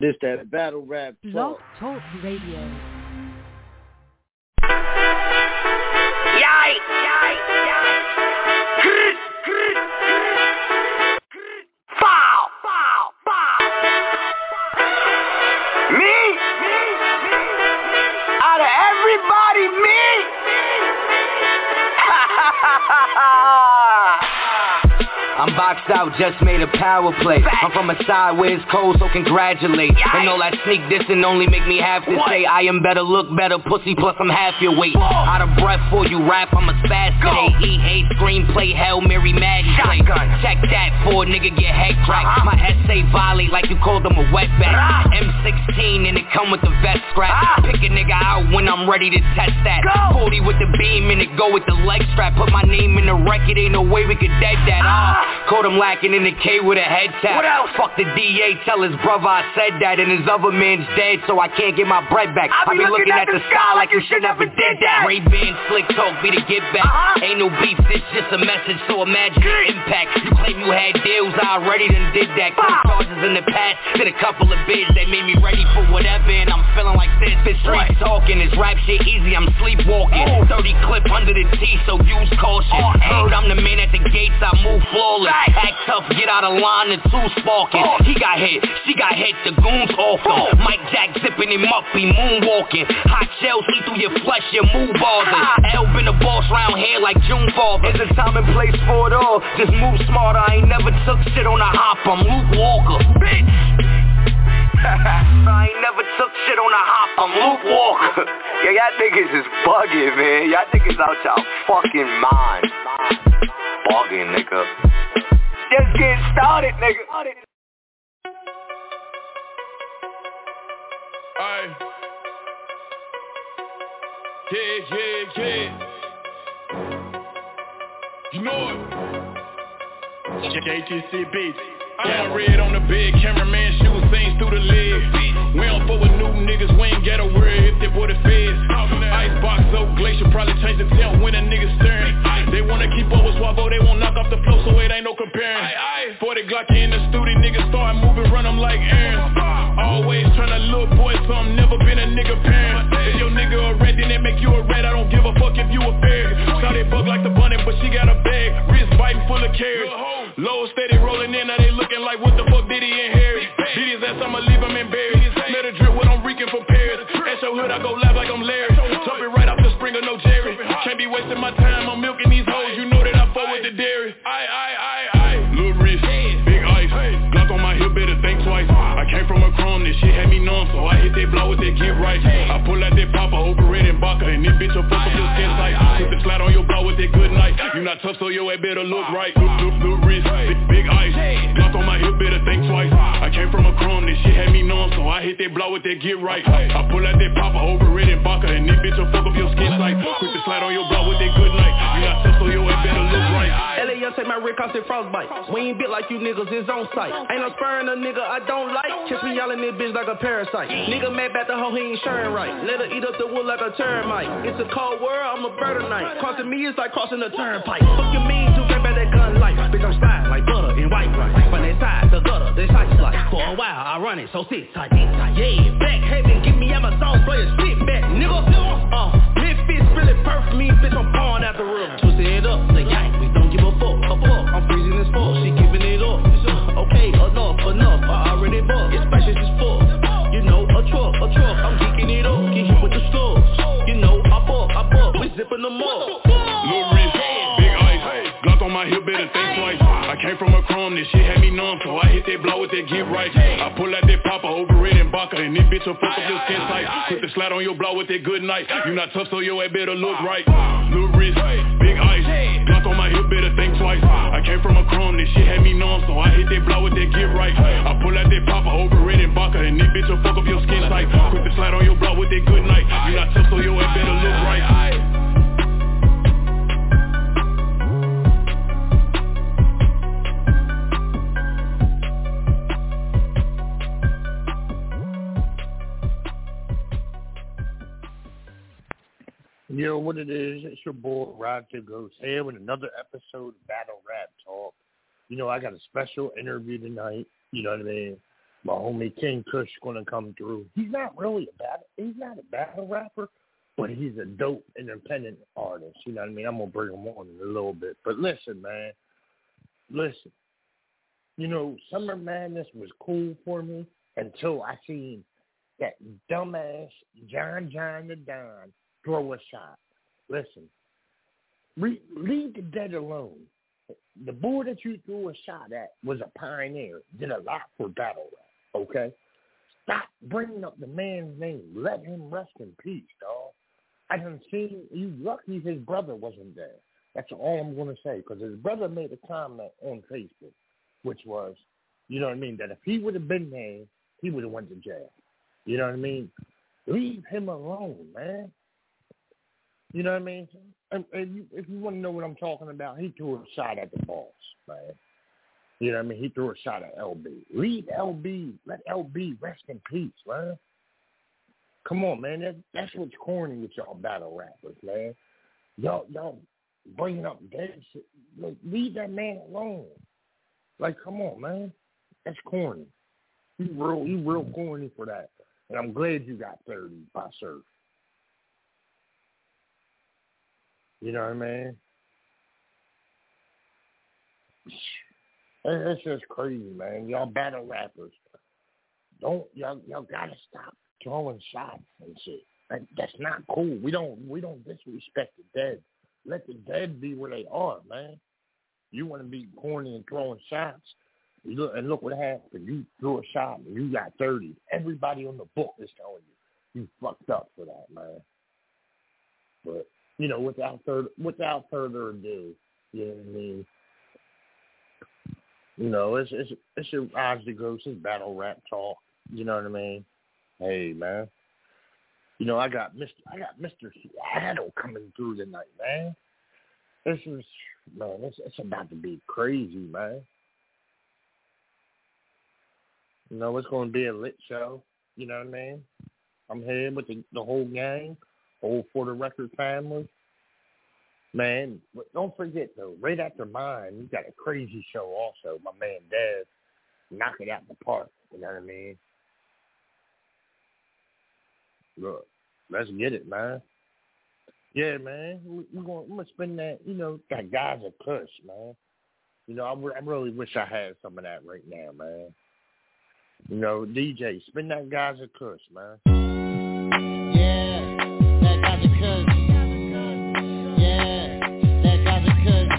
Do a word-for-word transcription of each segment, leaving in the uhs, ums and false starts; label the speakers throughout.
Speaker 1: This that battle rap talk.
Speaker 2: Blog Talk Radio.
Speaker 3: Yay! Yay! Yay! Grr, grr, grr. Foul! Foul! Foul! Me? Me? Me? Out of everybody, me? Ha ha ha ha ha!
Speaker 4: I'm boxed out, just made a power play. I'm from a side where it's cold, so congratulate. And all that sneak dissing only make me have to say I am better, look better, pussy, plus I'm half your weight. Out of breath for you rap, I'm a spaz today. E eight screenplay, Hail Mary Maggie play. Check that for a nigga get head cracked. My essay violate like you called them a wetback. M sixteen and it come with the vest scrap. Pick a nigga out when I'm ready to test that. forty with the beam and it go with the leg strap. Put my name in the record, ain't no way we could dead that. Ah. Caught him lacking in the K with a head tap. What else? Fuck the D A, tell his brother I said that. And his other man's dead, so I can't get my bread back. I be, be looking, looking at, at the sky like you should never did that. Ray-Ban, slick talk, be the give back. Uh-huh. Ain't no beef, this just a message, so imagine the impact. You claim you had deals, I already done did that. Close charges in the past, did a couple of bids that made me ready for whatever. And I'm feeling like this, this street talking. This rap shit easy, I'm sleepwalking. Oh. thirty clip under the T, so use caution. Oh, heard I'm the man at the gates, I move flawless. Act tough, get out of line, the two sparking. Oh. He got hit, she got hit, the goons off him. Oh. Mike Jack zipping him up, he moonwalking. Hot shells see through your flesh, your move bothers. L been the boss round here like June Father. There's a time and place for it all, just move smarter. I ain't never took shit on a hop, I'm Luke Walker. Bitch! I ain't never took shit on a hop, I'm Luke Walker.
Speaker 3: Yo, y'all niggas is bugging, man. Y'all niggas out y'all fucking mind. Bugging, nigga. Just getting started, nigga.
Speaker 5: Aye. Yeah, yeah, yeah. You know it. J T C beats. Got red on the bed, cameraman shoes scenes through the leg. We don't fuck with new niggas, we ain't got a word if they boy the feds. Icebox so glacier, probably change the temp when a nigga staring. They wanna keep up with Swavo, they won't knock off the floor, so it ain't no comparing. forty Glock in the studio, niggas start moving, run them like Aaron. Always tryna look boy, so I'm never been a nigga parent. If your nigga a rat, then they make you a rat, I don't give a fuck if you a fag. Shot they bug like the bunny, but she got a bag, wrist biting full of carrots. Low steady rolling in, now they looking like what the fuck did he inherit? Beat his ass, I'ma leave him embarrassed. Let it drip when I'm reeking from Paris. At your hood, I go live like I'm Larry. Jumping right off the Springer, no Jerry. Can't be wasting my time, I'm milking these hoes. You know that I fuck with the dairy. Aye, aye, aye, aye. Lil' wrist, big ice. Glock on my hip, better think twice. I came from a chrome, this shit had me numb, so I hit that blow with that get right. I pull out that popper, over red and Baca, and this bitch will fuck up your skin tight. Put the slide on your blow with that good night. You not tough, so your head better look right. Lil' wrist, big, big ice. Glock on my hip, better think twice. I came from a chrome, this shit had me numb, so I hit that blow with that get right. I pull out that popper, over red and Baca, and this bitch will fuck up your skin tight. Put the slide on your blow with that good night. You not tough, so your head better look right.
Speaker 6: L A young take my red cost and frostbite. We ain't built like you niggas, it's on sight. Ain't no spurring a nigga I don't like. Catch me yelling this bitch like a parasite. Nigga mad back the hoe, he ain't sharing right. Let her eat up the wood like a termite. It's a cold world, I'm a bird tonight. Crossing me is like crossing a turnpike. Fuck you mean to get back that gun light. Bitch, I'm sliding like butter in white rice. From that side to gutter, they side slide. For a while I run it, so sit tight. Yeah, back heavy, give me Amazon, play a shit back, nigga. Uh, Memphis really perfect me, bitch, I'm pouring out the room. Twisting it up, say yank, we don't give a fuck, a fuck. I'm freezing this fuck, she giving it up. Uh, okay, enough, enough, I already bought. It's spacious as fuck. You know, a truck, a truck, I'm geeking it up. Get hit with the slugs. You know, I fuck, I fuck, we zipping them up.
Speaker 5: Lil' wrist, big ice. Glock on my hip, better think twice. I came from a chrome, this shit had me numb, so I hit that blow with that get right. I pull out that popper, over red and Baca, and this bitch will fuck up your skin tight. Put the slide on your blow with that good night. You not tough, so your head better look right. Lil' wrist, big ice. Glock on my hip, better think twice. I came from a chrome, this shit had me numb, so I hit that blow with that get right. I pull out that popper, over red and Baca, and this bitch will fuck up your skin tight. Put the slide on your blow with that good night. You not tough, so your head better look right.
Speaker 1: You know what it is? It's your boy, Rod Goes here with another episode of Battle Rap Talk. You know, I got a special interview tonight. You know what I mean? my homie King Kush gonna come through. He's not really a battle. He's not a battle rapper, but he's a dope independent artist. You know what I mean? I'm gonna bring him on in a little bit. But listen, man, listen. You know, Summer Madness was cool for me until I seen that dumbass John John the Don throw a shot. Listen, re- leave the dead alone. The boy that you threw a shot at was a pioneer, did a lot for battle rap, okay? Stop bringing up the man's name. Let him rest in peace, dog. I done seen, you lucky his brother wasn't there. That's all I'm going to say, because his brother made a comment on Facebook, which was, you know what I mean, that if he would have been there, he would have went to jail. You know what I mean? Leave him alone, man. You know what I mean? And, and you, if you want to know what I'm talking about, he threw a shot at the boss, man. You know what I mean? He threw a shot at L B. Leave L B. Let L B rest in peace, man. Come on, man. That, that's what's corny with y'all battle rappers, man. Y'all, y'all bringing up dead shit. Like, leave that man alone. Like, come on, man. That's corny. You real, you real corny for that. And I'm glad you got thirty by Surf. You know what I mean? That's just crazy, man. Y'all battle rappers. Don't y'all y'all gotta stop throwing shots and shit. That, that's not cool. We don't we don't disrespect the dead. Let the dead be where they are, man. You want to be corny and throwing shots? You look, and look what happened. You threw a shot and you got thirty. Everybody on the book is telling you you fucked up for that, man. But you know, without further without further ado, you know what I mean. You know, it's it's it's your Oz the Ghost, it's battle rap talk. You know what I mean? Hey, man. You know, I got Mister I got Mister Seattle coming through tonight, man. This is man, it's it's about to be crazy, man. You know, it's going to be a lit show. You know what I mean? I'm here with the, the whole gang, whole For the Record family. Man, but don't forget, though, right after mine, you got a crazy show also. My man, Dev, knock it out the park. You know what I mean? Look, let's get it, man. Yeah, man, we, we're going we're gonna spend that, you know, that guy's a push, man. You know, I, I really wish I had some of that right now, man. You know, D J, spin that guy's a cuss, man.
Speaker 2: Yeah, that guy's a cuss. Yeah, that guy's a cuss.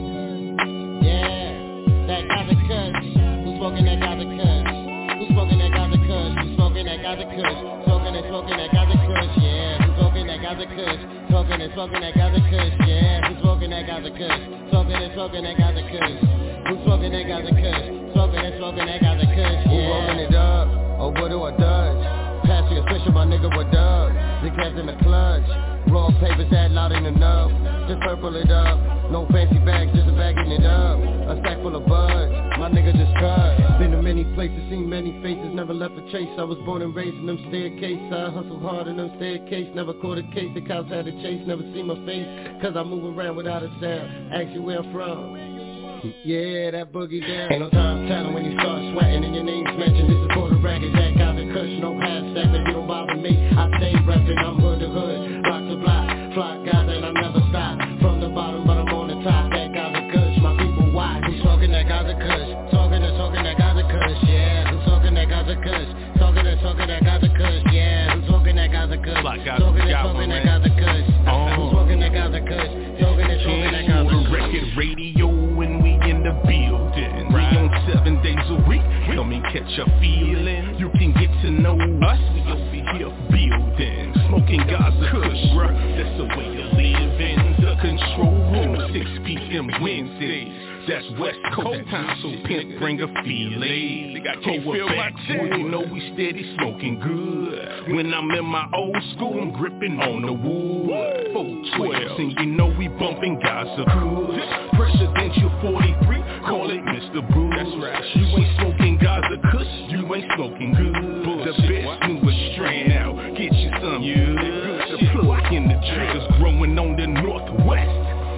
Speaker 2: Yeah, that guy's a cuss. Who's smoking that guy's a cuss? Who's smoking that guy's a cuss? Who's smoking that guy's a cuss? Smoking and smoking that guy's a cuss. Yeah, who's smoking that guy's a cuss? Smoking and smoking that guy's a cuss. Yeah, who's smoking that guy's a cuss? Smoking and smoking that guy's a cuss. Who's smoking that guy's a cuss? Smoking and smoking that guy's a cuss. Who rolling it up? Oh, what do I dodge? Pass your special, my nigga, what up? The cats in the clutch. Raw papers that loud in enough. Just purple it up. No fancy bags, just a bagging it up. A stack full of buds. My nigga just cut. Been to many places, seen many faces. Never left a chase. I was born and raised in them staircases. I hustled hard in them staircases. Never caught a case. The cops had to chase. Never see my face. Cause I move around without a sound. Ask you where I'm from. Yeah, that boogie down. Ain't no time telling when you start sweating and your name's mentioned. This is for the record, that guy's a cush, no hashtag, but you don't bother me. I stay reppin', I'm hood to hood, block to block, fly guys and I never stop. From the bottom, but I'm on the top. That guy's a cush, my people watch. Who's talking? That guy's a cush. Talking and talking, that guy's a cush. Yeah, who's talking? That guy's a cush. Talking and talking, that guy's a cush. Yeah, who's talking? That guy's a cush. Talking and talking, that guy's a cush. Who's talking? That guy's a cush. Talking and talking, that guy's a cush.
Speaker 7: Record radio when we in the building. We on seven days a week. Come and catch a feeling. You can get to know us. We over here building. Smoking Gaza Kush, bruh. That's the way you live in the control room. six p.m. Wednesdays. That's West Coast time, so Pimp bring a feeling. They got can't feel my boy, you know we steady smoking good. When I'm in my old school, I'm gripping on the wood. four twelve, and you know we bumping Gaza Kush. Presidential forty-three, call it Mister Boo. That's right. You ain't smoking Gaza Kush, you ain't smoking good. The best newest strand out, get you some good. The plug in the triggers growing on the northwest.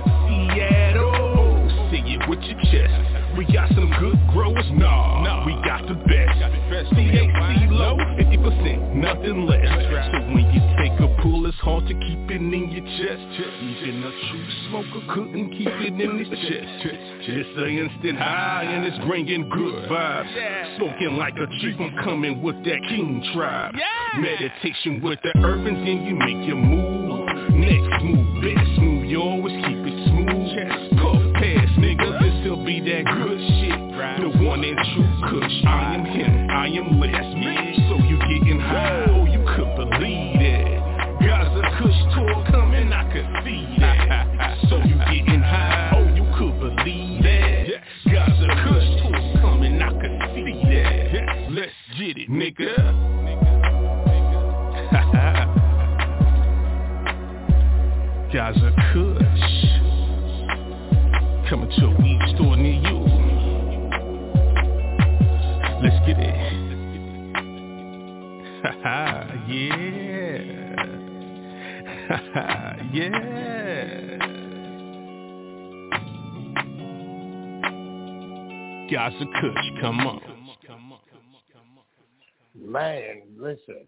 Speaker 7: Seattle. Say it with your chest. We got some good growers, nah, nah. We got the best. chest. Even a true smoker couldn't keep it in his chest. It's an instant high and it's bringing good vibes. Smoking like a chief, I'm coming with that king tribe. Meditation with the herbs, then you make your move. Next move, best move, you always keep it smooth. Puff pass, nigga, this'll be that good shit. The one and true kush, I am him, I am less, yeah. So you getting high, oh you could believe that. Gaza Kush tour coming, I could see that. So you getting high, oh you could believe that. Gaza Kush tour coming, I could see that. Let's get it, nigga. Gaza Kush coming to a weed store near you. Let's get it. Yeah. Yeah. Gaza Kush, come on.
Speaker 1: Man, listen.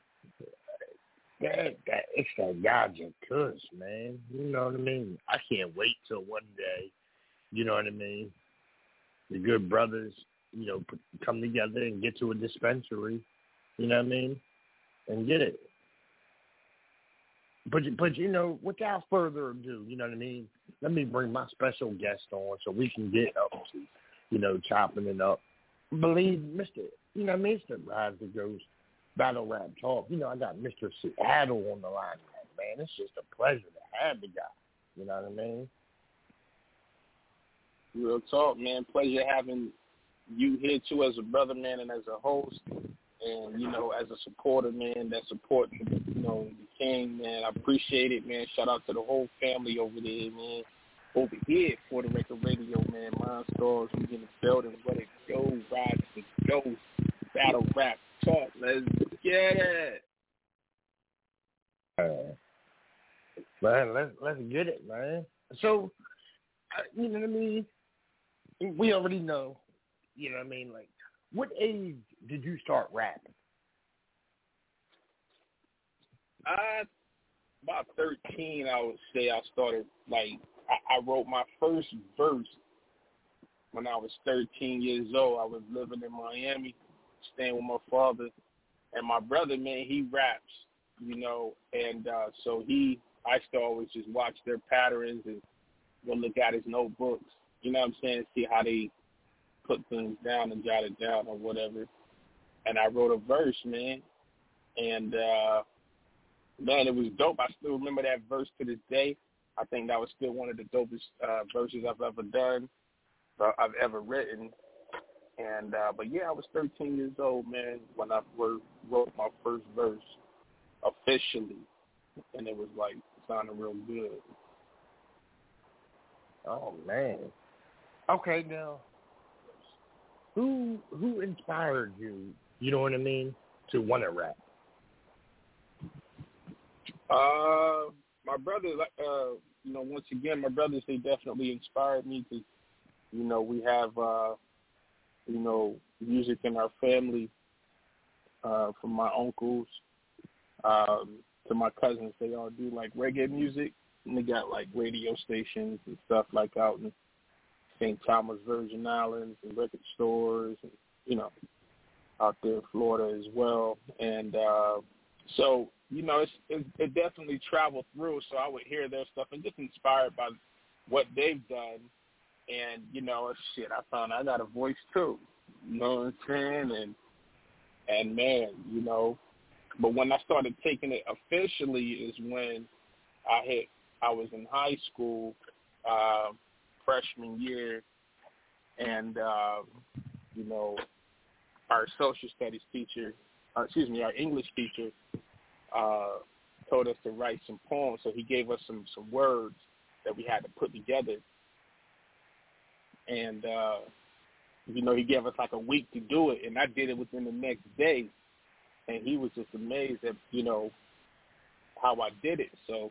Speaker 1: That, that, it's that Gaza Kush, man. You know what I mean? I can't wait till one day, you know what I mean, the good brothers, you know, put, come together and get to a dispensary, you know what I mean, and get it. But, but you know, without further ado, you know what I mean, let me bring my special guest on so we can get up to, you know, chopping it up. Believe Mister, you know, Mister Rise the Ghost. Battle Rap Talk. You know, I got Mister Seattle on the line, man. It's just a pleasure to have the guy. You know what I mean?
Speaker 8: Real talk, man. Pleasure having you here, too, as a brother, man, and as a host. And, you know, as a supporter, man, that supports, you know, the king, man. I appreciate it, man. Shout out to the whole family over there, man. Over here for the Record Radio, man. Monstars, we in the building. Let it go. Rise the Ghost. Battle Rap Talk. Let's get it.
Speaker 1: Uh, man, let's, let's get it, man. So, uh, you know what I mean? We already know, you know what I mean? Like, what age did you start rapping?
Speaker 8: Uh, about thirteen, I would say I started, like, I, I wrote my first verse when I was thirteen years old. I was living in Miami, staying with my father, and my brother, man, he raps, you know, and uh, so he, I used to always just watch their patterns and go look at his notebooks, you know what I'm saying, see how they put things down and jot it down or whatever. And I wrote a verse, man, and, uh, man, it was dope. I still remember that verse to this day. I think that was still one of the dopest uh, verses I've ever done, uh, I've ever written. And, uh, but yeah, I was thirteen years old, man, when I wrote my first verse officially. And it was like, sounding real good.
Speaker 1: Oh, man. Okay, now, who who inspired you, you know what I mean, to want to rap?
Speaker 8: Uh, my brothers, uh, you know, once again, my brothers, they definitely inspired me to, you know, we have, uh, you know, music in our family, uh, from my uncles, um, to my cousins. They all do, like, reggae music, and they got, like, radio stations and stuff, like, out in Saint Thomas, Virgin Islands, and record stores, and, you know, out there in Florida as well. And uh, so, you know, it's, it, it definitely traveled through, so I would hear their stuff and just inspired by what they've done. And, you know, shit, I found I got a voice too, you know what I'm saying? And, and man, you know, but when I started taking it officially is when I hit, I was in high school, uh, freshman year, and, uh, you know, our social studies teacher, uh, excuse me, our English teacher uh, told us to write some poems. So he gave us some, some words that we had to put together. And, uh, you know, he gave us like a week to do it, and I did it within the next day. And he was just amazed at, you know, how I did it. So,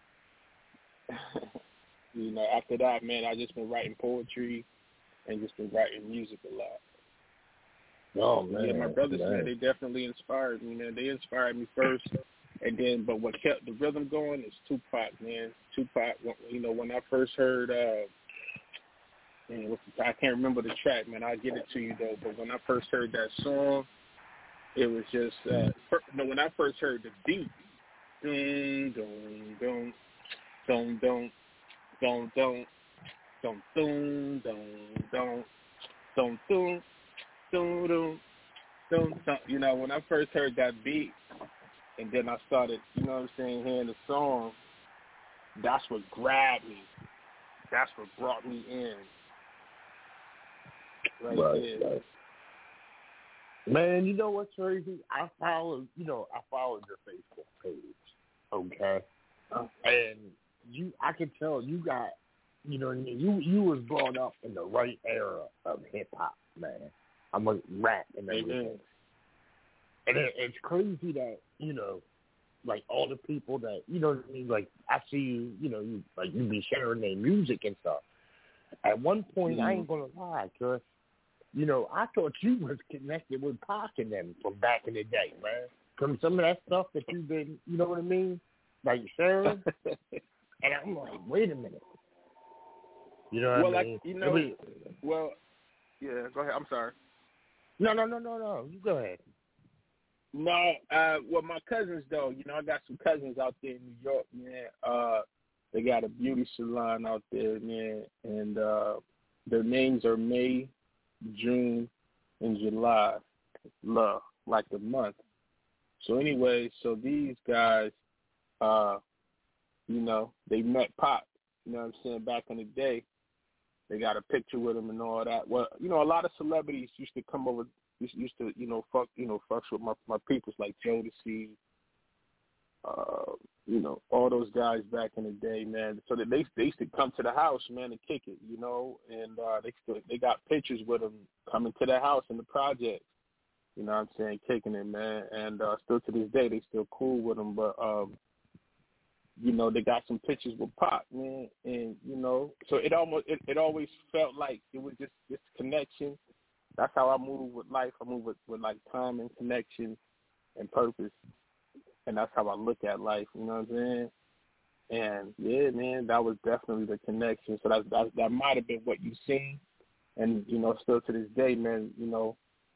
Speaker 8: you know, after that, man, I just been writing poetry and just been writing music a lot.
Speaker 1: Oh, man.
Speaker 8: Yeah, my brothers,
Speaker 1: man.
Speaker 8: man, they definitely inspired me, man. They inspired me first, And then, but what kept the rhythm going is Tupac, man. Tupac, you know, when I first heard, uh, man, what's the, I can't remember the track, man. I'll get it to you, though. But when I first heard that song, it was just, uh, per, no, when I first heard the beat, dun, dun, dun, dun, dun, dun, dun, dun, dun, dun, dun, dun, dun, dun, dun, dun, dun, you know, when I first heard that beat, and then I started, you know what I'm saying, hearing the song, that's what grabbed me. That's what brought me in. Right,
Speaker 1: right,
Speaker 8: there.
Speaker 1: right. Man, you know what's crazy? I followed, you know, I followed your Facebook page, okay? Uh, and you, I could tell you got, you know what I mean? You, you was brought up in the right era of hip-hop, man. I'm like rap and everything. Mm-hmm. And it, it's crazy that, you know, like all the people that, you know what I mean, like I see you, you know, you like you be sharing their music and stuff. At one point, mm-hmm. I ain't going to lie, cuz, you know, I thought you was connected with Pac and them from back in the day, man. From some of that stuff that you've been, you know what I mean, like sharing. And I'm like, wait a minute. You know what
Speaker 8: well,
Speaker 1: I mean?
Speaker 8: Like, you know,
Speaker 1: was,
Speaker 8: well, yeah, go ahead. I'm sorry.
Speaker 1: No, no, no, no, no. You go ahead.
Speaker 8: No, uh, well, my cousins, though, you know, I got some cousins out there in New York, man. Uh, they got a beauty salon out there, man, and uh, their names are May, June, and July. Love, like the month. So anyway, so these guys, uh, you know, they met Pop, you know what I'm saying, back in the day. They got a picture with him and all that. Well, you know, a lot of celebrities used to come over, used, used to, you know, fuck, you know, fucks with my my peoples like Jodeci, uh, you know, all those guys back in the day, man. So that they they used to come to the house, man, and kick it, you know, and uh, they still they got pictures with them coming to the house in the projects, you know what I'm saying, kicking it, man. And uh, still to this day, they still cool with them, but. um You know, they got some pictures with Pop, man, and, you know, so it almost, it, it always felt like it was just this connection. That's how I move with life. I move with, with, like, time and connection and purpose, and that's how I look at life, you know what I'm saying? And, yeah, man, that was definitely the connection. So that, that, that might have been what you seen, and, you know, still to this day, man, you know,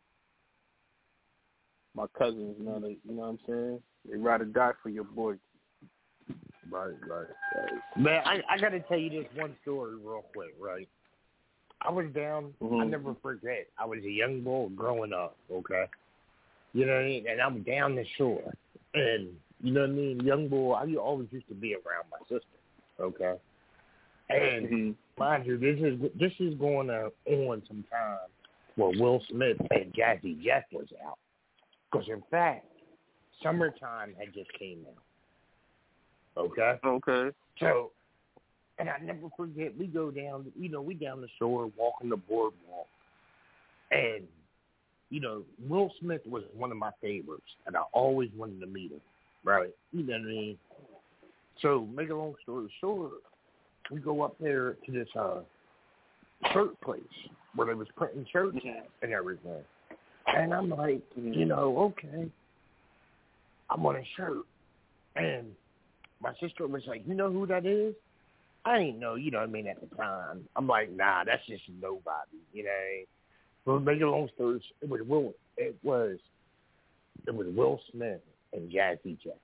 Speaker 8: my cousins, you know, they, you know what I'm saying? They ride or die for your boy.
Speaker 1: Right, right, right. Man, I, I got to tell you this one story real quick, right? I was down, mm-hmm. I never forget, I was a young boy growing up, okay? You know what I mean? And I'm down the shore. And, you know what I mean? Young boy, I always used to be around my sister, okay? And, mm-hmm. mind you, this is this is going on some time where Will Smith and Jazzy Jeff was out. Because, in fact, Summertime had just came out. Okay.
Speaker 8: Okay.
Speaker 1: So, and I never forget, we go down, you know, we down the shore, walking the boardwalk, and, you know, Will Smith was one of my favorites, and I always wanted to meet him, right? You know what I mean? So, make a long story short, we go up there to this uh, shirt place where they was printing shirts at and everything, and I'm like, you know, okay, I want a shirt, and my sister was like, you know who that is? I didn't know, you know what I mean, at the time. I'm like, nah, that's just nobody, you know. But make a long story, it was Will, it was, it was Will Smith and Jazzy Jeff.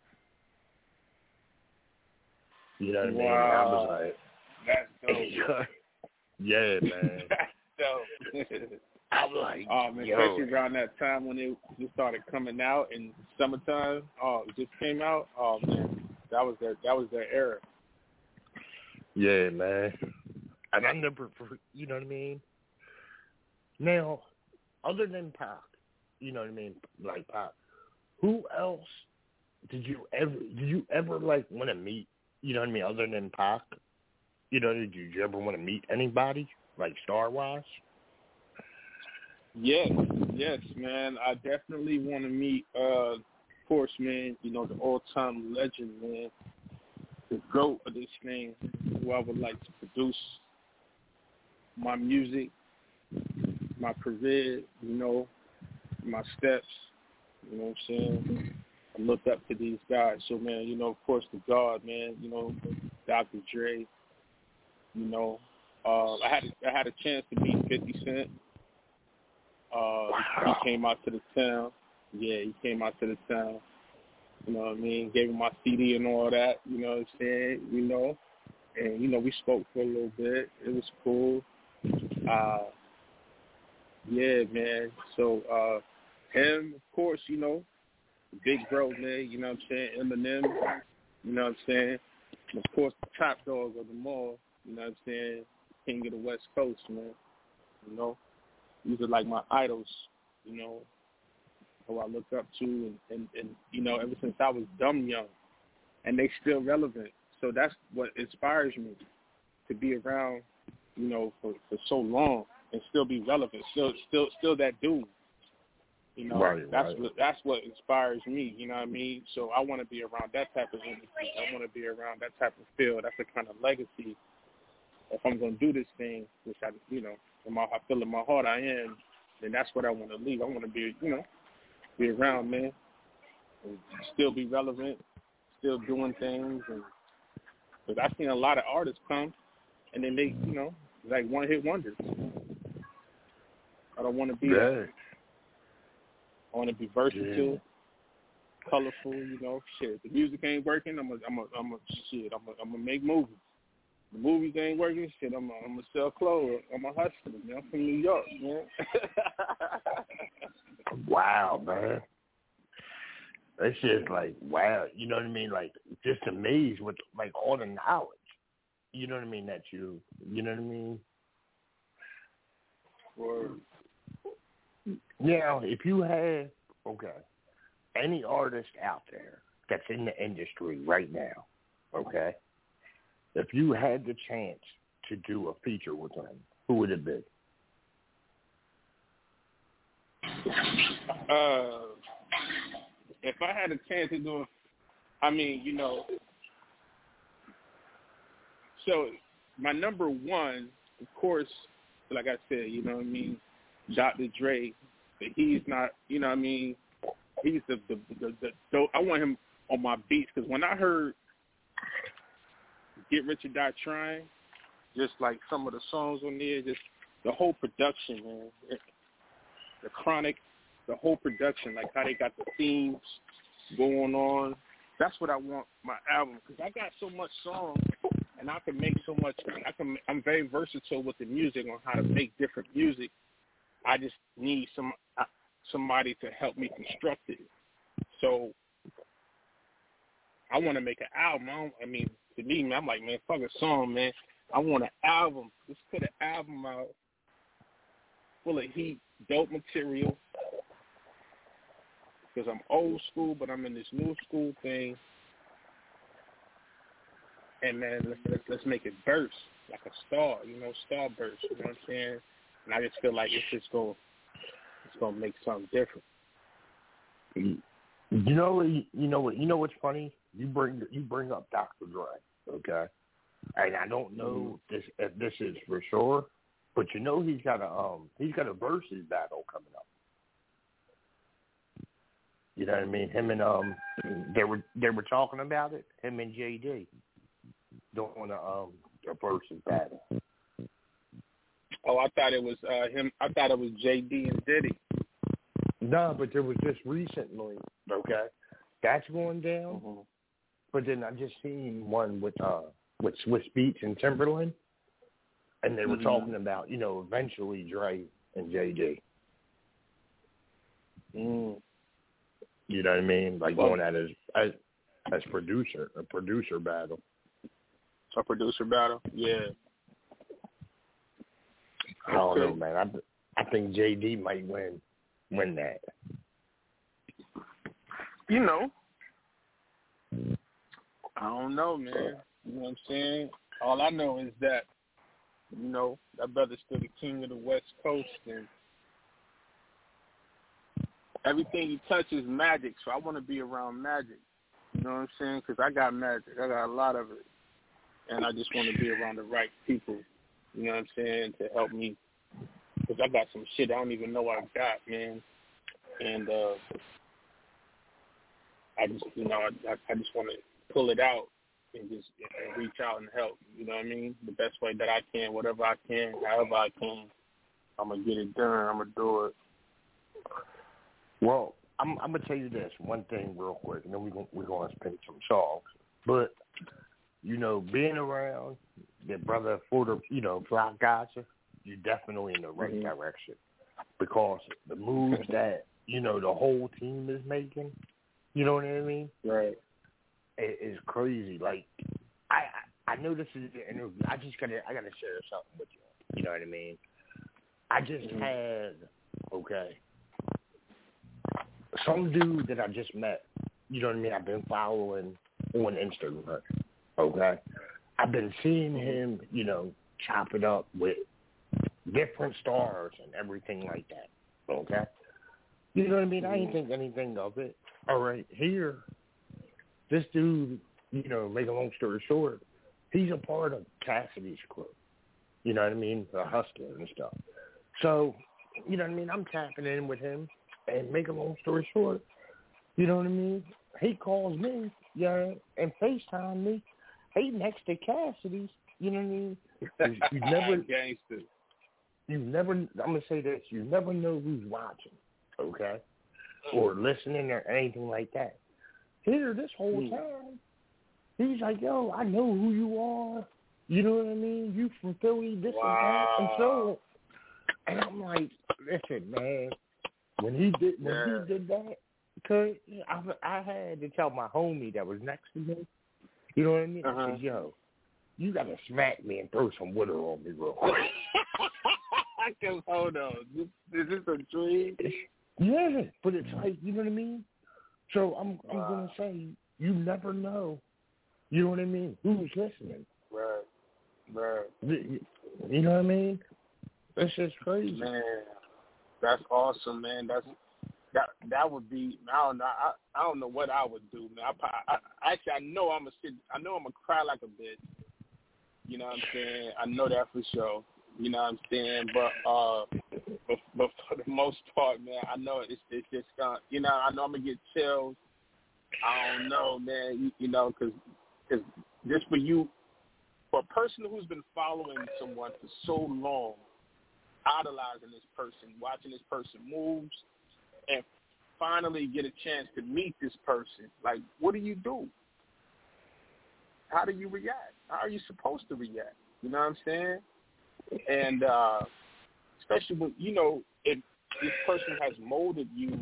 Speaker 1: You know what
Speaker 8: wow.
Speaker 1: I mean? I was like,
Speaker 8: that's dope.
Speaker 1: Yeah, man.
Speaker 8: That's dope.
Speaker 1: I'm like,
Speaker 8: oh man,
Speaker 1: yo.
Speaker 8: especially around that time when it just started coming out in summertime. Oh, it just came out. Oh man. That was their that was their era.
Speaker 1: Yeah, man. And I never, you know what I mean? Now, other than Pac, you know what I mean, like Pac, who else did you ever, did you ever, like, want to meet, you know what I mean, other than Pac? You know, did you ever want to meet anybody, like, star-wise?
Speaker 8: Yes, yes, man. I definitely want to meet, uh, of course, man, you know, the all-time legend, man, the GOAT of this thing, who I would like to produce my music, my career, you know, my steps, you know what I'm saying? I looked up to these guys. So, man, you know, of course, the God, man, you know, Doctor Dre, you know. Uh, I had I had a chance to meet fifty Cent. Uh, wow. He came out to the town. Yeah, he came out to the town. You know what I mean? Gave him my C D and all that, you know what I'm saying? You know, and, you know, we spoke for a little bit. It was cool. Uh, yeah, man. So, uh, him, of course, you know, Big Bro, man, you know what I'm saying? Eminem, you know what I'm saying? And of course, the top dog of them all, you know what I'm saying? King of the West Coast, man. You know, these are like my idols, you know, who I look up to, and, and, and, you know, ever since I was dumb young, and they still relevant. So that's what inspires me to be around, you know, for, for so long and still be relevant, still, still, still that dude. You know,
Speaker 1: right,
Speaker 8: that's
Speaker 1: right.
Speaker 8: what that's what inspires me. You know what I mean? So I want to be around that type of energy. I want to be around that type of feel. That's the kind of legacy. If I'm going to do this thing, which I, you know, in my, I feel in my heart I am, then that's what I want to leave. I want to be, you know, be around, man, and still be relevant, still doing things. And because I've seen a lot of artists come, and then they, you know, like one-hit wonders. I don't want to be
Speaker 1: yeah.
Speaker 8: that. I want to be versatile, yeah. colorful, you know. Shit, the music ain't working. I'm a, I'm a, I'm a shit. I'm a, I'm gonna make movies. The movies ain't working. Shit, I'm, a, I'm gonna sell clothes. I'm a hustler, man. I'm from New York, man.
Speaker 1: Wow, man. That's just like wow. You know what I mean? Like just amazed with like all the knowledge. You know what I mean? That you, you know what I mean?
Speaker 8: Or.
Speaker 1: Now, if you have, okay, any artist out there that's in the industry right now, okay, if you had the chance to do a feature with them, who would it be?
Speaker 8: Uh, if I had a chance to do it, I mean, you know, so my number one, of course, like I said, you know what I mean, Doctor Dre. He's not, you know what I mean, he's the, the, the, the, the I want him on my beats, because when I heard Get Rich or Die Trying, just like some of the songs on there, just the whole production, man, the Chronic, the whole production, like how they got the themes going on, that's what I want my album, because I got so much song, and I can make so much, I can, I'm very versatile with the music on how to make different music. I just need some uh, somebody to help me construct it. So I want to make an album. I, don't, I mean, to me, man, I'm like, man, fuck a song, man. I want an album. Let's put an album out full of heat, dope material. Because I'm old school, but I'm in this new school thing. And man, let's, let's let's make it burst like a star, you know, star burst. You know what I'm saying? And I just feel like it's just going, it's going to make something different.
Speaker 1: You know, you know what? You know what's funny? You bring you bring up Doctor Dre, okay? And I don't know this if this is for sure, but you know he's got a um he's got a versus battle coming up. You know what I mean? Him and um they were they were talking about it. Him and J D doing a um a versus battle.
Speaker 8: Oh, I thought it was uh, him. I thought it was J D and Diddy.
Speaker 1: No, but there was just recently, okay, that's going down. Mm-hmm. But then I just seen one with uh with Swiss Beats and Timberland, and they were mm-hmm. talking about, you know, eventually Dre and J D.
Speaker 8: Mm.
Speaker 1: You know what I mean? Like well, going at as as as producer, a producer battle.
Speaker 8: A producer battle, yeah.
Speaker 1: I don't know, man. I, I think J D might win win that.
Speaker 8: You know, I don't know, man. You know what I'm saying? All I know is that, you know, that brother's still the king of the West Coast, and everything he touches magic. So I want to be around magic. You know what I'm saying? Because I got magic. I got a lot of it, and I just want to be around the right people. You know what I'm saying? To help me, because I got some shit I don't even know I got, man. And uh, I just, you know, I, I just want to pull it out and just and reach out and help. You know what I mean? The best way that I can, whatever I can, however I can, I'm gonna get it done. I'm gonna do it.
Speaker 1: Well, I'm, I'm gonna tell you this one thing real quick, and then we're gonna we're gonna spin some songs. But you know, being around your brother for the, you know, Black Gotcha, you're definitely in the right mm-hmm. direction, because the moves that, you know, the whole team is making, you know what I mean?
Speaker 8: Right.
Speaker 1: It is crazy. Like, I I know this is an interview. I just gotta I gotta share something with you. You know what I mean? I just mm-hmm. had okay. some dude that I just met. You know what I mean? I've been following on Instagram. Okay, I've been seeing him, you know, chop it up with different stars and everything like that. Okay, you know what I mean? I ain't think anything of it. All right, here, this dude, you know, make a long story short, he's a part of Cassidy's crew. You know what I mean? The Hustler and stuff. So, you know what I mean? I'm tapping in with him, and make a long story short, you know what I mean? He calls me, yeah, and FaceTime me. He next to Cassidy's. You know what I mean? You, you never,
Speaker 8: Gangster.
Speaker 1: You never. I'm gonna say this: you never know who's watching, okay, or listening or anything like that. Here, this whole time, he's like, "Yo, I know who you are. You know what I mean? You from Philly, this
Speaker 8: wow.
Speaker 1: and that, and so." And I'm like, "Listen, man, when he did when yeah. he did that, cause I, I had to tell my homie that was next to me. You know what I mean?
Speaker 8: Uh-huh.
Speaker 1: I said, yo, you got to smack me and throw some water on me real quick."
Speaker 8: Cause hold on, is this a dream?
Speaker 1: Yeah, but it's like, you know what I mean? So I'm I'm
Speaker 8: wow.
Speaker 1: gonna say, you never know. You know what I mean? Who's listening?
Speaker 8: Right, right.
Speaker 1: You know what I mean? That's just crazy.
Speaker 8: Man, that's awesome, man. That's that that would be. I don't know. I I don't know what I would do, man. I, I actually I know I'm a sit. I know I'm gonna cry like a bitch. You know what I'm saying? I know that for sure. You know what I'm saying? But uh, but, but for the most part, man, I know it's it's just gonna. You know, I know I'm gonna get chills. I don't know, man. You, you know, because because just for you, for a person who's been following someone for so long, idolizing this person, watching this person moves, and finally get a chance to meet this person. Like, what do you do? How do you react? How are you supposed to react? You know what I'm saying? And uh, especially when, you know, if this person has molded you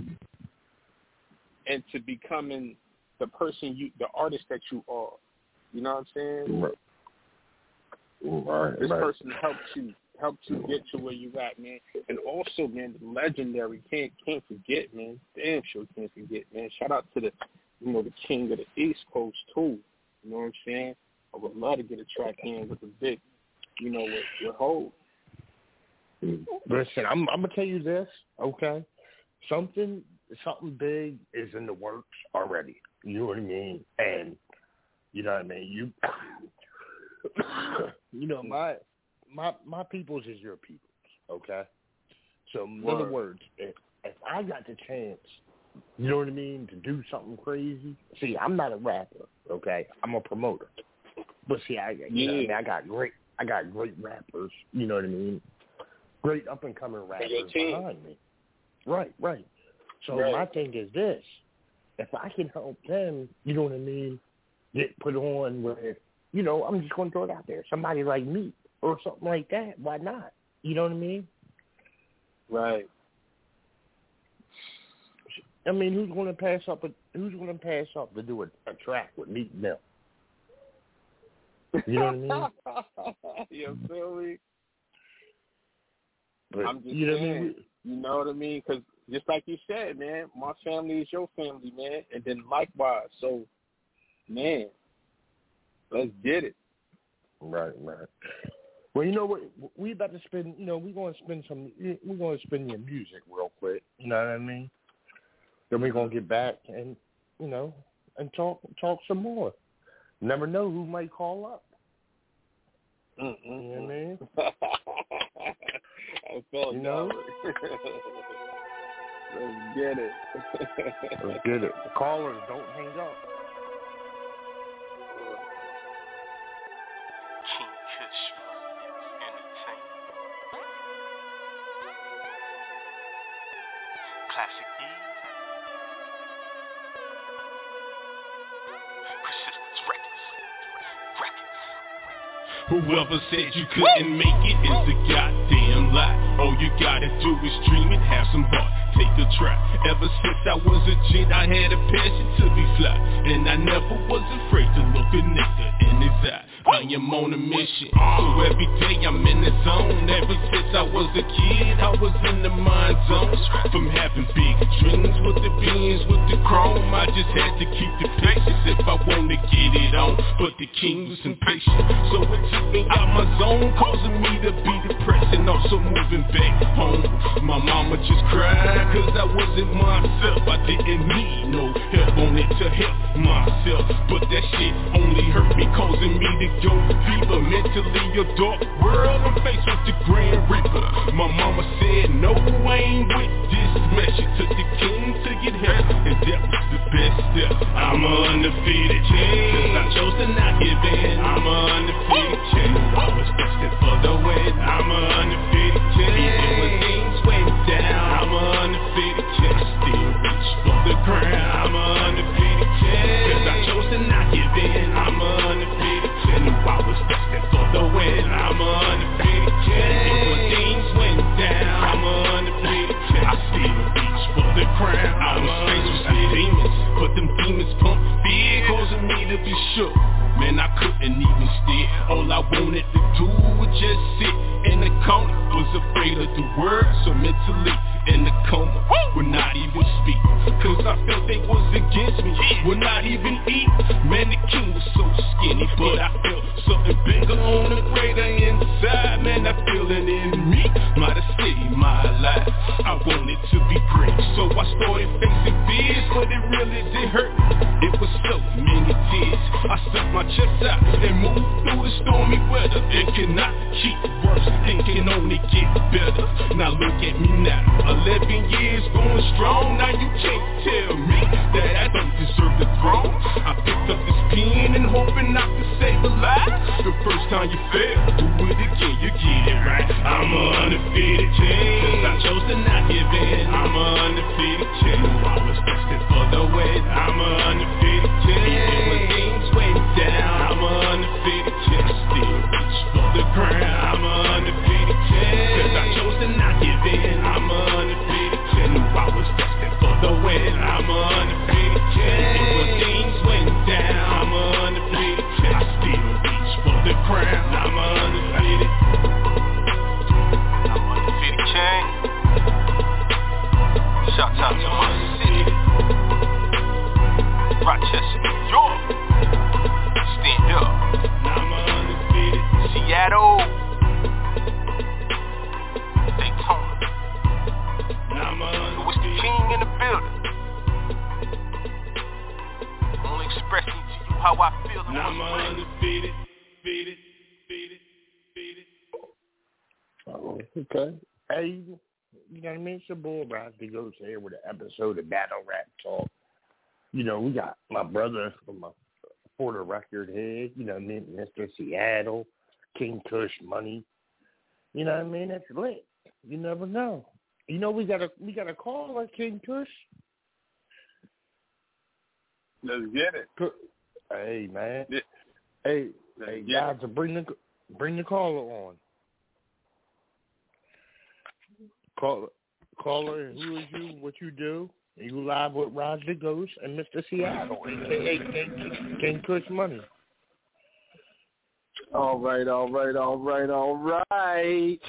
Speaker 8: into becoming the person you, the artist that you are. You know what I'm saying?
Speaker 1: Right. Right,
Speaker 8: this
Speaker 1: right.
Speaker 8: person helped you helped you get to where you at, man. And also, man, the legendary, can't can't forget, man. Damn sure can't forget, man. Shout out to the, you know, the king of the East Coast too. You know what I'm saying? I would love to get a track in with the big, you know, with, with Hov.
Speaker 1: Listen, I'm I'm gonna tell you this, okay? Something something big is in the works already. You know what I mean? And you know what I mean? You you know, my my my peoples is your peoples, okay? So in
Speaker 8: Word.
Speaker 1: other words, if if I got the chance, you know what I mean, to do something crazy. See, I'm not a rapper, okay? I'm a promoter. But see, I you
Speaker 8: yeah.
Speaker 1: know what I mean, I got great I got great rappers, you know what I mean? Great up and coming rappers behind me. Right, right. So
Speaker 8: right.
Speaker 1: my thing is this. If I can help them, you know what I mean, get put on with, you know, I'm just going to throw it out there. Somebody like me or something like that. Why not? You know what I mean?
Speaker 8: Right.
Speaker 1: I mean, who's going to pass up? A, who's going to pass up to do a, a track with Meek Mill? You know what I
Speaker 8: mean? You feel me?
Speaker 1: But,
Speaker 8: I'm just
Speaker 1: you know
Speaker 8: saying.
Speaker 1: What I mean?
Speaker 8: You know what I mean? Because just like you said, man, my family is your family, man, and then likewise. So, man, let's get it.
Speaker 1: Right, right. Well, you know what? We about to spin. You know, we're going to spin some. We're going to spin your music real quick. You know what I mean? Then we're going to get back and, you know, and talk talk some more. Never know who might call up.
Speaker 8: Mm-mm.
Speaker 1: You know what I mean?
Speaker 8: I felt
Speaker 1: you know.
Speaker 8: Let's get it.
Speaker 1: Let's get it. Callers, don't hang up.
Speaker 7: King Kush Entertainment. Classic E. Persistence Records. Records. Whoever said you couldn't make it is a goddamn lie. All you gotta do is dream it, have some heart, take a try. Ever since I was a kid, I had a passion to be fly, and I never was afraid to look a nigga in his eye. I am on a mission, so every day I'm in the zone. Ever since I was a kid, I was in the mind zone. From having big dreams with the beans, with the chrome, I just had to keep the patience if I wanted to get it on. But the king was impatient, so it took me out my zone, causing me to be depressed and also moving back home. My mama just cried, cause I wasn't myself. I didn't need no help on it to help myself, but that shit only hurt me, causing me to go deeper. Mentally a dark world, I'm faced with the Grand Reaper. My mama said no, I ain't with this mess. She took the king to get help, and that was the best step. I'm a undefeated king, cause I chose to not give in. I'm a undefeated king, I was destined for the win. I'm a undefeated king, even when things went down. I'm a undefeated king, I still reach for the crown. I'm a undefeated king, cause I chose to not give in. I'm a undefeated king, I was destined for the win. I'm a undefeated king, even when things went down. I'm a undefeated king, I still reach for the crown. I was faced with some demons, but them demons pumped fear, causing me to be shook. Man, I couldn't even steer. All I wanted to do was just sit in the corner. Was afraid of the word, so mentally in the coma, would not even speak, cause I felt they was against me. Would not even eat. Man, the king was so skinny, but I felt something bigger on the greater inside. Man, I feel it in me, might have saved my life. I wanted to be great, so I started facing fears, but it really did hurt me. It was so many tears. I stuck my chest out and moved through the stormy weather. It cannot keep worse, it can only get better. Now look at me now, eleven years going strong. Now you can't tell me that I don't deserve the throne. I picked up this pen and hoping not to save a life. The first time you fail, do it again, you get it right. I'm a undefeated king, cause I chose to not give in. I'm a undefeated king, I was destined for the win. I'm a undefeated king, even when things went down. I'm a undefeated king, I still reach for the crown. I'm a undefeated king, cause I chose to not give in. I'm a undefeated king, I was destined for the win. I'm a undefeated king, even when things went down. I'm a undefeated king, I still reach for the crown. I'm a undefeated. I'm undefeated king. Shout out to my city, Rochester, New York. Stand up. I'm undefeated. Seattle, Daytona. I'm undefeated. It's the king in the building. I'm only expressing to you how I feel. I'm undefeated. Defeated. Defeated. Defeated.
Speaker 1: Oh, okay. Hey, you know what I mean? It's your boy Rodney Ghost here with an episode of Battle Rap Talk. You know, we got my brother from my for the record head, you know what I mean, Mister Seattle, King Kush Money. You know what I mean? That's lit. You never know. You know we got a we got a caller, King Kush.
Speaker 8: Let's get it.
Speaker 1: Hey man.
Speaker 8: Yeah.
Speaker 1: Hey,
Speaker 8: Let's
Speaker 1: hey
Speaker 8: get
Speaker 1: guys,
Speaker 8: it.
Speaker 1: to bring the bring the caller on. Caller, caller, who is you? What you do? You live with Raj the Ghost and Mister Seattle, a k a. King, King Kush Money.
Speaker 8: All right, all right, all right, all right.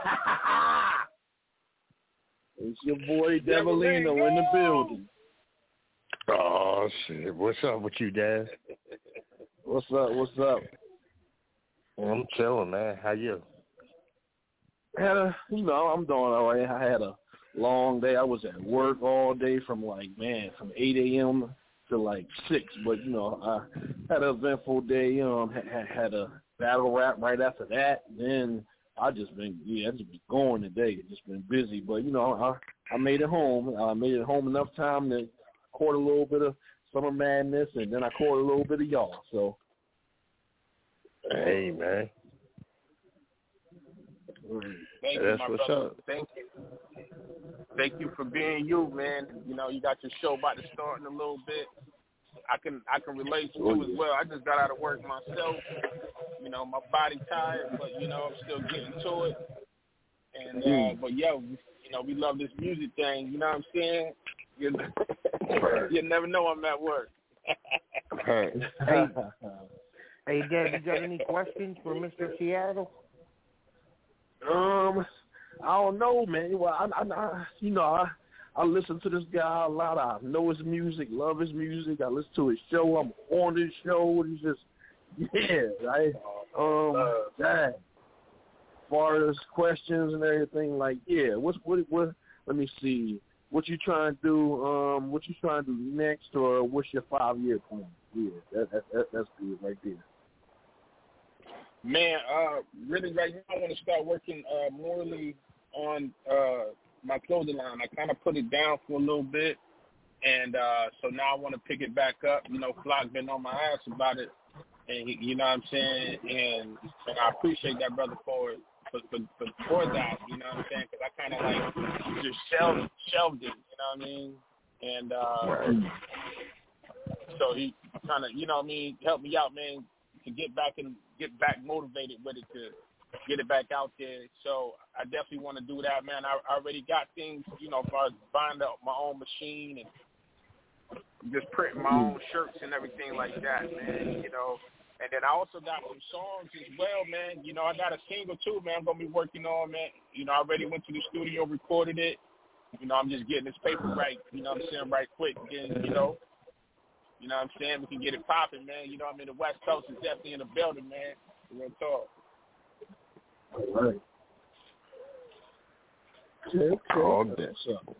Speaker 8: It's your boy Devilino in the building.
Speaker 1: Oh, shit. What's up with you, Dad?
Speaker 8: What's up, what's up?
Speaker 1: I'm chilling, man. How you?
Speaker 8: Had a, you know, I'm doing all right. I had a long day. I was at work all day from like, man, from eight a.m. to like six. But, you know, I had an eventful day. You know, had, had a battle rap right after that. Then I just been, yeah, I just been going today. Just been busy. But, you know, I
Speaker 9: I made it home. I made it home enough time to record a little bit of Summer Madness, and then I recorded a little bit of y'all. So,
Speaker 1: hey man,
Speaker 8: thank
Speaker 1: that's
Speaker 8: you, my
Speaker 1: what's
Speaker 8: brother.
Speaker 1: up.
Speaker 8: Thank you. Thank you for being you, man. You know, you got your show about to start in a little bit. I can I can relate to you as well. I just got out of work myself. You know, my body tired, but you know, I'm still getting to it. And uh, but yeah, you know, we love this music thing. You know what I'm saying? You you never know I'm at work.
Speaker 1: Hey, hey, hey, Dad, you got any questions for Mister Seattle?
Speaker 9: Um, I don't know, man. Well, I, I, I you know, I. I listen to this guy a lot. I know his music, love his music. I listen to his show. I'm on his show. He's just, yeah, right? Um, that. As far as questions and everything, like, yeah, what's, what, what, let me see. What you trying to do, um, what you trying to do next, or what's your five-year plan? Yeah, that, that, that, that's good right there.
Speaker 8: Man, uh, really right now I want to start working uh, morely on uh, my clothing line. I kind of put it down for a little bit, and uh, so now I want to pick it back up. You know, Flock been on my ass about it, and he, you know what I'm saying, and, and I appreciate that brother for it, for, for, for, for that, you know what I'm saying, because I kind of like just shelved, shelved it, you know what I mean, and uh, so he kind of, you know what I mean, helped me out, man, to get back and get back motivated with it, to get it back out there. So I definitely want to do that, man. I, I already got things, you know, as far as buying up my own machine and just printing my own shirts and everything like that, man, you know. And then I also got some songs as well, man. You know, I got a single too, man, I'm going to be working on, man. You know, I already went to the studio, recorded it. You know, I'm just getting this paper right, you know what I'm saying, right quick. Then, you know, you know what I'm saying, we can get it popping, man. You know, I mean, the West Coast is definitely in the building, man. Real talk.
Speaker 9: All right. Okay, okay.
Speaker 1: Oh, that's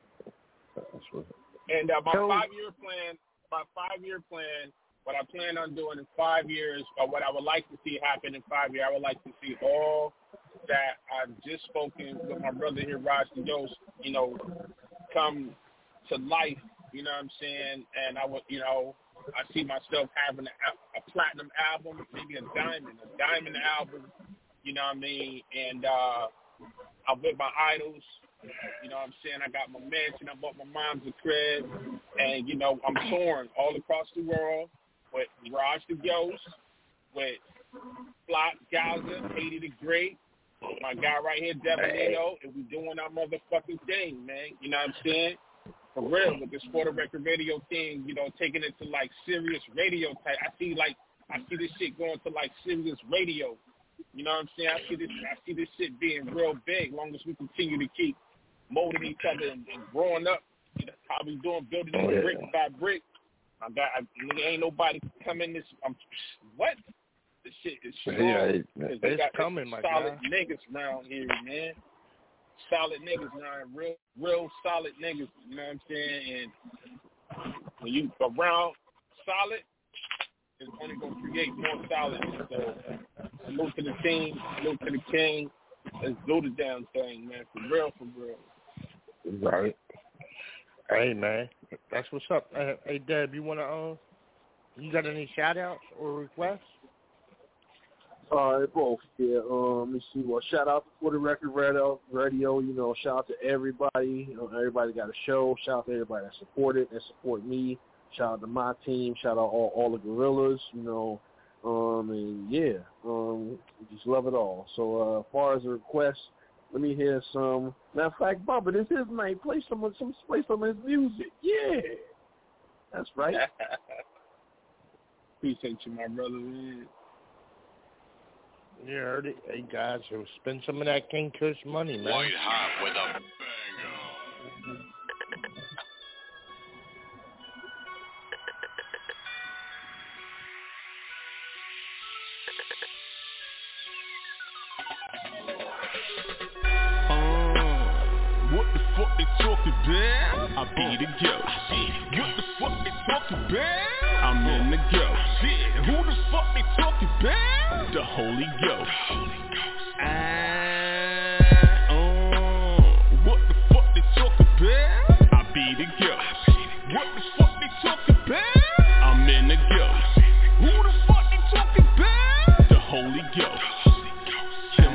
Speaker 8: and uh, my five-year plan, my five-year plan, what I plan on doing in five years, or what I would like to see happen in five years, I would like to see all that I've just spoken with my brother here, Raj the Ghost, you know, come to life, you know what I'm saying? And I would, you know, I see myself having a, a platinum album, maybe a diamond, a diamond album, you know what I mean? And uh, I'm with my idols. You know what I'm saying? I got my mansion. I bought my mom's a crib. And, you know, I'm touring all across the world with Raj the Ghost, with Flock Gaza, Haiti the Great, my guy right here, Devanino, and we doing our motherfucking thing, man. You know what I'm saying? For real, with this Sport Record Radio thing, you know, taking it to, like, serious radio type. I see, like, I see this shit going to, like, serious radio. You know what I'm saying? I see this I see this shit being real big, long as we continue to keep molding each other and, and growing up. You know, how we doing, building it
Speaker 1: yeah.
Speaker 8: brick by brick. I got, I, ain't nobody come in this, I'm, what? This shit is strong.
Speaker 1: Yeah, it, it's
Speaker 8: got
Speaker 1: coming, my
Speaker 8: solid
Speaker 1: guy.
Speaker 8: niggas around here, man. Solid niggas around, real, real solid niggas, you know what I'm saying? And when you around solid, it's only going to create more solidness. So, salute to the team, salute to the king. Let's do the damn thing, man. For real, for real.
Speaker 1: Right. Hey, man. That's what's up. Hey, hey Deb, you want to, uh, you got any shout-outs or requests?
Speaker 9: All right, both. Yeah, um, let me see. Well, shout out for the Record Radio, radio. You know, shout out to everybody. You know, everybody got a show. Shout out to everybody that supported, that support me. Shout out to my team. Shout out all, all the gorillas, you know. Um, and, yeah, um, just love it all. So uh, as far as the requests, let me hear some. Matter of fact, Bubba, this is night. Play some, some, play some of his music. Yeah. That's right.
Speaker 8: Appreciate you, my brother, man.
Speaker 1: You heard it. Hey, guys, so spend some of that King Kush money, man.
Speaker 10: White hot with a banger.
Speaker 7: I be the ghost. What the fuck they talking about? I'm in the ghost. Shit, who the fuck they talking about? The Holy Ghost. Ah, uh, what the fuck they talking about? been the ghost. Who the fuck they talking about? The Holy Ghost. Come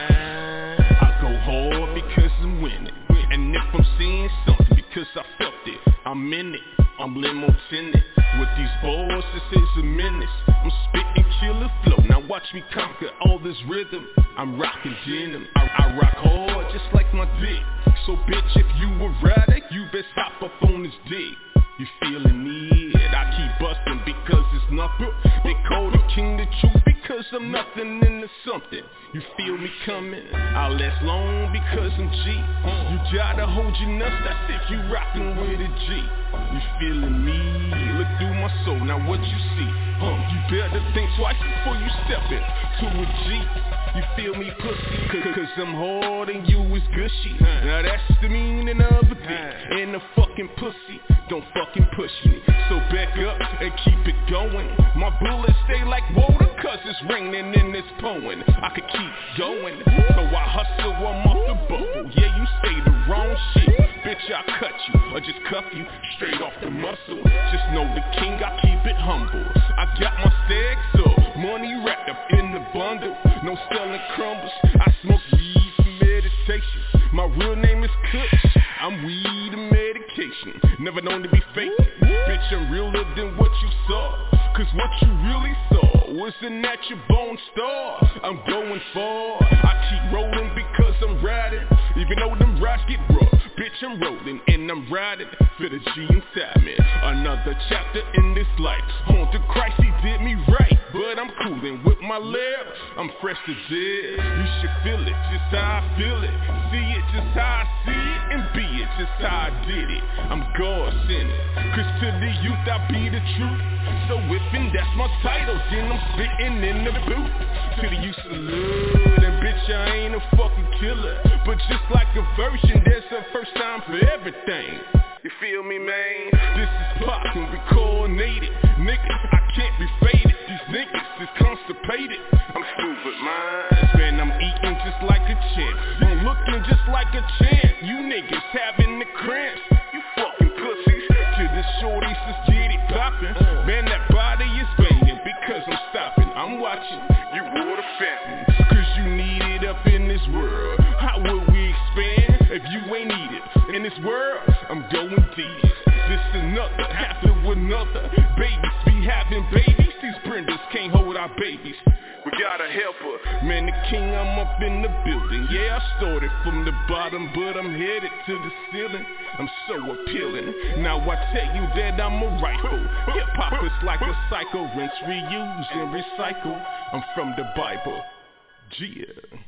Speaker 7: on. I go hard because I'm winning. And if I'm seeing something because I felt it, I'm in it. I'm limo tinted. With these balls, this is a menace. I'm spitting killer flow. Now watch me conquer all this rhythm. I'm rocking denim. I, I rock hard just like my dick. So bitch, if you a rider, you best hop up on this dick. You feeling me? I keep busting because it's nothing. They call the king the truth because I'm nothing into something. You feel me coming? I'll last long because I'm G. You gotta hold your nuts, that's if you rockin' with a G. You feeling me? Look through my soul, now what you see? Huh? You better think twice before you step into a G. You feel me, pussy? Cause I'm hard and you is gushy. Now that's the meaning of a dick and a fucking pussy. Don't fucking push me. So back up and keep it going. My bullets stay like water cause it's raining and it's pouring. I could keep going. So I hustle, I'm off the bubble. Yeah, you say the wrong shit. Bitch, I cut you or just cuff you straight off the muscle. Just know the king, I keep it humble. I got my stacks up, money wrapped up in the bundle. No selling crumbles, I smoke weed for meditation. My real name is Kush, I'm weed and medication. Never known to be fake, bitch, I'm realer than what you saw. Cause what you really saw was a natural bone star. I'm going far, I keep rolling because I'm riding. Even though them rides get rough, bitch, I'm rolling and I'm riding for the G inside me. Another chapter in this life. On to Christ, he did me right. But I'm coolin' with my left. I'm fresh to death. You should feel it just how I feel it. See it just how I see it. And be it just how I did it. I'm God sent it. Cause to the youth I be the truth. So if and that's my title, then I'm spittin' in the booth. To the youth salute. And bitch, I ain't a fucking killer. But just like a version, there's a first time for everything. You feel me, man? This is poppin', we coordinated. Niggas, I can't be faded. These niggas is constipated. I'm stupid, man. Man, I'm eating just like a champ. I'm looking just like a champ. You niggas having the cramps. You fucking pussies. To the shorties, just get it poppin'. Man, that body is banging because I'm stopping. I'm watching you water fountain. Cause you need it up in this world. How will we expand if you ain't need it? In this world, I'm going deep. This another, after another. Babies be having babies. These Brendas can't hold our babies. We gotta help her. Man, the king, I'm up in the building. Yeah, I started from the bottom, but I'm headed to the ceiling. I'm so appealing. Now I tell you that I'm a rifle. Hip-hop is like a cycle. Rinse, reuse, and recycle. I'm from the Bible. Gia.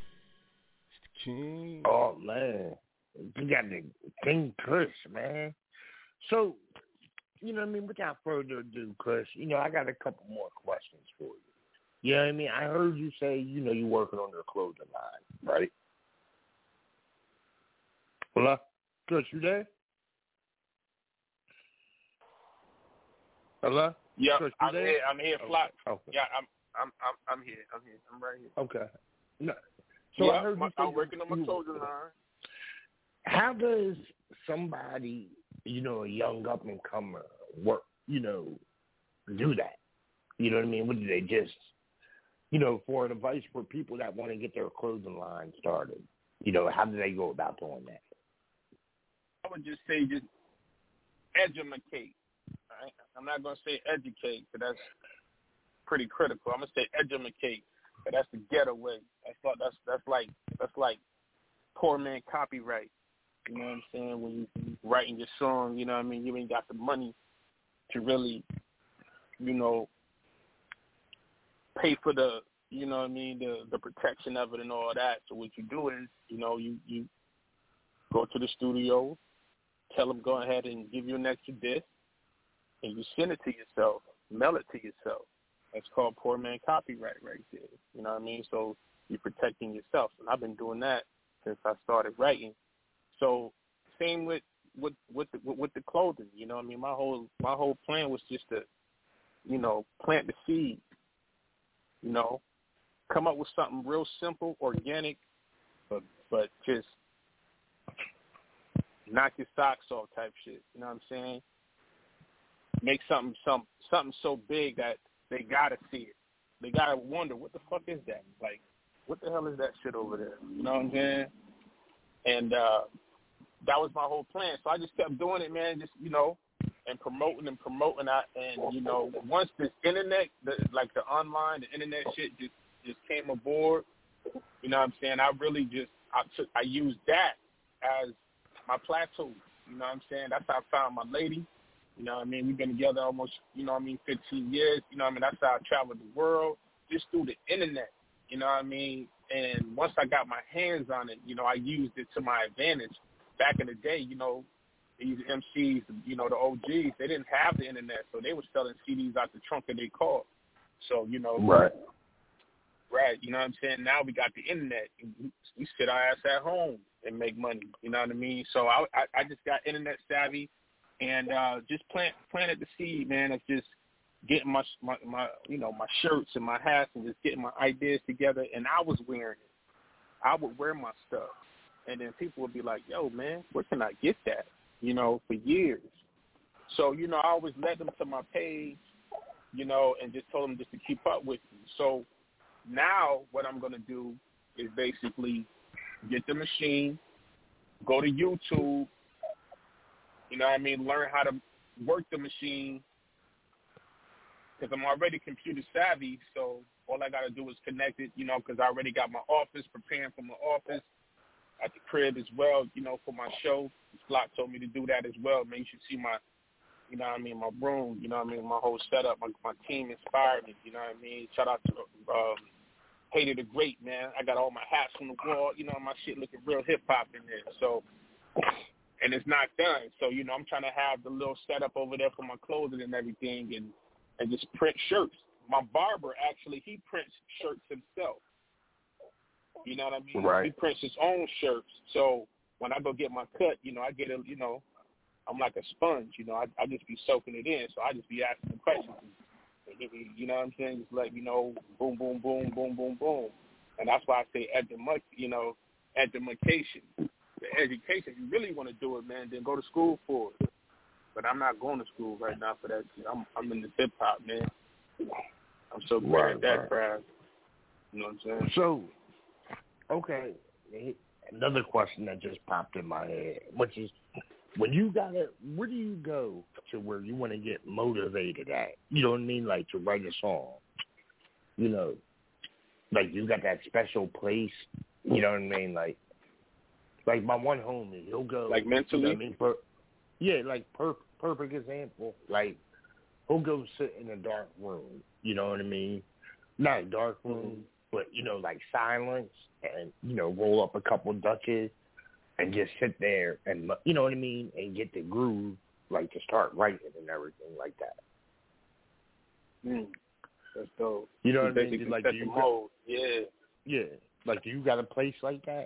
Speaker 7: It's the king.
Speaker 1: Oh, man. You got the King Kush, man. So, you know what I mean? Without further ado, Kush, you know, I got a couple more questions for you. You know what I mean? I heard you say, you know, you're working on your clothing line, right? Hello? Kush, you there? Hello?
Speaker 8: Yeah,
Speaker 1: Kush, you
Speaker 8: I'm
Speaker 1: there?
Speaker 8: here. I'm here, Fly.
Speaker 1: Okay.
Speaker 8: Yeah, I'm, I'm, I'm, I'm here. I'm here. I'm right here.
Speaker 1: Okay. No. So
Speaker 8: yeah,
Speaker 1: I heard
Speaker 8: my,
Speaker 1: you say
Speaker 8: I'm working on my clothing line.
Speaker 1: How does somebody, you know, a young up and comer work, you know, do that? You know what I mean? What do they just, you know, for advice for people that want to get their clothing line started, you know, how do they go about doing that?
Speaker 8: I would just say just educate. Right? I'm not going to say educate, because that's pretty critical. I'm going to say educate, because that's the getaway. That's like, that's that's like that's like poor man copyright. You know what I'm saying? When you writing your song, you know what I mean? You ain't got the money to really, you know, pay for the, you know what I mean, the, the protection of it and all that. So what you do is, you know, you, you go to the studio, tell them go ahead and give you an extra disc, and you send it to yourself, mail it to yourself. That's called poor man copyright right there. You know what I mean? So you're protecting yourself. And I've been doing that since I started writing. So same with with with the, with the clothing. You know what I mean? My whole my whole plan was just to, you know, plant the seed. You know, come up with something real simple, organic, but but just knock your socks off type shit. You know what I'm saying? make something some something so big that they gotta see it. They gotta wonder what the fuck is that? Like, what the hell is that shit over there? You know what I'm saying? And uh, that was my whole plan. So I just kept doing it, man. Just you know, and promoting and promoting. I, and you know, once this internet, the, like the online, the internet shit just just came aboard. You know what I'm saying? I really just I took I used that as my plateau. You know what I'm saying? That's how I found my lady. You know what I mean? We've been together almost, you know what I mean, fifteen years. You know what I mean? That's how I traveled the world, just through the internet. You know what I mean? And once I got my hands on it, you know, I used it to my advantage. Back in the day, you know, these M Cs, you know, the O Gs, they didn't have the internet, so they were selling C Ds out the trunk of their car. So, you know.
Speaker 1: Right.
Speaker 8: Right, you know what I'm saying? Now we got the internet. We sit our ass at home and make money. You know what I mean? So I, I, I just got internet savvy, and uh, just plant planted the seed, man, of just getting my, my my you know my shirts and my hats and just getting my ideas together. And I was wearing it. I would wear my stuff, and then people would be like, "Yo, man, where can I get that?" You know, for years. So you know, I always led them to my page, you know, and just told them just to keep up with me. So now what I'm going to do is basically get the machine, go to YouTube, you know what I mean, learn how to work the machine, because I'm already computer savvy, so all I got to do is connect it, you know, because I already got my office, preparing for my office at the crib as well, you know, for my show. Block told me to do that as well. Man, you should see my, you know what I mean, my room, you know what I mean, my whole setup. My, my team inspired me, you know what I mean. Shout out to um, Hater the Great, man. I got all my hats on the wall, you know, my shit looking real hip-hop in there. So, and it's not done. So, you know, I'm trying to have the little setup over there for my clothing and everything, and, and just print shirts. My barber, actually, he prints shirts himself. You know what I mean?
Speaker 1: Right.
Speaker 8: He prints his own shirts. So when I go get my cut, you know, I get a, you know, I'm like a sponge, you know. I, I just be soaking it in, so I just be asking questions. You know what I'm saying? Just let me know, boom, boom, boom, boom, boom, boom. And that's why I say education, you know, education. The education, if you really want to do it, man, then go to school for it. But I'm not going to school right now for that shit. I'm I'm in the hip-hop, man. I'm so great
Speaker 1: Right,
Speaker 8: at that
Speaker 1: right.
Speaker 8: craft. You know what I'm saying?
Speaker 1: So, okay, another question that just popped in my head, which is, when you gotta, where do you go to where you want to get motivated at? You know what I mean? Like to write a song. You know, like you got that special place. You know what I mean? Like, like my one homie, he'll go.
Speaker 8: Like mentally?
Speaker 1: You know what I mean? Per, yeah, like per, perfect example. Like he'll go sit in a dark room. You know what I mean? Not a dark room, mm-hmm. but you know, like silence, and you know, roll up a couple Dutches. And just sit there and, you know what I mean, and get the groove, like to start writing and everything like that.
Speaker 8: Mm. That's dope.
Speaker 1: You know
Speaker 8: you
Speaker 1: what I mean? Like,
Speaker 8: set
Speaker 1: do you
Speaker 8: the
Speaker 1: got,
Speaker 8: mode. Yeah.
Speaker 1: Yeah. Like, do you got a place like that?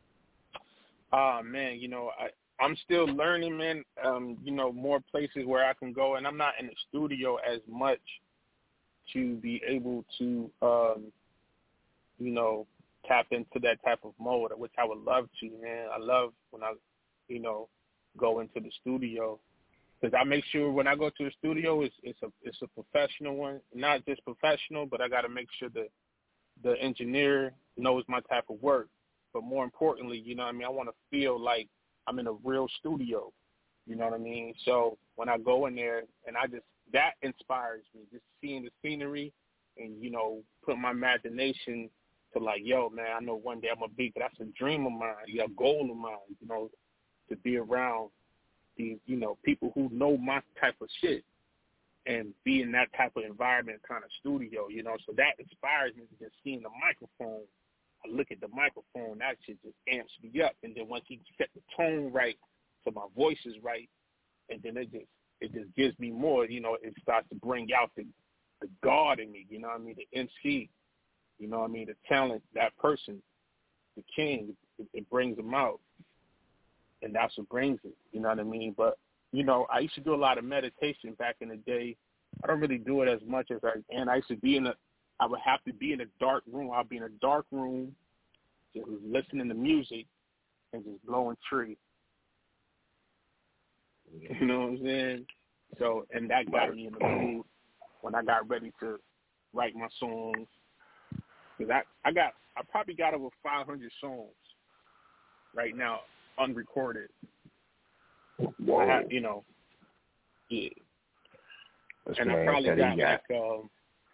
Speaker 8: Ah, uh, man, you know, I, I'm still learning, man, um, you know, more places where I can go. And I'm not in the studio as much to be able to, um, you know, tap into that type of mode, which I would love to, man. I love when I, you know, go into the studio, because I make sure when I go to the studio, it's it's a it's a professional one, not just professional, but I got to make sure that the engineer knows my type of work. But more importantly, you know what I mean, I want to feel like I'm in a real studio. You know what I mean? So when I go in there, and I just, that inspires me, just seeing the scenery and, you know, put my imagination to like, yo, man, I know one day I'm going to be, but that's a dream of mine, yeah, a goal of mine, you know, to be around these, you know, people who know my type of shit and be in that type of environment, kind of studio, you know. So that inspires me, just seeing the microphone. I look at the microphone, that shit just amps me up. And then once you set the tone right, so my voice is right, and then it just it just gives me more, you know, it starts to bring out the, the God in me, you know what I mean, the M C. You know what I mean? The talent, that person, the king, it, it brings them out. And that's what brings it. You know what I mean? But, you know, I used to do a lot of meditation back in the day. I don't really do it as much as I and I used to be in a, I would have to be in a dark room. I'd be in a dark room, just listening to music and just blowing tree. You know what I'm saying? So, and that got me in the mood when I got ready to write my songs. Cause I, I got, I probably got over five hundred songs right now, unrecorded.
Speaker 1: Whoa.
Speaker 8: I have, you know, yeah.
Speaker 1: This
Speaker 8: and I probably got, got like, um,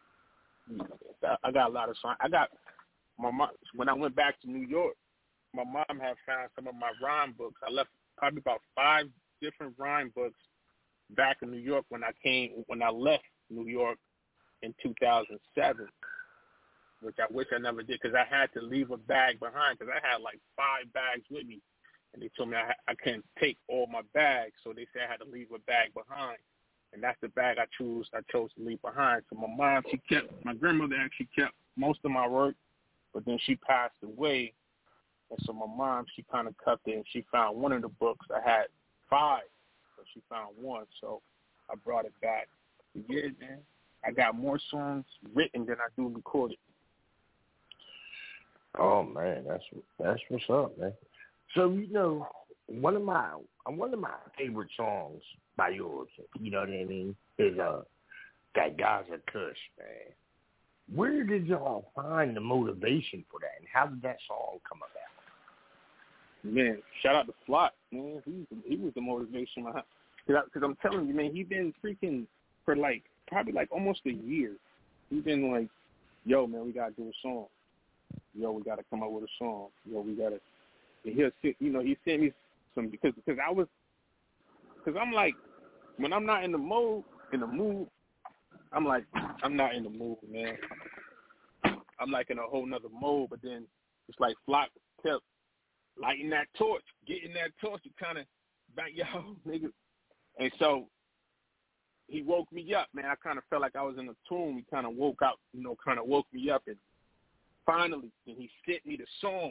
Speaker 8: I got a lot of songs. I got my mom, when I went back to New York, my mom had found some of my rhyme books. I left probably about five different rhyme books back in New York when I came, when I left New York in two thousand seven, which I wish I never did because I had to leave a bag behind because I had like five bags with me. And they told me I, I couldn't take all my bags, so they said I had to leave a bag behind. And that's the bag I chose, I chose to leave behind. So my mom, she kept, my grandmother actually kept most of my work, but then she passed away. And so my mom, she kind of cut it, and she found one of the books. I had five, but she found one, so I brought it back. Yeah, man. I got more songs written than I do recorded.
Speaker 1: Oh man, that's that's what's up, man. So you know, one of my one of my favorite songs by yours, you know what I mean, is uh that Gaza Kush, man. Where did y'all find the motivation for that, and how did that song come about?
Speaker 8: Man, shout out to Flock, man. He he was the motivation behind. Because I'm telling you, man, he been freaking for like probably like almost a year. He been like, yo, man, we gotta do a song. Yo, we gotta come up with a song. Yo, we gotta. And he'll sit, you know, he sent me some because because I was because I'm like when I'm not in the mode in the mood, I'm like I'm not in the mood, man. I'm like in a whole nother mode. But then it's like Flock kept lighting that torch, getting that torch to kind of back y'all nigga. And so he woke me up, man. I kind of felt like I was in a tomb. He kind of woke up, you know, kind of woke me up. And finally, and he sent me the song.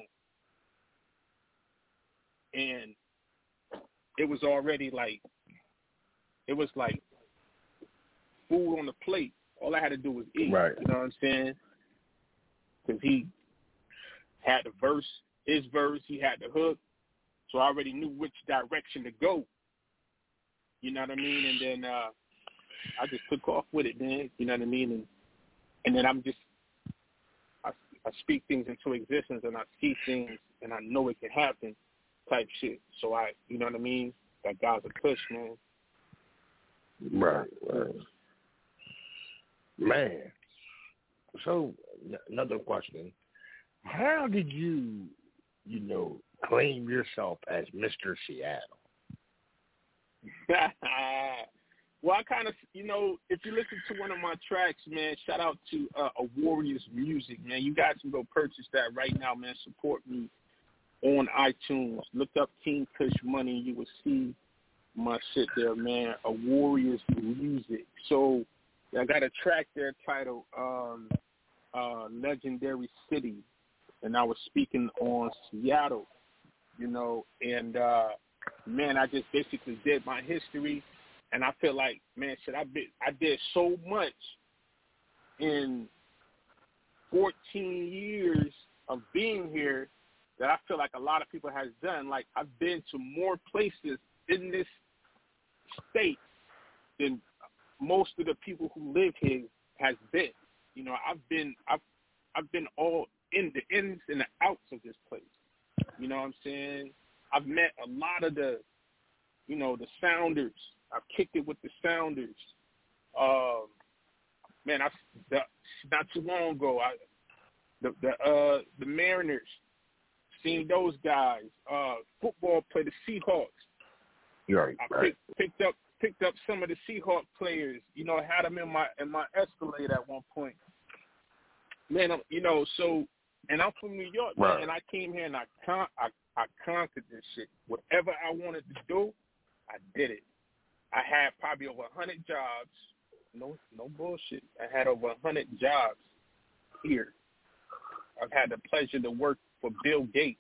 Speaker 8: And it was already like, it was like food on the plate. All I had to do was eat.
Speaker 1: Right.
Speaker 8: You know what I'm saying? Because he had the verse, his verse, he had the hook. So I already knew which direction to go. You know what I mean? And then uh, I just took off with it, man. You know what I mean? And and then I'm just, I, I speak things into existence and I see things and I know it can happen type shit. So I, you know what I mean? That Gaza Kush, man.
Speaker 1: Right, right. Man. So n- another question. How did you, you know, claim yourself as Mister Seattle?
Speaker 8: Well, I kind of, you know, if you listen to one of my tracks, man, shout out to uh, a Warriors Music, man. You guys can go purchase that right now, man. Support me on iTunes. Look up King Kush Money. You will see my shit there, man. A Warriors Music. So I got a track there titled um, uh, Legendary City, and I was speaking on Seattle, you know, and uh, man, I just basically did my history, and I feel like, man, shit, I did, I did so much in fourteen years of being here that I feel like a lot of people has done. Like, I've been to more places in this state than most of the people who live here has been. You know, I've been, I've, I've been all in the ins and the outs of this place. You know what I'm saying? I've met a lot of the, you know, the Sounders. I've kicked it with the Sounders. Um, man, I the, not too long ago, I the the uh, the Mariners. Seen those guys. Uh, football play the Seahawks.
Speaker 1: Right,
Speaker 8: I
Speaker 1: right.
Speaker 8: picked, picked up picked up some of the Seahawk players. You know, had them in my in my Escalade at one point. Man, I'm, you know, so and I'm from New York, man,
Speaker 1: Right.
Speaker 8: and I came here and I con I, I conquered this shit. Whatever I wanted to do, I did it. I had probably over a hundred jobs. No, no bullshit. I had over a hundred jobs here. I've had the pleasure to work for Bill Gates.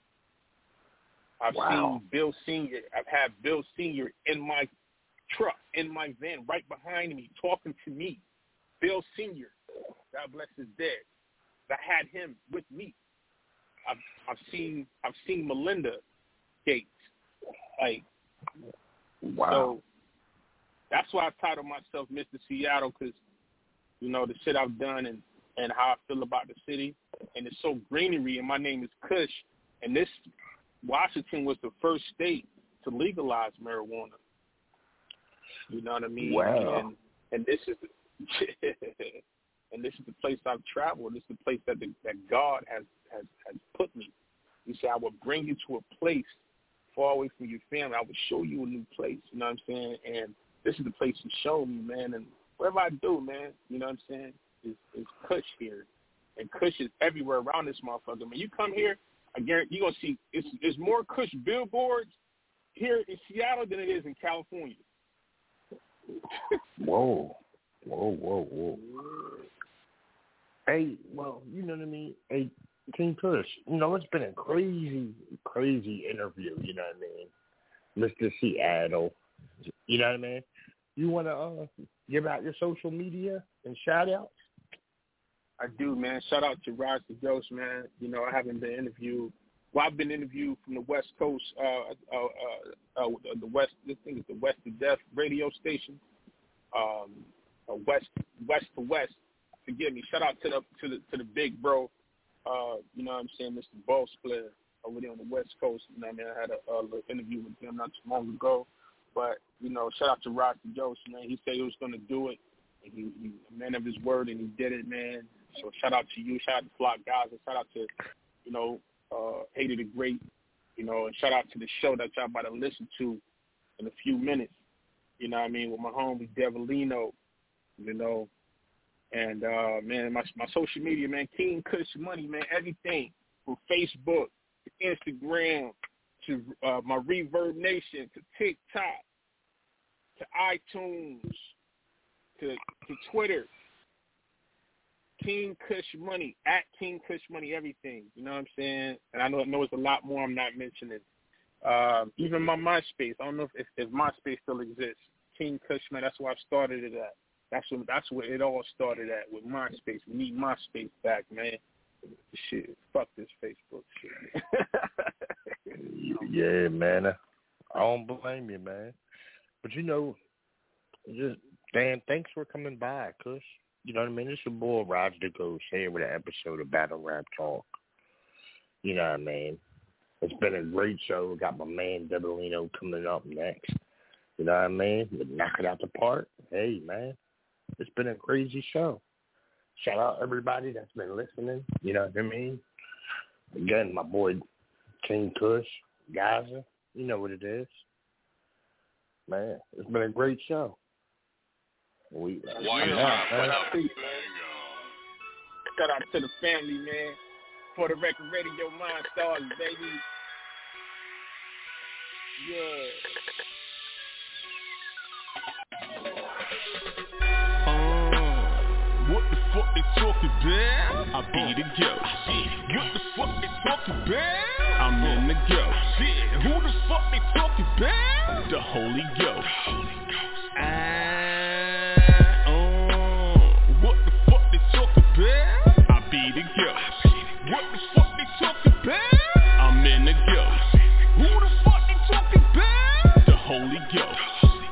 Speaker 8: I've
Speaker 1: Wow.
Speaker 8: seen Bill Senior I've had Bill Senior in my truck, in my van, right behind me, talking to me. Bill Senior God bless his dead. I had him with me. I've I've seen I've seen Melinda Gates. Like,
Speaker 1: wow.
Speaker 8: so that's why I title myself Mister Seattle, because, you know, the shit I've done and, and how I feel about the city. And it's so greenery, and my name is Kush. And this, Washington was the first state to legalize marijuana. You know what I mean?
Speaker 1: Wow.
Speaker 8: And, and this is and this is the place I've traveled. This is the place that the, that God has, has, has put me. He said, I will bring you to a place far away from your family. I will show you a new place. You know what I'm saying? And this is the place He showed me, man. And whatever I do, man, you know what I'm saying, is, is Kush here. And Kush is everywhere around this motherfucker. Man, you come here, I guarantee you're going to see it's, it's more Kush billboards here in Seattle than it is in California.
Speaker 1: Whoa. Whoa, whoa, whoa. Hey, well, you know what I mean? Hey, King Kush, you know, it's been a crazy, crazy interview, you know what I mean? Mister Seattle, you know what I mean? You want to uh, give out your social media and shout-outs?
Speaker 8: I do, man. Shout out to Rise the Ghost, man. You know, I haven't been interviewed. Well, I've been interviewed from the West Coast, uh, uh, uh, uh, the West, this thing is the West to Death radio station, um, uh, West, West to West. Forgive me. Shout out to the to the to the big bro. Uh, you know what I'm saying, Mister Ball Splitter over there on the West Coast. You know what I mean? I had a, a little interview with him not too long ago. But, you know, shout out to Rock the Ghost, man. He said he was going to do it. And he, he a man of his word, and he did it, man. So shout out to you. Shout out to Flock Guys. And shout out to, you know, uh, Hater the Great. You know, and shout out to the show that y'all about to listen to in a few minutes. You know what I mean? With my homie Devilino, you know. And, uh, man, my my social media, man, King Kush Money, man, everything from Facebook to Instagram to uh, my Reverb Nation to TikTok to iTunes to to Twitter. King Kush Money, at King Kush Money, everything. You know what I'm saying? And I know, I know it's a lot more I'm not mentioning. Um, even my MySpace, I don't know if, if, if MySpace still exists. King Kush Money, that's where I started it at. That's what, that's where it all started at, with MySpace. We need MySpace back, man. Shit, fuck this Facebook shit.
Speaker 1: Yeah, man. I don't blame you, man. But, you know, just, Dan, thanks for coming by, Kush. You know what I mean? It's your boy, Roger the Ghost, here with an episode of Battle Rap Talk. You know what I mean? It's been a great show. Got my man, Devilino, coming up next. You know what I mean? But knock it out the park. Hey, man. It's been a crazy show. Shout out everybody that's been listening. You know what I mean? Again, my boy King Kush, Gaza. You know what it is. Man, it's been a great show. We,
Speaker 10: Why
Speaker 8: yeah,
Speaker 10: not?
Speaker 8: man.
Speaker 10: What
Speaker 8: Shout out to the family, man. For the record, Radio Mind Stars, baby. Yeah.
Speaker 7: What the fuck they talking about? I be the ghost. What the fuck they talking about? I'm in the ghost. Shit, who the fuck they talking about? The Holy Ghost. Ah, uh, what the fuck they talking about? I be the ghost. What the fuck they talking about? I'm in the ghost. Who the fuck they talking about? The Holy Ghost.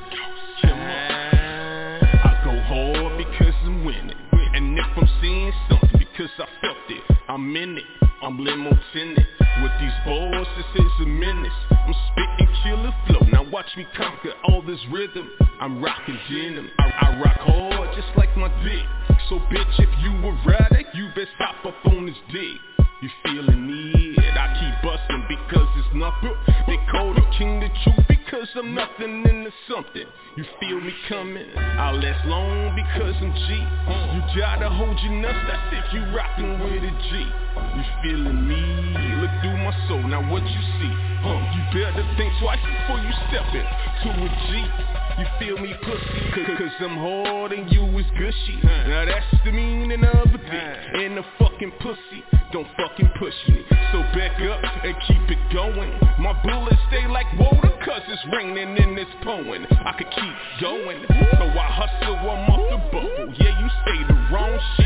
Speaker 7: I go hard because I'm winning. And if I'm seeing something, because I felt it, I'm in it, I'm limo tinted. With these balls, this is a menace. I'm spitting killer flow, now watch me conquer all this rhythm. I'm rocking denim, I, I rock hard just like my dick. So bitch, if you a rider, you best hop up on this dick. You feeling it, I keep busting because it's nothing. They call the king the truth because I'm nothing into something. You feel me coming, I'll last long because I'm G. You gotta hold your nuts, that's if you rockin' with a G. You feeling me, look through my soul, now what you see? Huh, you better think twice before you step in to a G. You feel me, pussy, cause I'm hard and you is gushy. Now that's the meaning of a dick and a fucking pussy. Don't fucking push me, so back up and keep it going. My bullets stay like water cause it's raining and it's pouring. I could keep going, so I hustle, I'm off the bubble. Yeah, you say the wrong shit.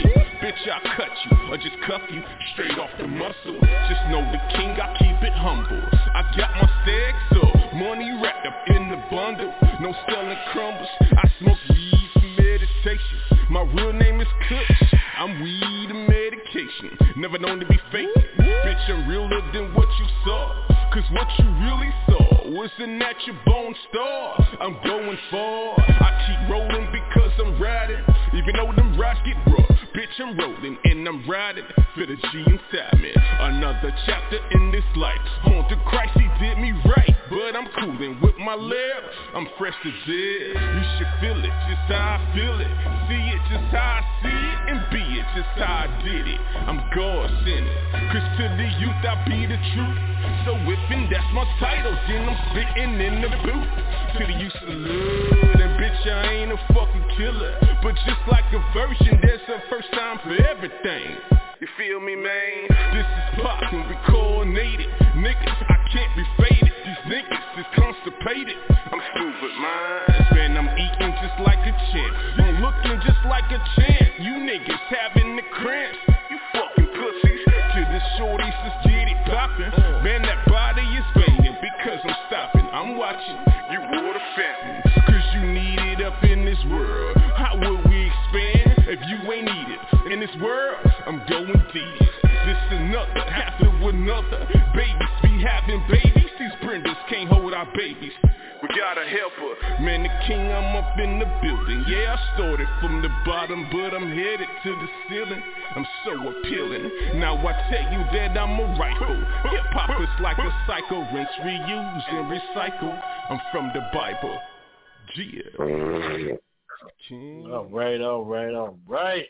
Speaker 7: bitch, I'll cut you or just cuff you straight off the muscle. Just know the king, I keep it humble. I got my stacks up, money wrapped up in the bundle. No selling crumbles, I smoke weed for meditation. My real name is Kush, I'm weed and medication. Never known to be fake, bitch, I'm realer than what you saw. Cause what you really saw was a natural bone star. I'm going far, I keep rolling because I'm riding. Even though them rides get rough, bitch, I'm rolling and I'm riding. Feel the G inside me, another chapter in this life. On to Christ, he did me right, but I'm coolin' with my left. I'm fresh to death, you should feel it just how I feel it. See it just how I see it, and be it just how I did it. I'm God-centered, cause to the youth I be the truth. So if and that's my title, then I'm spitting in the booth. To the youth salute, and bitch I ain't a fucking killer, but just like a version, there's a first time for everything. You feel me, man? This is pop and we coordinated. Niggas, I can't be faded. These niggas is constipated. I'm stupid, man. Man, I'm eating just like a champ. I'm looking just like a champ. You niggas having the cramps. You fucking pussies. To the shorties, just get it poppin'. Man, that body is banging because I'm stopping. I'm watching you water fountain. Cause you need it up in this world. How would we expand if you ain't needed? In this world, I'm going deep. This another, after another. Babies be having babies. These Brendas can't hold our babies. We gotta help her. Man, the king, I'm up in the building. Yeah, I started from the bottom, but I'm headed to the ceiling. I'm so appealing. Now I tell you that I'm a rifle. Hip-hop is like a cycle. Rinse, reuse, and recycle. I'm from the Bible. Yeah.
Speaker 9: All right, all right, all right.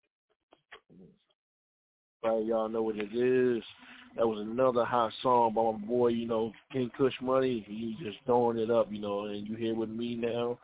Speaker 9: Right, y'all know what it is. That was another hot song by my boy, you know, King Kush Money. He just throwing it up, you know, and you here with me now.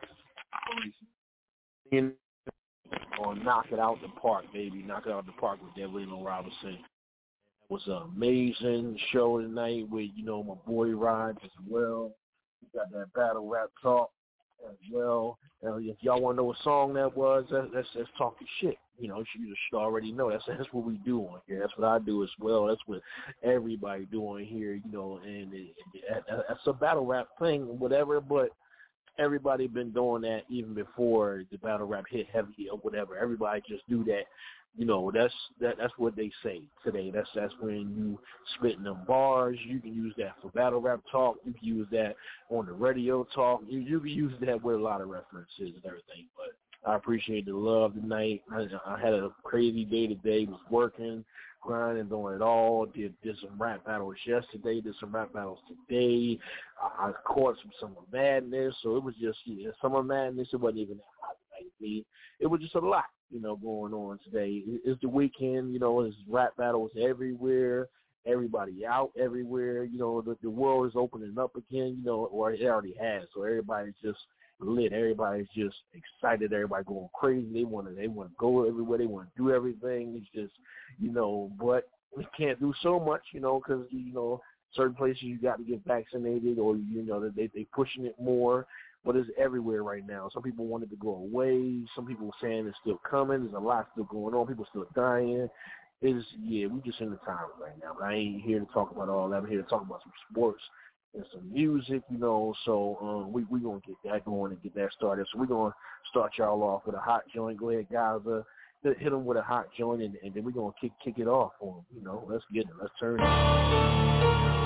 Speaker 9: Or knock it out the park, baby. Knock it out the park with Devlino Robinson. It was an amazing show tonight with, you know, my boy Rod as well. We got that battle rap talk as well. Uh, if y'all want to know what song that was, that, that's that's talking shit. You know, you should already know. That's that's what we do on here. That's what I do as well. That's what everybody doing here. You know, and it, it, that's a battle rap thing, whatever. But everybody been doing that even before the battle rap hit heavy or whatever. Everybody just do that. You know, that's that that's what they say today. That's that's when you spitting them bars. You can use that for battle rap talk. You can use that on the radio talk. You you can use that with a lot of references and everything. But I appreciate the love tonight. I, I had a crazy day today. Was working, grinding, doing it all. Did did some rap battles yesterday. Did some rap battles today. I, I caught some Summer Madness. So it was just yeah, Summer Madness. It wasn't even that hot tonight to me. It was just a lot, you know, going on today. It's the weekend. You know, there's rap battles everywhere. Everybody out everywhere. You know, the, the world is opening up again. You know, or it already has. So everybody's just lit. Everybody's just excited. Everybody going crazy. They want to. They want to go everywhere. They want to do everything. It's just, you know, but we can't do so much, you know, because you know certain places you got to get vaccinated, or you know they they pushing it more. But it's everywhere right now. Some people wanted to go away. Some people saying it's still coming. There's a lot still going on. People still dying. It's yeah, we just in the times right now. But I ain't here to talk about all that. I'm here to talk about some sports and some music, you know, so um, we we gonna get that going and get that started. So we're gonna start y'all off with a hot joint. Go ahead, guys, uh, hit them with a hot joint, and, and then we're gonna kick kick it off for them. You know, let's get it. Let's turn it.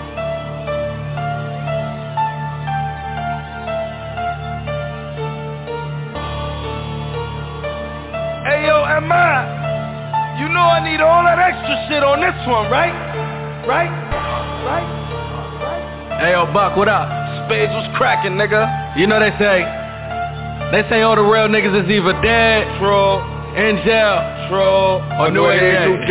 Speaker 11: Hey yo, M I, you know I need all that extra shit on this one, right? Right? Right?
Speaker 12: Hey yo, Buck, what up? Spades was cracking, nigga. You know they say, they say all the real niggas is either dead, true, in jail, true, or new age.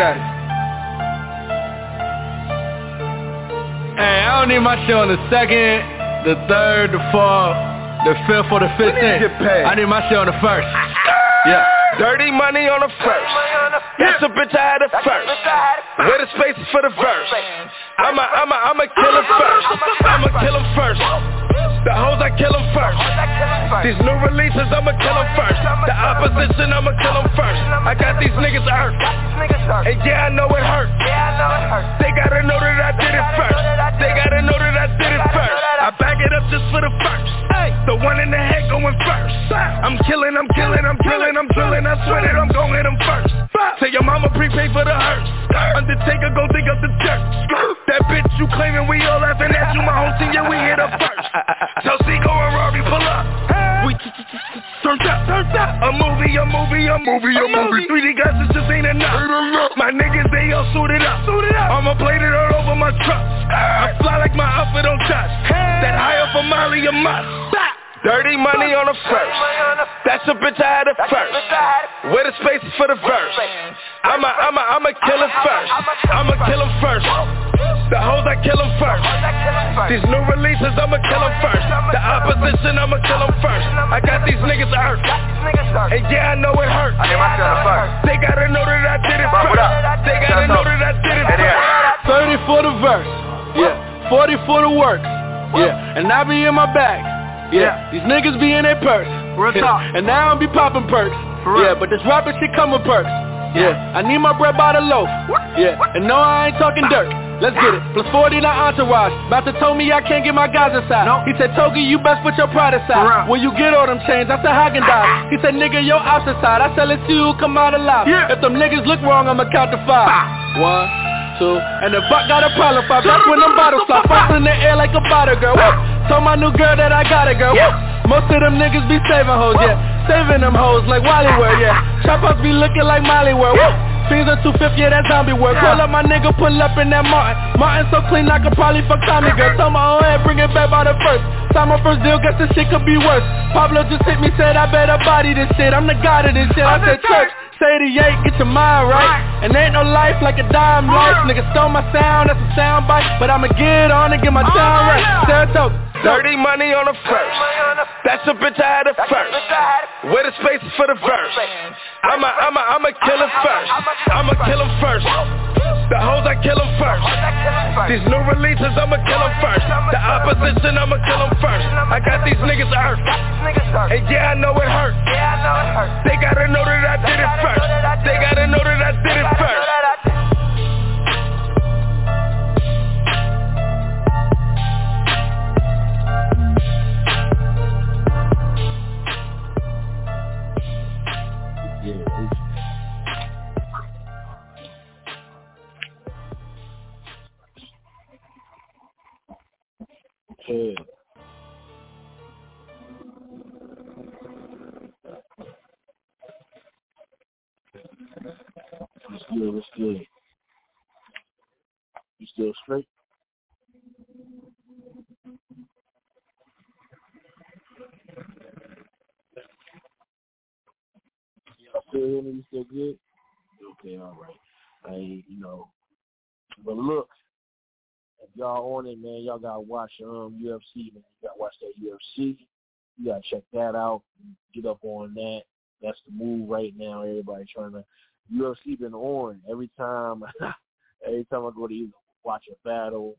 Speaker 12: Hey, I don't need my shit on the second, the third, the fourth, the fifth, or the fifteenth. I need my shit on the first. Yeah.
Speaker 11: Dirty money on the first. That's a bitch I had a first. Where the spaces for the verse? I'ma, I'ma, I'ma kill him first. I'ma kill him first. The hoes, I kill them first. These new releases, I'ma kill them first. The opposition, I'ma kill them first. I got these niggas hurt. And yeah, I know it hurt. They gotta know that I did it first. They gotta know that I did it first. I back it up just for the first. The one in the head going first. I'm killing, I'm killing, I'm killing, I'm drilling. I swear that I'm gon' hit them first. Tell your mama prepay for the hurt. Undertaker, go dig up the dirt. That bitch you claiming, we all laughing at you. My whole team, yeah, we hit up first. Tell Seago and Rory, pull up. We turned up, turned up. A movie, a movie, a movie, a movie. three D guys, this just ain't enough. My niggas, they all suited up. I'ma plate it all over my truck. I fly like my outfit on touch. That high up for Molly, a must. Dirty money on the first. That's a bitch I had it first. Where the space is for the verse. I'ma, I'ma, I'ma kill it first. I'ma kill him first. The hoes, I kill them first. These new releases, I'ma kill them first. The opposition, I'ma kill them first. I got these niggas hurt. And yeah, I know it hurt. They gotta know that I did it first. They gotta know that I did it first.
Speaker 12: thirty for the verse. Yeah. forty for the work. Yeah. And I be in my bag. Yeah, these niggas be in their perks. Yeah. And now I don't be popping perks. Yeah, but this rapping shit come with perks. Yeah, I need my bread by the loaf. Yeah, and no, I ain't talking dirt. Let's get it. Plus forty in our entourage. Master told me I can't get my guys inside. No. He said, Togi, you best put your pride aside. When you get all them chains, I said, Häagen-Dazs. He said, nigga, your ops aside. I said, let's see who come out alive. Yeah. If them niggas look wrong, I'ma count to five. One, two, and the buck got a problem five. That's when them bottles fly. Fast in the air like a bottle girl. Woo. Told my new girl that I got a girl. Yeah. Most of them niggas be saving hoes, yeah. Saving them hoes like Wally-World, yeah. Chop house be looking like Molly-World. Fiends on two fifty, yeah, that zombie work. Pull up my nigga, pull up in that Martin. Martin so clean, I could probably fuck Tommy, girl. Tell my own head, bring it back by the first. Time my first deal, guess this shit could be worse. Pablo just hit me, said I better body this shit. I'm the god of this shit, I said church. Say the eight, get your mind right. And ain't no life like a dime life. Nigga stole my sound, that's a sound bite. But I'ma get on and get my time right. Saratoga.
Speaker 11: Dirty money on the first. That's a bitch I had it first. Where the space is for the verse. I'ma, I'ma, I'ma kill it first. I'ma kill him first. The hoes, I kill them first. These new releases, I'ma kill them first. The opposition, I'ma kill them first. I got these niggas hurt. And yeah, I know it hurt. They gotta know that I did it first. They gotta know that I did it first.
Speaker 9: Yeah. What's good? What's good? You still straight? Y'all still hear me? You still good? Okay, all right. I, you know, but look. If y'all on it, man, y'all gotta watch um U F C, man. You gotta watch that U F C. You gotta check that out. Get up on that. That's the move right now. Everybody trying to. U F C been on every time. every time I go to either watch a battle,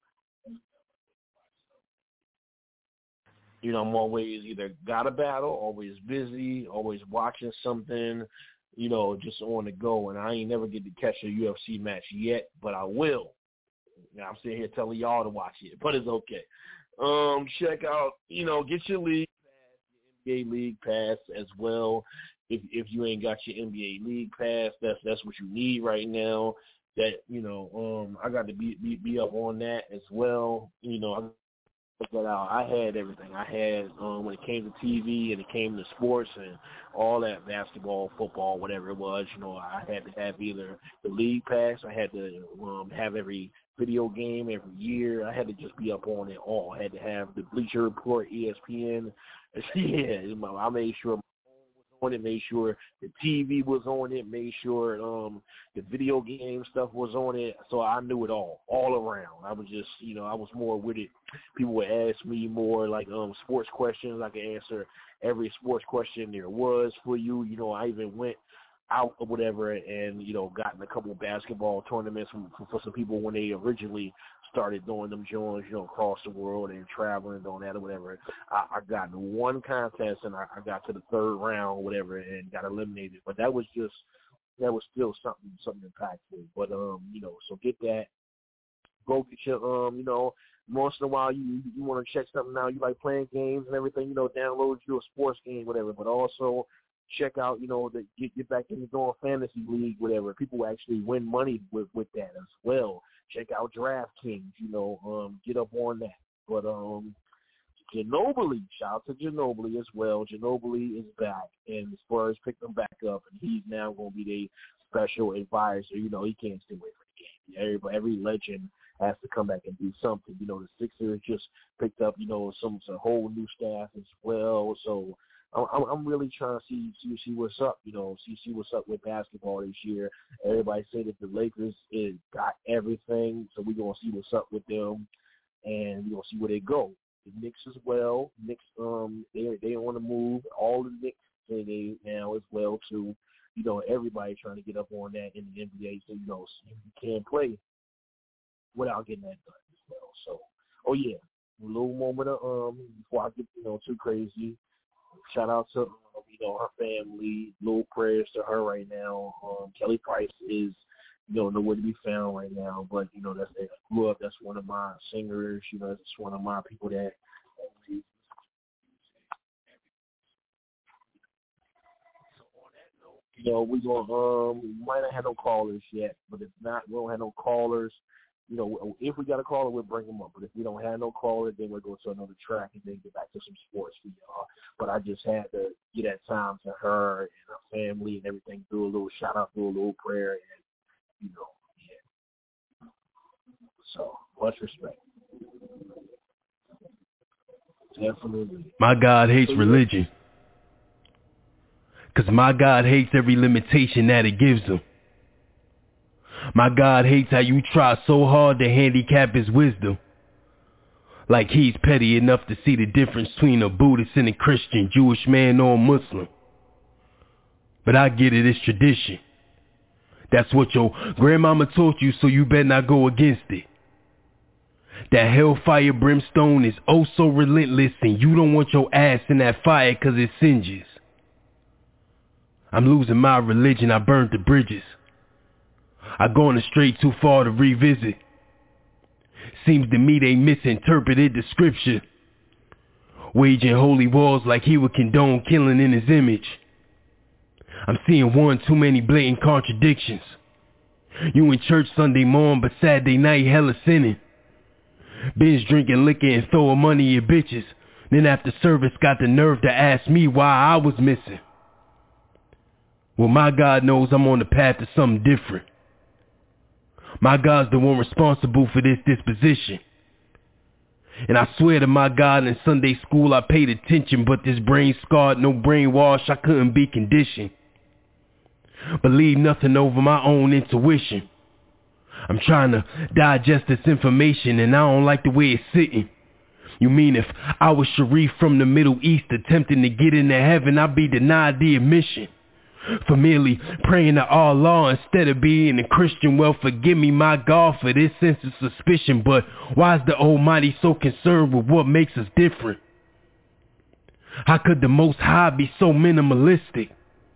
Speaker 9: you know, I'm always either got a battle, always busy, always watching something. You know, just on the go. And I ain't never get to catch a U F C match yet, but I will. Now, I'm sitting here telling y'all to watch it, but it's okay. Um, check out, you know, get your league pass, your N B A league pass as well. If if you ain't got your N B A league pass, that's that's what you need right now. That, you know, um, I got to be be, be up on that as well. You know, I check that out. I had everything. I had um, when it came to T V and it came to sports and all that, basketball, football, whatever it was. You know, I had to have either the league pass. I had to um, have every video game every year. I had to just be up on it all. I had to have the Bleacher Report, E S P N. Yeah, I made sure my phone was on it, made sure the T V was on it, made sure um, the video game stuff was on it. So I knew it all, all around. I was just, you know, I was more with it. People would ask me more like um, sports questions. I could answer every sports question there was for you. You know, I even went out or whatever, and you know, gotten a couple of basketball tournaments for, for, for some people when they originally started doing them joints, you know, across the world and traveling and doing that or whatever. I, I got in one contest and I, I got to the third round or whatever and got eliminated. But that was just that was still something something impactful. But um, you know, so get that. Go get your um, you know, once in a while you you want to check something out. You like playing games and everything, you know, download you a sports game, whatever. But also check out, you know, the get get back into doing fantasy league, whatever. People actually win money with with that as well. Check out DraftKings, you know, um, get up on that. But um, Ginobili, shout out to Ginobili as well. Ginobili is back, and the Spurs picked him back up, and he's now going to be the special advisor. You know, he can't stay away from the game. Everybody, every legend has to come back and do something. You know, the Sixers just picked up, you know, some, some whole new staff as well. So I'm, I'm really trying to see, see see what's up, you know, see see what's up with basketball this year. Everybody said that the Lakers is got everything, so we're gonna see what's up with them, and we're gonna see where they go. The Knicks as well. Knicks, um, they they on the move. All the Knicks say they now as well too. You know, everybody trying to get up on that in the N B A, so you know you can't play without getting that done as well. So, oh yeah, a little moment of um before I get you know too crazy. Shout out to, you know, her family. Little prayers to her right now. Um, Kelly Price is, you know, nowhere to be found right now. But, you know, that's I grew up. That's one of my singers. You know, that's one of my people that, you know, we going um, we might not have no callers yet. But if not, we don't have no callers. You know, if we got a caller, we'll bring them up. But if we don't have no caller, then we'll go to another track and then get back to some sports for y'all. But I just had to get that time to her and her family and everything. Do a little shout out, do a little prayer, and you know, yeah. So much respect. Definitely.
Speaker 13: My God hates religion, cause my God hates every limitation that it gives him. My God hates how you try so hard to handicap his wisdom. Like he's petty enough to see the difference between a Buddhist and a Christian, Jewish man or a Muslim. But I get it, it's tradition. That's what your grandmama taught you, so you better not go against it. That hellfire brimstone is oh so relentless, and you don't want your ass in that fire cause it singes. I'm losing my religion, I burned the bridges. I gone astray too far to revisit. Seems to me they misinterpreted the scripture, waging holy wars like he would condone killing in his image. I'm seeing one too many blatant contradictions. You in church Sunday morning, but Saturday night hella sinning. Binge drinking liquor and throwing money at bitches. Then after service got the nerve to ask me why I was missing. Well, my God knows I'm on the path to something different. My God's the one responsible for this disposition. And I swear to my God, in Sunday school I paid attention, but this brain scarred, no brainwash, I couldn't be conditioned. Believe nothing over my own intuition. I'm trying to digest this information and I don't like the way it's sitting. You mean if I was Sharif from the Middle East attempting to get into heaven, I'd be denied the admission? For merely praying to Allah instead of being a Christian? Well, forgive me, my God, for this sense of suspicion, but why is the Almighty so concerned with what makes us different? How could the Most High be so minimalistic?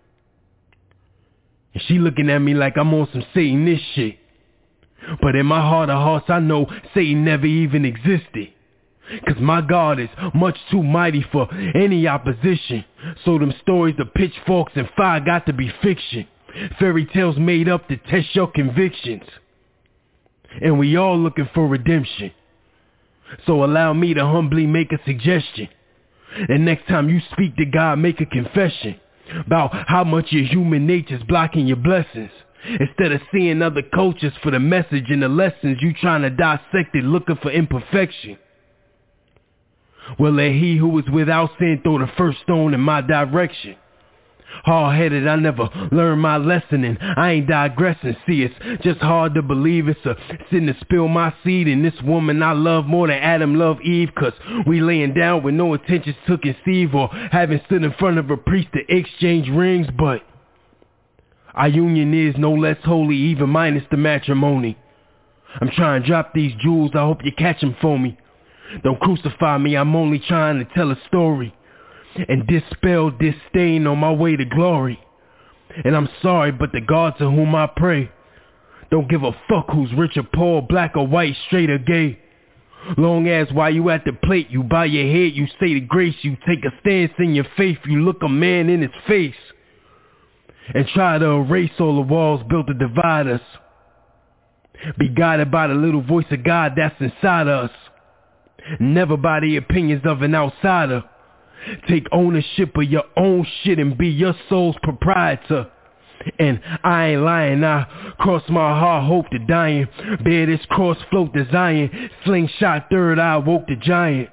Speaker 13: And she looking at me like I'm on some Satanist shit. But in my heart of hearts, I know Satan never even existed. Cause my God is much too mighty for any opposition. So them stories of pitchforks and fire got to be fiction. Fairy tales made up to test your convictions. And we all looking for redemption. So allow me to humbly make a suggestion. And next time you speak to God, make a confession about how much your human nature's blocking your blessings. Instead of seeing other cultures for the message and the lessons, you trying to dissect it looking for imperfection. Well, let he who is without sin throw the first stone in my direction. Hard-headed, I never learned my lesson, and I ain't digressing. See, it's just hard to believe it's a sin to spill my seed in this woman I love more than Adam loved Eve. Cause we laying down with no intentions to conceive, or having stood in front of a priest to exchange rings. But Our union is no less holy, even minus the matrimony. I'm trying to drop these jewels, I hope you catch them for me. Don't crucify me, I'm only trying to tell a story and dispel disdain on my way to glory. And I'm sorry, but the God to whom I pray don't give a fuck who's rich or poor, black or white, straight or gay. Long as while you at the plate, you bow your head, you say the grace, you take a stance in your faith, you look a man in his face and try to erase all the walls built to divide us. Be guided by the little voice of God that's inside us, never by the opinions of an outsider. Take ownership of your own shit and be your soul's proprietor. And I ain't lying, I cross my heart, hope to dying. Bear this cross, float to Zion. Slingshot third eye, woke the giant.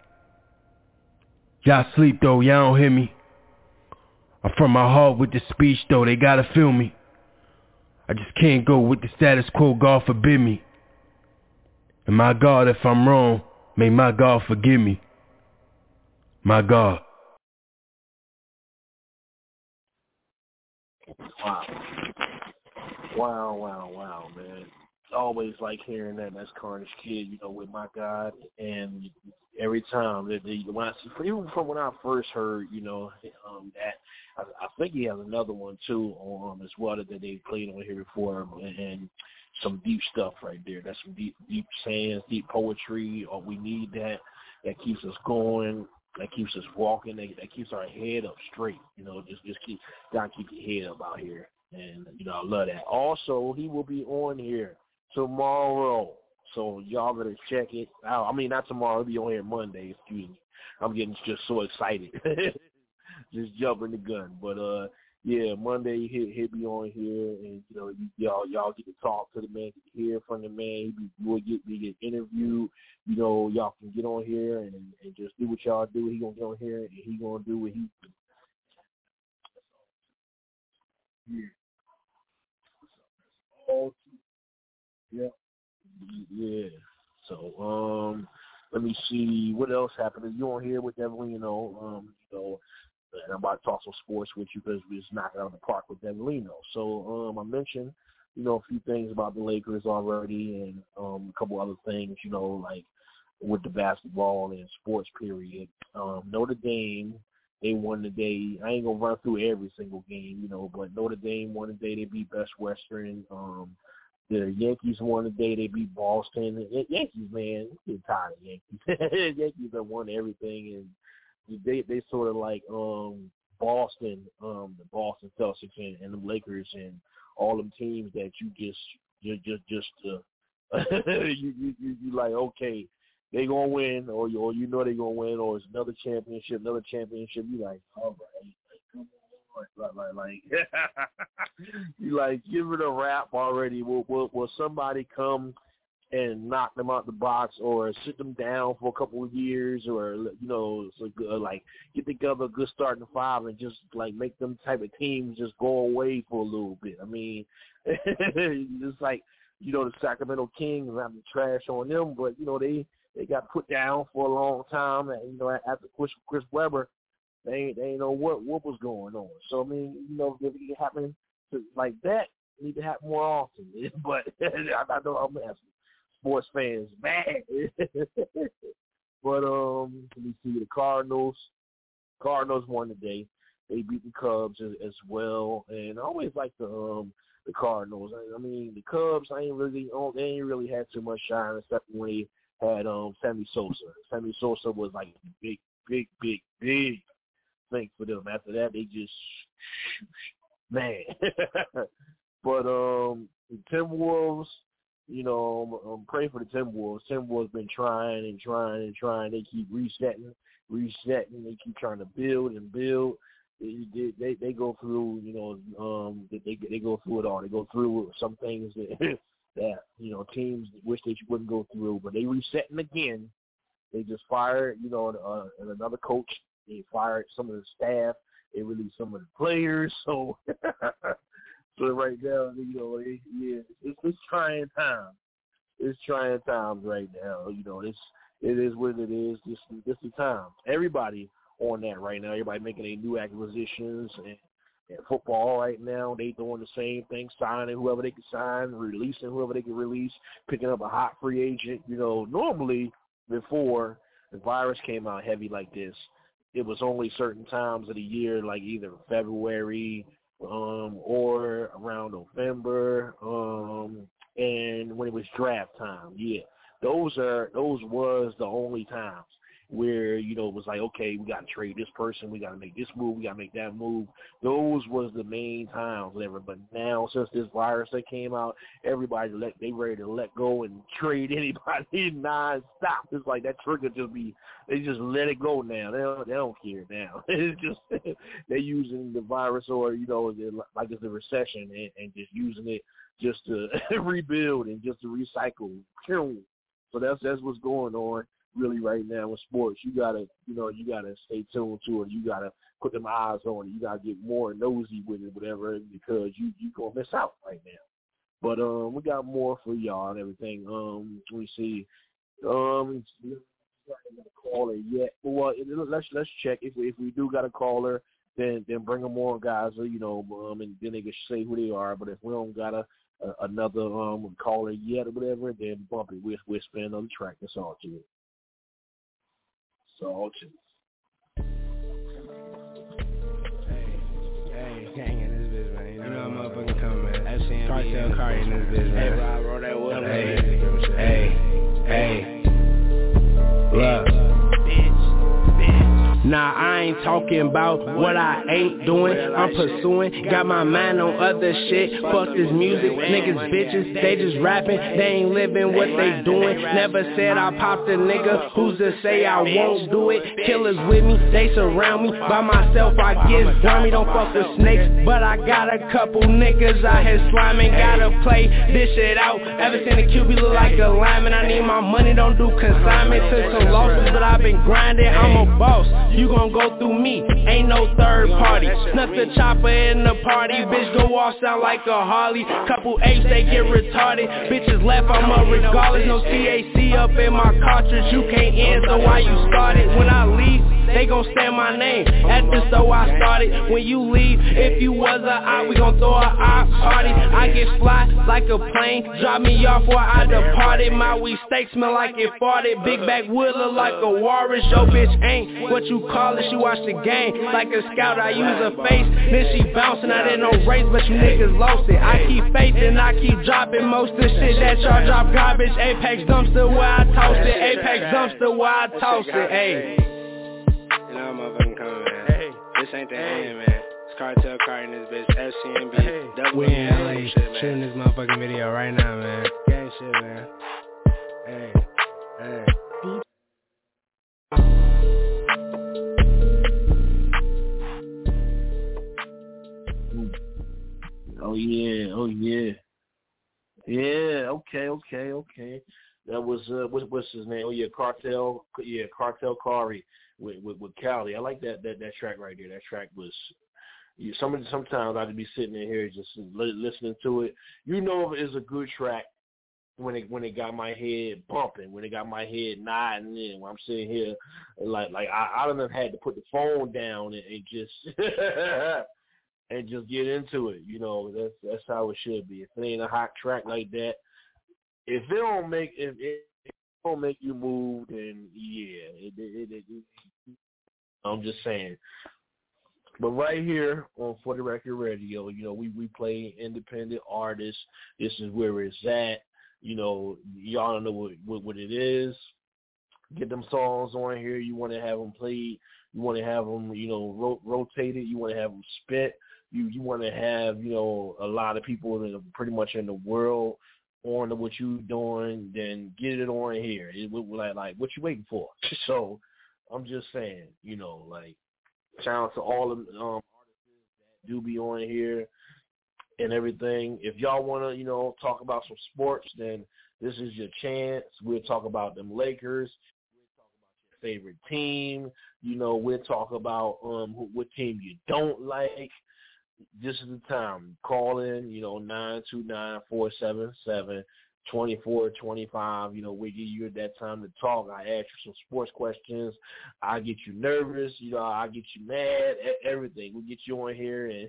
Speaker 13: Y'all sleep though, y'all don't hear me. I'm from my heart with the speech though, they gotta feel me. I just can't go with the status quo, God forbid me. And my God, if I'm wrong, may my God forgive me. My God.
Speaker 9: Wow. Wow, wow, wow, man. Always like hearing that. That's Carnage Kid, you know, with my God. And every time that they, when I, even from when I first heard, you know, um, that, I, I think he has another one too, um, as well that they played on here before, and, and some deep stuff right there. That's some deep, deep sayings, deep poetry. Or we need that. That keeps us going. That keeps us walking. That, that keeps our head up straight. You know, just just keep gotta keep your head up out here. And you know, I love that. Also, he will be on here tomorrow, so y'all better check it out. I mean, not tomorrow. He'll be on here Monday. Excuse me. I'm getting just so excited, just jumping the gun. But uh, yeah, Monday he'll, he'll be on here, and you know, y- y'all y'all get to talk to the man, get to hear from the man. He will get we get interviewed. You know, y'all can get on here and, and just do what y'all do. He gonna get on here and he gonna do what he. Yeah. Oh, yeah. Yeah. So, um, let me see what else happened. You on here with Devilino? Um, you know, and I'm about to talk some sports with you because we just knocked it out of the park with Devilino. So, um, I mentioned, you know, a few things about the Lakers already, and um, a couple other things, you know, like with the basketball and sports period. Um, Notre Dame, they won the day. I ain't gonna run through every single game, you know, but Notre Dame won the day. They beat Best Western. Um, the Yankees won the day. They beat Boston. The Yankees, man, I'm getting tired of Yankees. Yankees have won everything, and they they sort of like um, Boston, um, the Boston Celtics, and, and the Lakers, and all them teams that you just you just just uh, you, you you you like okay. They gonna win, or you, or you know they gonna win, or it's another championship, another championship. You like, all right, like, come on, like, like, like you like, give it a wrap already. Will, will, will somebody come and knock them out the box, or sit them down for a couple of years, or you know, so uh, like get together a good starting five and just like make them type of teams just go away for a little bit. I mean, it's like you know the Sacramento Kings. I'm trash on them, but you know they. They got put down for a long time, and you know after Chris, Chris Webber, they ain't they ain't know what, what was going on. So I mean, you know, if it happen to, like that, it need to happen more often. But I know I'm asking sports fans mad. But um, let me see the Cardinals. Cardinals won today. They beat the Cubs as, as well, and I always like the um the Cardinals. I, I mean, the Cubs, I ain't really oh, they ain't really had too much shine except when they had um Sammy Sosa. Sammy Sosa was like a big, big, big, big thing for them. After that, they just man. But um, the Timberwolves, you know, I'm, I'm praying for the Timberwolves. Timberwolves been trying and trying and trying. They keep resetting, resetting. They keep trying to build and build. They they, they go through, you know, um, they they go through it all. They go through some things that. that, you know, teams wish they wouldn't go through, but they resetting again. They just fired, you know, uh, another coach. They fired some of the staff. They released some of the players. So, so right now, you know, it, yeah, it's, it's trying times. It's trying times right now. You know, it's it is what it is. This this the time. Everybody on that right now. Everybody making a new acquisitions and football right now, they doing the same thing, signing whoever they can sign, releasing whoever they can release, picking up a hot free agent. You know, normally before the virus came out heavy like this, it was only certain times of the year, like either February um, or around November, um, and when it was draft time. Yeah, those are those was the only times where, you know, it was like, okay, we got to trade this person, we got to make this move, we got to make that move. Those was the main times, whatever. But now, since this virus that came out, everybody let they ready to let go and trade anybody non-stop. It's like that trigger just be, they just let it go now. They don't, they don't care now. It's just they're using the virus, or, you know, like it's a recession, and, and just using it just to rebuild and just to recycle. So that's that's what's going on really right now with sports. You gotta, you know, you gotta stay tuned to it. You gotta put them eyes on it. You gotta get more nosy with it, whatever, because you you gonna miss out right now. But um, we got more for y'all and everything. Um, let me see. Um, not gonna call her yet. Well, let's let's check if we, if we do got a caller, then then bring them on, guys. You know, um, and then they can say who they are. But if we don't got a, a another um caller yet or whatever, then bump it. We'll we'll spin on the track. That's all to it. So,
Speaker 14: hey, hey, gang in this bitch, man. You know, you know I'm motherfucking coming, man. F C M B Cartel car in this bitch, man. Hey, bro, I roll that wood. Hey, hey, hey, look. Nah, I ain't talking about what I ain't doing, I'm pursuing, got my mind on other shit, fuck this music, niggas bitches, they just rapping, they ain't living what they doing, never said I popped a nigga, who's to say I won't do it, killers with me, they surround me, by myself I get grimy, don't fuck with snakes, but I got a couple niggas out here sliming, gotta play this shit out, ever seen a Q B look like a lineman, I need my money, don't do consignment, took some losses, but I've been grinding, I'm a boss. You gon' go through me, ain't no third party. Snuck the chopper in the party, bitch go off sound like a Harley. Couple H they get retarded, bitches left I'm a regardless. No T H C up in my cartridge, you can't answer why you started. When I leave, they gon' stand my name at the store I started. When you leave, if you was a op, we gon' throw a op party. I get fly like a plane, drop me off where I departed. My weed steak smell like it farted, big backwood look like a walrus. Yo bitch ain't what you call it, she watch the game like a scout, I use her face, then she bouncing. I didn't know race, but you niggas lost it. I keep faith and I keep dropping most of the shit that y'all drop garbage. Apex dumpster where I toss it, Apex dumpster where I toss it, ayy. You know I'm motherfucking coming, man. Hey, this ain't the end, man. It's Cartel Car in this bitch, F C M B, hey, double we in L A shit, shooting this motherfucking video right now, man. Gang shit, man. Hey, hey.
Speaker 9: Oh yeah, oh yeah, yeah. Okay, okay, okay. That was uh, what, what's his name? Oh yeah, Cartel, yeah, Cartel Kari with, with with Cali. I like that that that track right there. That track was. Yeah, some sometimes I'd be sitting in here just listening to it. You know, it's a good track when it when it got my head bumping, when it got my head nodding in. When I'm sitting here, like like I, I don't have had to put the phone down and, and just. And just get into it, you know. That's that's how it should be. If it ain't a hot track like that, if it don't make if it, if it don't make you move, then yeah, it, it, it, it, I'm just saying. But right here on For the Record Radio, you know, we we play independent artists. This is where it's at. You know, y'all don't know what what, what it is. Get them songs on here. You want to have them played. You want to have them, you know, ro- rotated. You want to have them spit. You you want to have, you know, a lot of people that are pretty much in the world on to what you doing, then get it on here. It, like, like, what you waiting for? So I'm just saying, you know, like, shout out to all of um, artists that do be on here and everything. If y'all want to, you know, talk about some sports, then this is your chance. We'll talk about them Lakers. We'll talk about your favorite team. You know, we'll talk about um, what team you don't like. This is the time. Call in, you know, nine two nine, four seven seven, twenty-four, twenty-five, you know, we give you that time to talk. I ask you some sports questions. I get you nervous. You know, I get you mad, everything. We get you on here and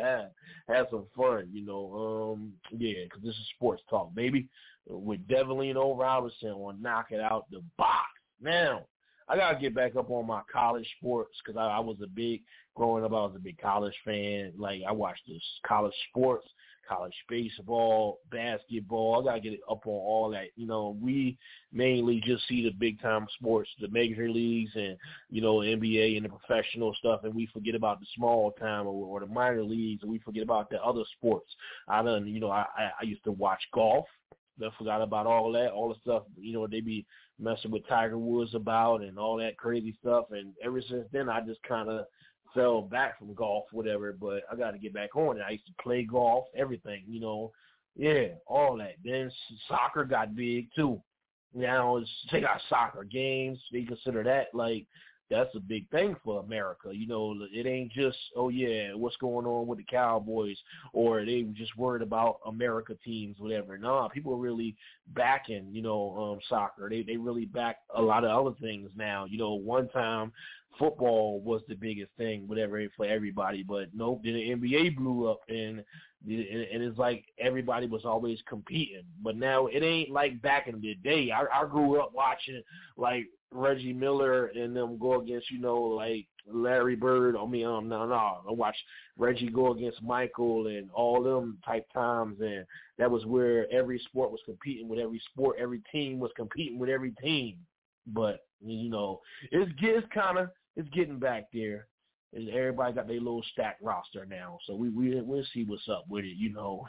Speaker 9: have some fun, you know. Um, yeah, because this is sports talk, baby. With Develino Robinson on Knock It Out the Box. Now, I got to get back up on my college sports because I, I was a big, growing up, I was a big college fan. Like, I watched this college sports, college baseball, basketball. I got to get up on all that. You know, we mainly just see the big-time sports, the major leagues and, you know, N B A and the professional stuff, and we forget about the small-time or, or the minor leagues, and we forget about the other sports. I done, you know, I, I, I used to watch golf. I forgot about all that, all the stuff, you know, they be messing with Tiger Woods about and all that crazy stuff. And ever since then, I just kind of fell back from golf, whatever, but I got to get back on it. I used to play golf, everything, you know, yeah, all that. Then soccer got big, too. Now, it's, they got soccer games. They consider that, like, that's a big thing for America. You know, it ain't just, oh, yeah, what's going on with the Cowboys, or they just worried about America teams, whatever. No, people are really backing, you know, um, soccer. They they really back a lot of other things now. You know, one time football was the biggest thing, whatever, for everybody. But nope, then the N B A blew up, and and it's like everybody was always competing. But now it ain't like back in the day. I, I grew up watching, like, Reggie Miller and them go against, you know, like Larry Bird. I mean, um, no, no. I watched Reggie go against Michael and all them type times, and that was where every sport was competing with every sport. Every team was competing with every team. But, you know, it's, it's kind of, it's getting back there. And everybody got their little stacked roster now, so we we we'll see what's up with it, you know.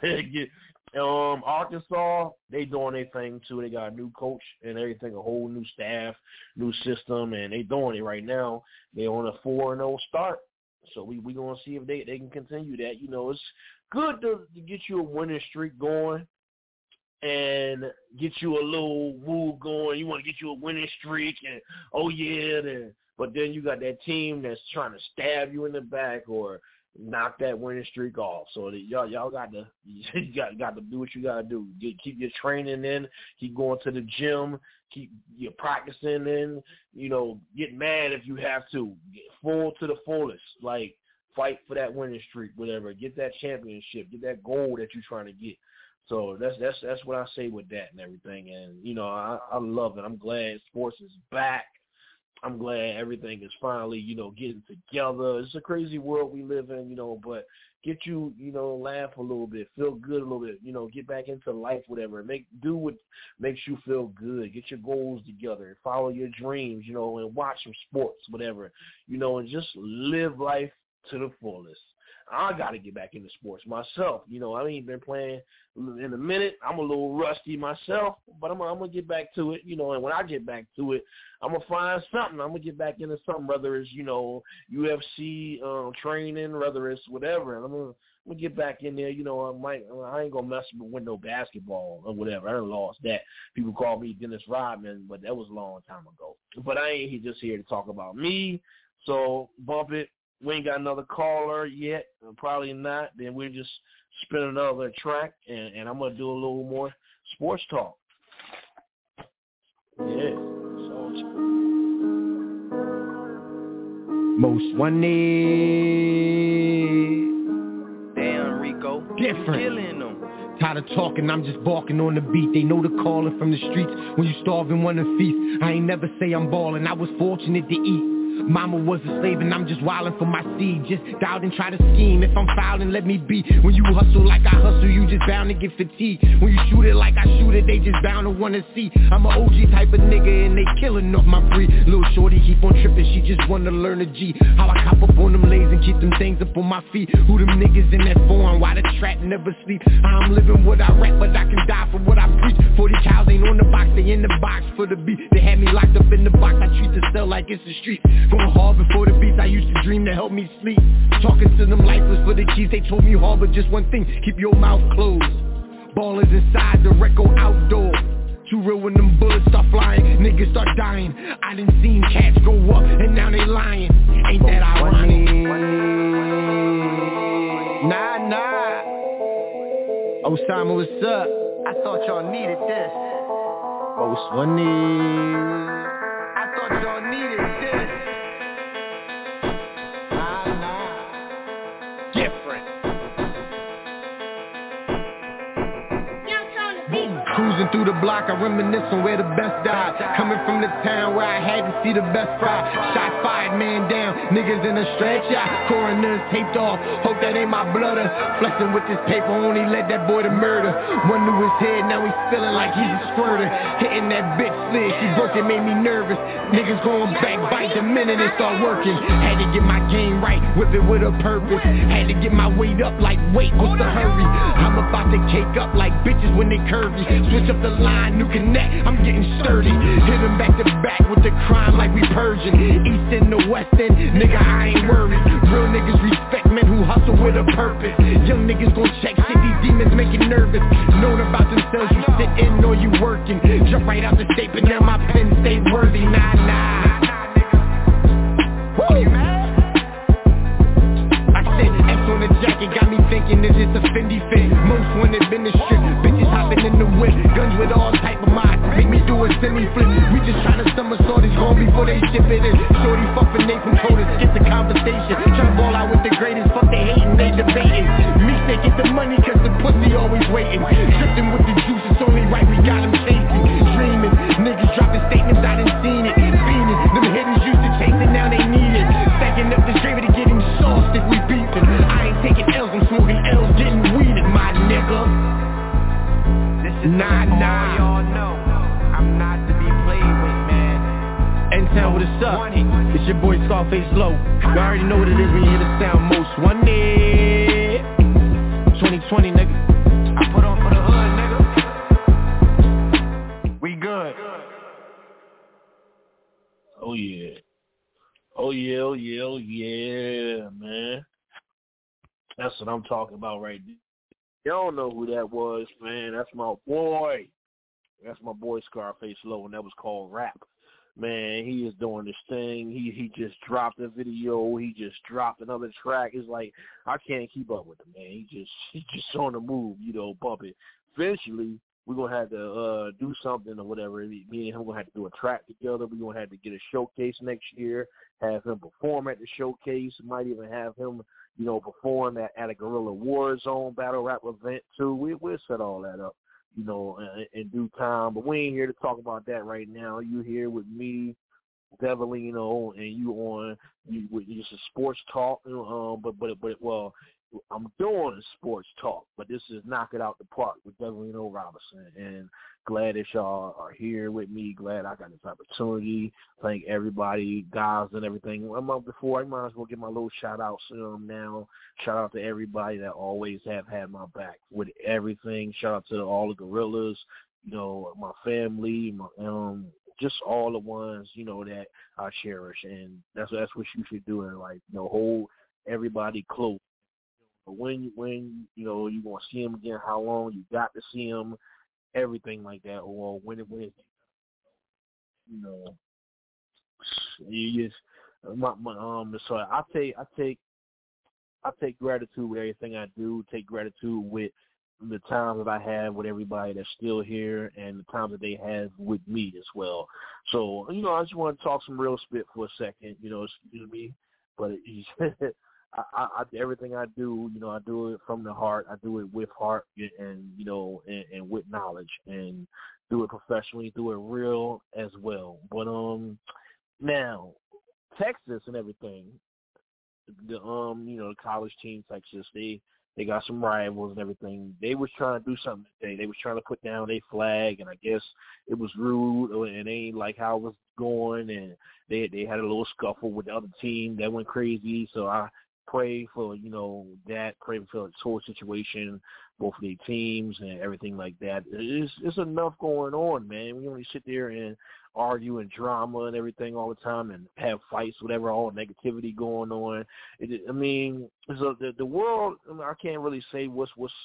Speaker 9: um, Arkansas, they doing their thing too. They got a new coach and everything, a whole new staff, new system, and they doing it right now. They on a four and zero start, so we we gonna see if they they can continue that. You know, it's good to, to get you a winning streak going and get you a little move going. You want to get you a winning streak, and oh yeah, then. But then you got that team that's trying to stab you in the back or knock that winning streak off. So that y'all y'all got to you got got to do what you got to do. Get, keep your training in, keep going to the gym, keep your practicing in. You know, get mad if you have to. Get full to the fullest. Like, fight for that winning streak, whatever. Get that championship. Get that goal that you're trying to get. So that's that's that's what I say with that and everything. And you know, I, I love it. I'm glad sports is back. I'm glad everything is finally, you know, getting together. It's a crazy world we live in, you know, but get you, you know, laugh a little bit, feel good a little bit, you know, get back into life, whatever. Make do what makes you feel good. Get your goals together, follow your dreams, you know, and watch some sports, whatever, you know, and just live life to the fullest. I got to get back into sports myself. You know, I ain't been playing in a minute. I'm a little rusty myself, but I'm, I'm going to get back to it, you know, and when I get back to it, I'm going to find something. I'm going to get back into something, whether it's, you know, U F C um, training, whether it's whatever. And I'm going to get back in there. You know, I might, I ain't going to mess with no basketball or whatever. I done lost that. People call me Dennis Rodman, but that was a long time ago. But I ain't just here to talk about me, so bump it. We ain't got another caller yet, probably not. Then we'll just spin another track, and, and I'm going to do a little more sports talk. Yeah.
Speaker 15: Most wanted.
Speaker 16: Damn, Rico.
Speaker 15: Different.
Speaker 16: Killing them.
Speaker 15: Tired of talking, I'm just barking on the beat. They know the calling from the streets. When you starve and want to feast, I ain't never say I'm ballin'. I was fortunate to eat. Mama was a slave and I'm just wildin' for my seed. Just doubt and try to scheme. If I'm fouling, let me be. When you hustle like I hustle, you just bound to get fatigued. When you shoot it like I shoot it, they just bound to wanna see. I'm a O G type of nigga and they killin' off my free. Little shorty keep on trippin', she just wanna learn a G. How I cop up on them lays and keep them things up on my feet. Who them niggas in that form? Why the trap never sleep? I'm living what I rap, but I can die for what I preach. Forty cows ain't on the box, they in the box for the beat. They had me locked up in the box, I treat the cell like it's a street. Going hard before the beats, I used to dream to help me sleep. Talking to them lifeless for the keys, they told me hard, but just one thing, keep your mouth closed. Ballers inside, the wreck go outdoor. Too real when them bullets start flying, niggas start dying. I done seen cats go up, and now they lying. Ain't that ironic? Nah, nah. Osama, what's up? I thought y'all needed this.
Speaker 12: Most wanted.
Speaker 15: I thought y'all needed this. Nah, nah. Different. Cruising through the block, I reminisce on where the best died. Coming from the town where I had to see the best fry. Shot fired, man down, niggas in a stretch out. Coroners taped off, hope that ain't my blooder. Flexing with this paper, only led that boy to murder. One to his head, now he's feeling like he's a squirter. Hitting that bitch slid, she broke it, made me nervous. Niggas going back, bite the minute they start working. Had to get my game right, whip it with a purpose. Had to get my weight up like, wait, what's the hurry? I'm about to cake up like bitches when they curvy. Switch up the line, new connect, I'm getting sturdy. Hit them back to back with the crime like we purging. East and the west end, nigga, I ain't worried. Real niggas respect men who hustle with a purpose. Young niggas gon' check shit, these demons make you nervous. Known about themselves, you sittin' or you working. Jump right out the state, but now my pen stay worthy. Nah, nah. Woo! You mad? I said X on the jacket, got me thinking is this a Fendi fit? Most wanted been the strip, bitches hopping in the whip. Guns with all type of mods, make me do a semi-flip. We just tryna somersault these home before they ship it in. Shorty fuck for Nathan Coders, skip the conversation. Tryna ball out with the greatest, fuck they hating, they debating. Me say get the money cause the pussy always waiting. Dripping with the juice, it's only right we got them chasing. Dreaming, niggas dropping statements, I done seen it. Fiending, them hitters used to chase it, now they need it. Stacking up this gravy to get him sauced if we beefing. I ain't taking L's, I'm smoking L's, getting weeded, my nigga. Nah, nah. Y'all know I'm not to be played with, man. N-Town, what it's up? It's your boy Scarface Low. You already know what it is when you hear the sound most wanted. twenty twenty, nigga. I put on for the hood, nigga. We good.
Speaker 9: Oh yeah. Oh yeah, oh yeah, oh yeah, man. That's what I'm talking about right there. Y'all know who that was, man. That's my boy. That's my boy Scarface Low, and that was called Rap. Man, he is doing this thing. He he just dropped a video. He just dropped another track. It's like I can't keep up with him, man. He just he just on the move, you know, bumping. Eventually, we're gonna have to uh, do something or whatever. Me and him gonna have to do a track together. We're gonna have to get a showcase next year. Have him perform at the showcase. Might even have him, you know, perform at, at a Guerrilla Warzone battle rap event too. We we'll set all that up, you know, in, in due time. But we ain't here to talk about that right now. You here with me, Devilino, and you on you with just a sports talk. Um, but but but well, I'm doing sports talk, but this is Knock It Out the Park with Devilino Robinson, and glad that y'all are here with me. Glad I got this opportunity. Thank everybody, guys, and everything. A month before, I might as well give my little shout outs to them now. Shout out to everybody that always have had my back with everything. Shout out to all the gorillas, you know, my family, my um, just all the ones, you know, that I cherish, and that's that's what you should do in life. You know, hold everybody close. But when when you know you gonna see them again, how long you got to see them, everything like that, or when it when it, you know, you just my, my um. So I take I take I take gratitude with everything I do. Take gratitude with the time that I have with everybody that's still here, and the time that they have with me as well. So you know, I just want to talk some real spit for a second. You know, excuse me, but. It, I, I, everything I do, you know, I do it from the heart. I do it with heart and, you know, and, and with knowledge, and do it professionally, do it real as well. But um, now Texas and everything, the um, you know, the college team Texas, they they got some rivals and everything. They was trying to do something today. They was trying to put down their flag, and I guess it was rude, and they ain't like how it was going, and they they had a little scuffle with the other team that went crazy. So I pray for, you know, that, pray for the whole situation, both of the teams and everything like that. It's, it's enough going on, man. We only sit there and argue and drama and everything all the time and have fights, whatever, all negativity going on. It, I mean, so the, the world, I, mean, I can't really say what's what's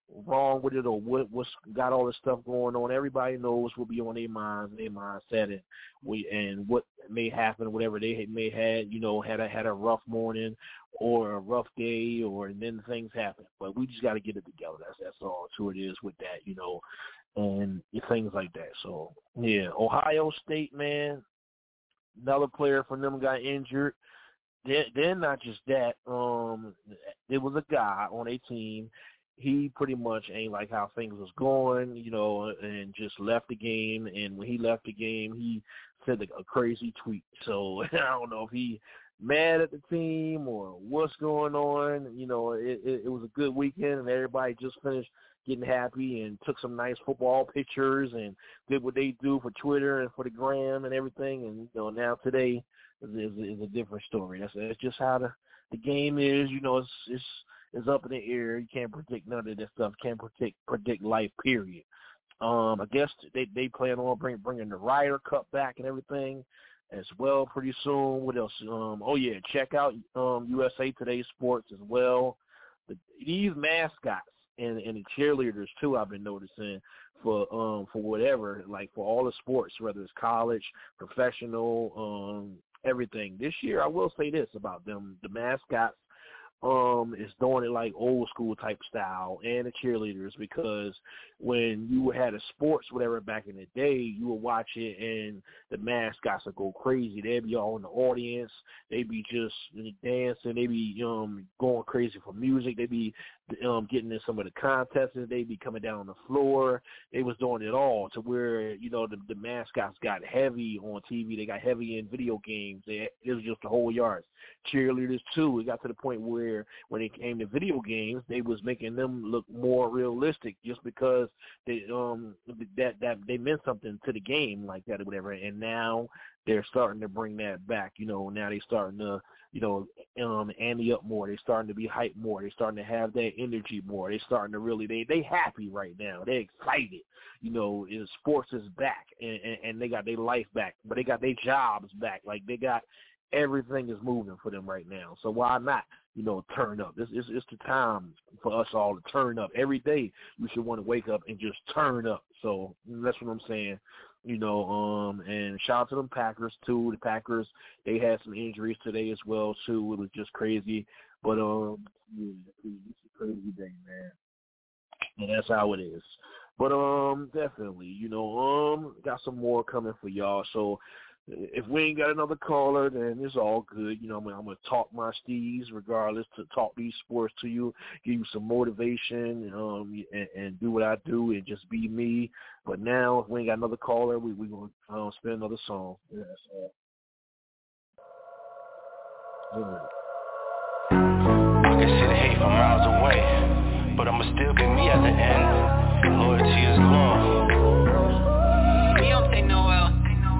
Speaker 9: wrong with it or what, what's got all this stuff going on. Everybody knows what be on their minds and their mindset and we and what may happen, whatever they may had, you know, had a had a rough morning or a rough day, or and then things happen. But we just got to get it together. That's that's all true it is with that, you know, and things like that. So yeah, Ohio State, man, another player from them got injured. Then, then not just that, um, there was a guy on a team. He pretty much ain't like how things was going, you know, and just left the game. And when he left the game, he said a crazy tweet. So I don't know if he mad at the team or what's going on. You know, it, it, it was a good weekend, and everybody just finished getting happy and took some nice football pictures and did what they do for Twitter and for the gram and everything. And, you know, now today is, is, is a different story. That's, that's just how the, the game is. You know, it's it's is up in the air. You can't predict none of this stuff. Can't predict predict life, period. Um, I guess they they plan on bring, bringing the Ryder Cup back and everything as well pretty soon. What else? Um, oh, yeah, check out um, U S A Today Sports as well. The, these mascots and, and the cheerleaders, too, I've been noticing for um, for whatever, like for all the sports, whether it's college, professional, um, everything. This year, I will say this about them, the mascots, um, is doing it like old school type style, and the cheerleaders, because when you had a sports whatever back in the day, you would watch it and the mascots would go crazy. They'd be all in the audience. They'd be just dancing. They'd be um going crazy for music. They'd be um getting in some of the contests. They'd be coming down on the floor. They was doing it all to where, you know, the, the mascots got heavy on T V. They got heavy in video games. They, it was just the whole yards. Cheerleaders too. It got to the point where when it came to video games, they was making them look more realistic just because they um that that they meant something to the game like that or whatever. And now they're starting to bring that back. You know, now they starting to, you know, um ante up more. They starting to be hyped more. They starting to have that energy more. They starting to really they they happy right now. They excited. You know, is sports is back and, and, and they got their life back, but they got their jobs back. Like they got everything is moving for them right now. So why not, you know, turn up? It's, it's, it's the time for us all to turn up. Every day we should want to wake up and just turn up. So that's what I'm saying, you know, um, and shout out to them Packers, too. The Packers, they had some injuries today as well, too. It was just crazy. But, um, yeah, it's a crazy day, man. And that's how it is. But, um, definitely, you know, um, got some more coming for y'all. So, if we ain't got another caller, then it's all good. You know, I'm, I'm going to talk my steez regardless, to talk these sports to you, give you some motivation, um, and, and do what I do and just be me. But now, if we ain't got another caller, we we going to um, spin another song. Yeah, that's all.
Speaker 17: I can see the hate from miles away, but I'ma still be me at the end. Loyalty is law.
Speaker 18: We don't take no L.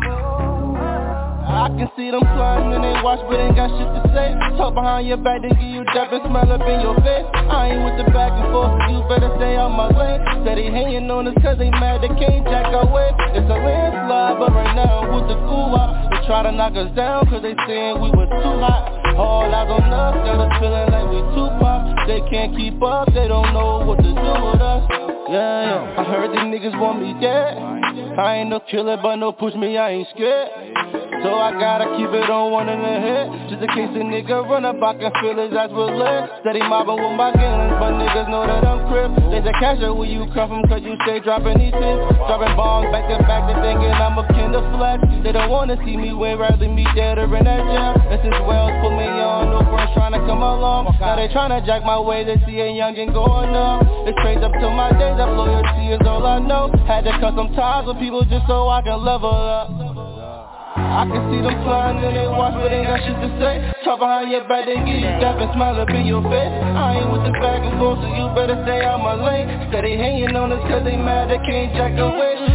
Speaker 6: I can see them plotting and they watch but ain't got shit to say. Talk behind your back, then give you dap and smile up in your face. I ain't with the back and forth, you better stay out my lane. Said they hating on us cause they mad they can't jack our way. It's a landslide, but right now with the goo-wop, they try to knock us down cause they saying we were too hot. All eyes on us, got us feeling like we too pop. They can't keep up, they don't know what to do with us. Yeah, yeah. I heard these niggas want me dead. I ain't no killer, but no push me, I ain't scared. So I gotta keep it on one in the head, just in case a nigga run up, I can feel his eyes with lead. Steady mobbing with my gangs, but niggas know that I'm crip. They say cash out where you come from, cause you stay dropping these hits. Dropping bombs back to back, they thinking I'm a kin of flesh. They don't wanna see me win, rather me dead or in that jail. And since Wells put me on, no friends trying to come along. Now they trying to jack my way, they see a youngin' going up. It's straight up to my days, that loyalty is all I know. Had to cut some ties with people just so I can level up. I can see them flying and they watch but ain't got shit to say. Talk behind your back, they give you dap and smile up in your face. I ain't with the back and forth, so you better stay out my lane. Said they hating on us cause they mad they can't jack away.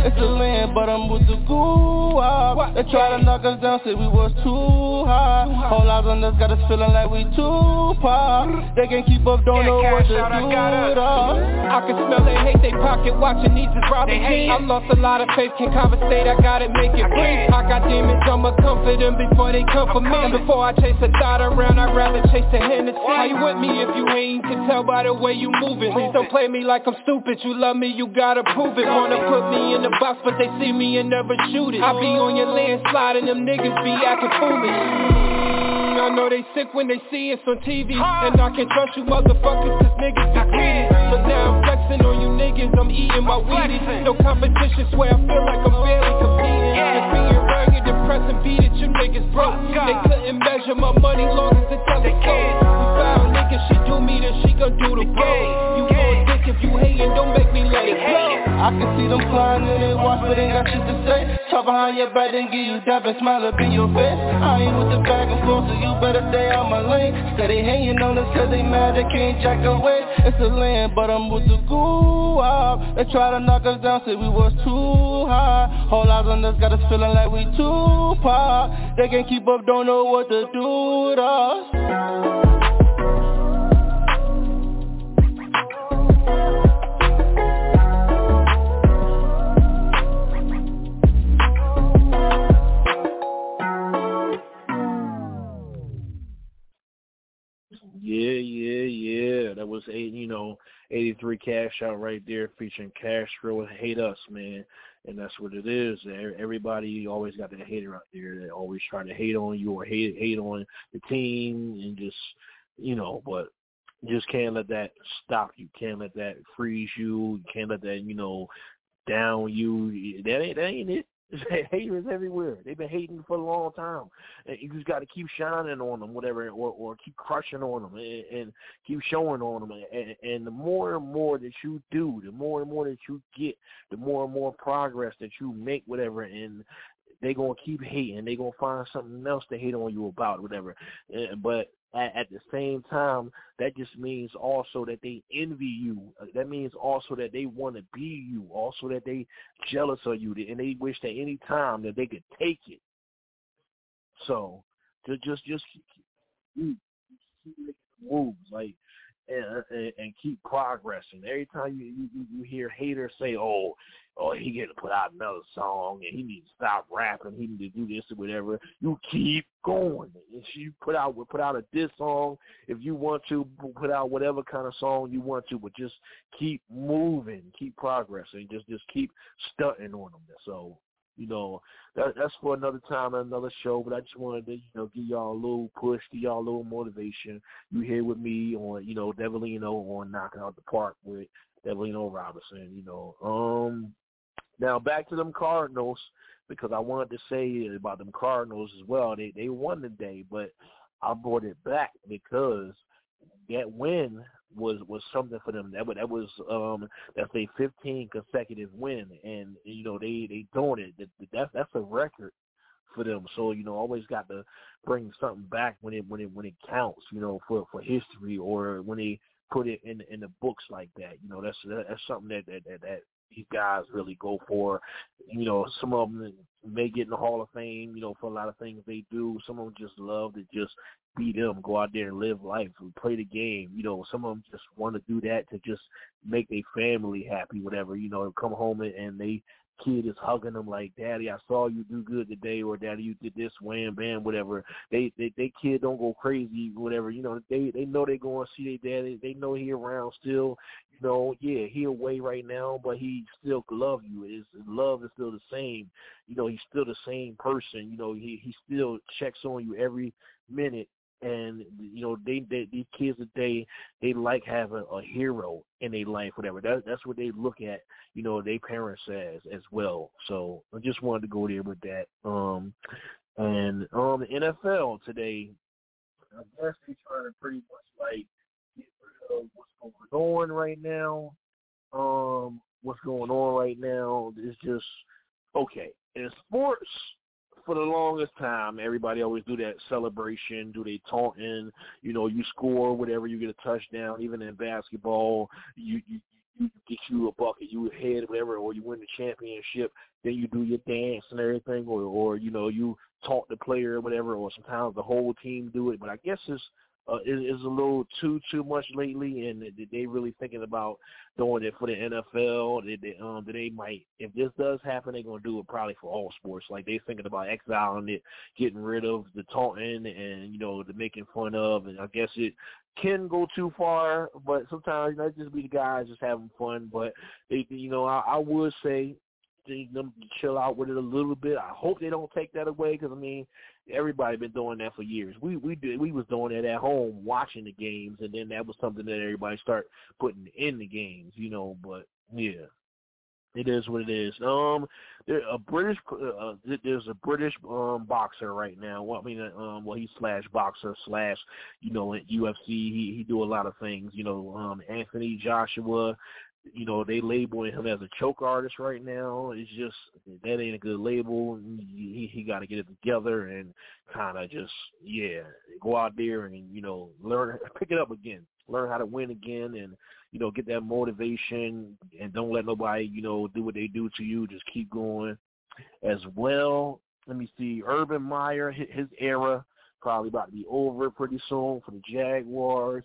Speaker 6: It's a land, but I'm with the goo. They try to knock us down, said we was too high. Whole eyes on us, got us feeling like we too pop. They can't keep up, don't know what to do.
Speaker 19: I can smell they hate they pocket, watching these is robbing jeans. I lost a lot of faith, can't conversate, I gotta make it brief. I got demons, I'ma comfort them before they come for me. And before I chase a thought around, I'd rather chase the Hennessy. How you with me if you ain't, can tell by the way you moving. Please don't play me like I'm stupid, you love me, you gotta prove it. Wanna put me in the box, but they see me and never shoot it. I be on your landslide and them niggas be acting foolish. I know they sick when they see us on T V. And I can't trust you motherfuckers cause niggas be greedy. So now I'm flexing on you niggas, I'm eating my Wheaties. No competition, swear I feel like I'm barely competing. Just being rugged, depressing, beat it, you niggas broke. They couldn't measure my money long as the telescope. We found niggas, she do me, then she gon' do the road. You on dick if you hating, don't make me let it go.
Speaker 6: I can see them flying and they watch, but ain't got shit to say. Talk behind your back, then give you dap and smile up in your face. I ain't with the back and forth, so you better stay out my lane. Steady hanging on us cause they mad, they can't jack away. It's a land, but I'm with the goo. They try to knock us down, said we was too high. Whole eyes on us, got us feeling like we too pop. They can't keep up, don't know what to do with us.
Speaker 9: Yeah, yeah, yeah. That was eight, you know, eighty-three Cash Out right there, featuring Castro. Hate Us, man, and that's what it is. Everybody always got that hater out there that always try to hate on you or hate hate on the team, and just, you know, but just can't let that stop you. Can't let that freeze you. Can't let that, you know, down you. That ain't that ain't it. Haters everywhere. They've been hating for a long time. And you just got to keep shining on them, whatever, or, or keep crushing on them and, and keep showing on them. And, and the more and more that you do, the more and more that you get, the more and more progress that you make, whatever, and they're going to keep hating. They're going to find something else to hate on you about, whatever. But at, at the same time, that just means also that they envy you. That means also that they want to be you, also that they jealous of you, and they wish that any time that they could take it. So just just just keep, keep, keep making moves, like, and, and, and keep progressing. Every time you, you you hear haters say, "Oh, oh, he got to put out another song, and he needs to stop rapping. He needs to do this or whatever," you keep going. If you put out put out a diss song, if you want to put out whatever kind of song you want to, but just keep moving, keep progressing, just just keep stunting on them. So, you know, that, that's for another time, another show. But I just wanted to, you know, give y'all a little push, give y'all a little motivation. You here with me on, you know, Devilino on Knocking Out the Park with Devilino Robinson. You know, um, now back to them Cardinals, because I wanted to say about them Cardinals as well. They they won today, but I brought it back because that win was was something for them. That that was um that's a fifteen consecutive win, and you know they they doing it. That that's that's a record for them. So, you know, always got to bring something back when it when it when it counts. You know, for for history, or when they put it in in the books like that. You know, that's that's something that that that, that these guys really go for. You know, some of them may get in the Hall of Fame, you know, for a lot of things they do. Some of them just love to just be them, go out there and live life and play the game. You know, some of them just want to do that to just make their family happy, whatever. You know, come home and, and they kid is hugging them like, "Daddy, I saw you do good today," or "Daddy, you did this, wham, bam," whatever. They, they, they kid don't go crazy, whatever. You know, they, they know they going to see their daddy. They know he around still. You know, yeah, he away right now, but he still love you. His love is still the same. You know, he's still the same person. You know, he, he still checks on you every minute. And, you know, they, they these kids today, they like having a hero in their life, whatever. That, that's what they look at, you know, their parents as as well. So I just wanted to go there with that. Um, and um, the N F L today, I guess they're trying to pretty much like get rid of what's going on right now. Um, what's going on right now is just, okay, in sports, for the longest time, everybody always do that celebration, do they taunting, you know, you score, whatever, you get a touchdown. Even in basketball, you, you, you get you a bucket, you ahead, whatever, or you win the championship, then you do your dance and everything, or, or you know, you talk the player or whatever, or sometimes the whole team do it. But I guess it's uh, it, it's a little too too much lately, and they, they really thinking about doing it for the N F L. They, they, um, they might, if this does happen, they're gonna do it probably for all sports. Like they thinking about exiling it, getting rid of the taunting and you know the making fun of, and I guess it can go too far, but sometimes you know, just be the guys just having fun. But they, you know, I, I would say they, them to chill out with it a little bit. I hope they don't take that away because I mean, everybody been doing that for years. We we did we was doing that at home, watching the games, and then that was something that everybody start putting in the games, you know. But yeah. It is what it is. Um, there a British, uh, there's a British um boxer right now. Well, I mean, um, well, he's slash boxer slash, you know, at U F C. He he do a lot of things. You know, um, Anthony Joshua. You know, they labeling him as a choke artist right now. It's just that ain't a good label. He he got to get it together and kind of just yeah, go out there and you know learn, pick it up again, learn how to win again, and you know, get that motivation and don't let nobody, you know, do what they do to you. Just keep going as well. Let me see. Urban Meyer, his era probably about to be over pretty soon for the Jaguars.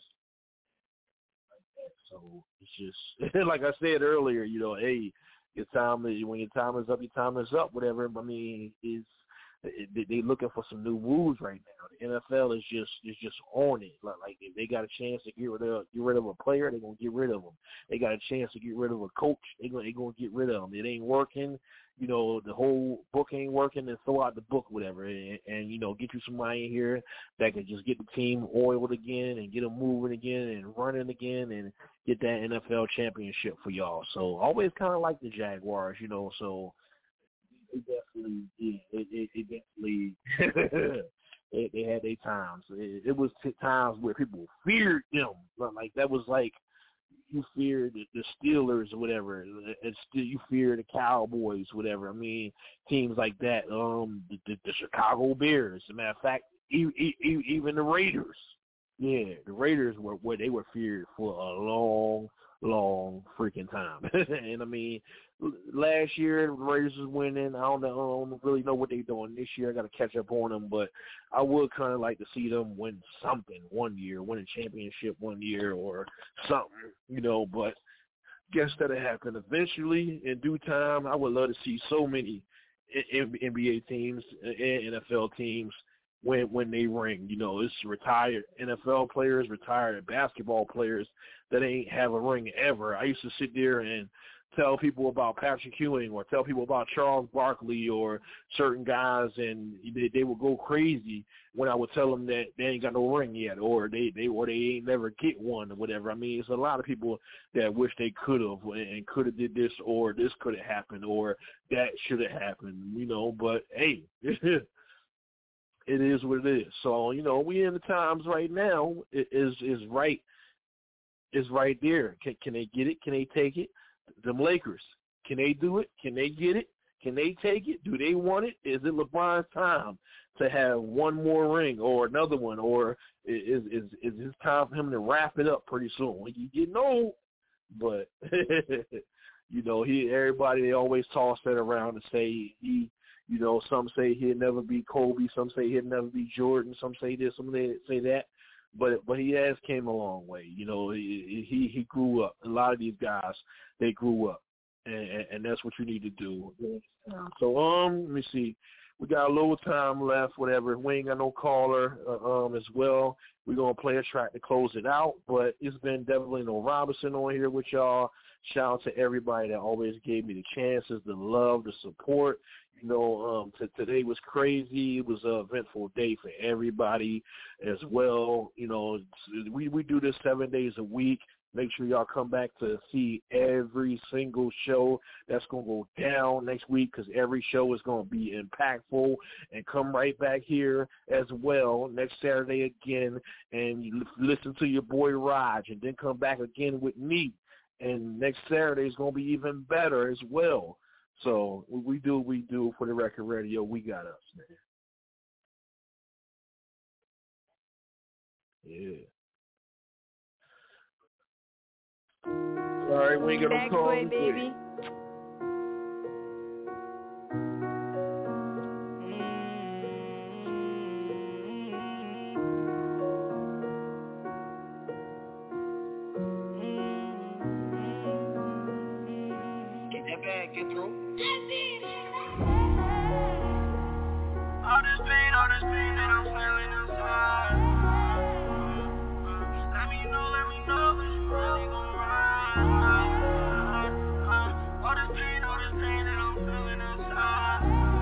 Speaker 9: So it's just, like I said earlier, you know, hey, your time is, when your time is up, your time is up, whatever. I mean, it's, they looking for some new moves right now. The N F L is just is just on it. Like, like if they got a chance to get rid of get rid of a player, they're gonna get rid of them. They got a chance to get rid of a coach, they gonna they gonna get rid of them. It ain't working, you know. The whole book ain't working, then throw out the book, whatever, and, and you know get you somebody in here that can just get the team oiled again and get them moving again and running again and get that N F L championship for y'all. So always kind of like the Jaguars, you know. So. It definitely, yeah, it, it, it definitely, they, they had their times. It, it was t- times where people feared them. Like that was like you feared the, the Steelers or whatever, and still you fear the Cowboys, whatever. I mean, teams like that. Um, the, the, the Chicago Bears. As a matter of fact, e- e- even the Raiders. Yeah, the Raiders were where they were feared for a long, long freaking time. And I mean, last year the Raiders was winning. I don't know, I don't really know what they're doing this year. I got to catch up on them, but I would kind of like to see them win something one year, win a championship one year or something, you know. But guess that'll happen eventually in due time. I would love to see so many N B A teams and N F L teams when when they ring. You know, it's retired N F L players, retired basketball players that ain't have a ring ever. I used to sit there and tell people about Patrick Ewing or tell people about Charles Barkley or certain guys, and they, they would go crazy when I would tell them that they ain't got no ring yet, or they, they or they ain't never get one or whatever. I mean, it's a lot of people that wish they could have and could have did this, or this could have happened, or that should have happened, you know. But hey, it is what it is. So, you know, we in the times right now is is right is right there. Can, can they get it? Can they take it? Them Lakers, can they do it? Can they get it? Can they take it? Do they want it? Is it LeBron's time to have one more ring or another one, or is is is it time for him to wrap it up pretty soon? He's getting old, but you know, he everybody they always toss that around and say he, you know, some say he'll never be Kobe, some say he'll never be Jordan, some say this, some say that. But but he has came a long way. You know, he he, he grew up. A lot of these guys, they grew up, and, and that's what you need to do. So um, let me see. We got a little time left. Whatever. We ain't got no caller uh, um as well. We're gonna play a track to close it out. But it's been definitely no Robinson on here with y'all. Shout out to everybody that always gave me the chances, the love, the support. You know, um, t- today was crazy. It was an eventful day for everybody as well. You know, we, we do this seven days a week. Make sure y'all come back to see every single show that's going to go down next week, because every show is going to be impactful. And come right back here as well next Saturday again, and you listen to your boy Raj, and then come back again with me. And next Saturday is going to be even better as well. So we do what we do for the Record Radio. We got us, man. Yeah. All right, we ain't got no call.
Speaker 20: Baby.
Speaker 6: Get that bag, get through.
Speaker 21: All this pain, all this pain that I'm feeling inside. Let me know, let me know that you really gon' ride. All this pain, all this pain that I'm feeling inside.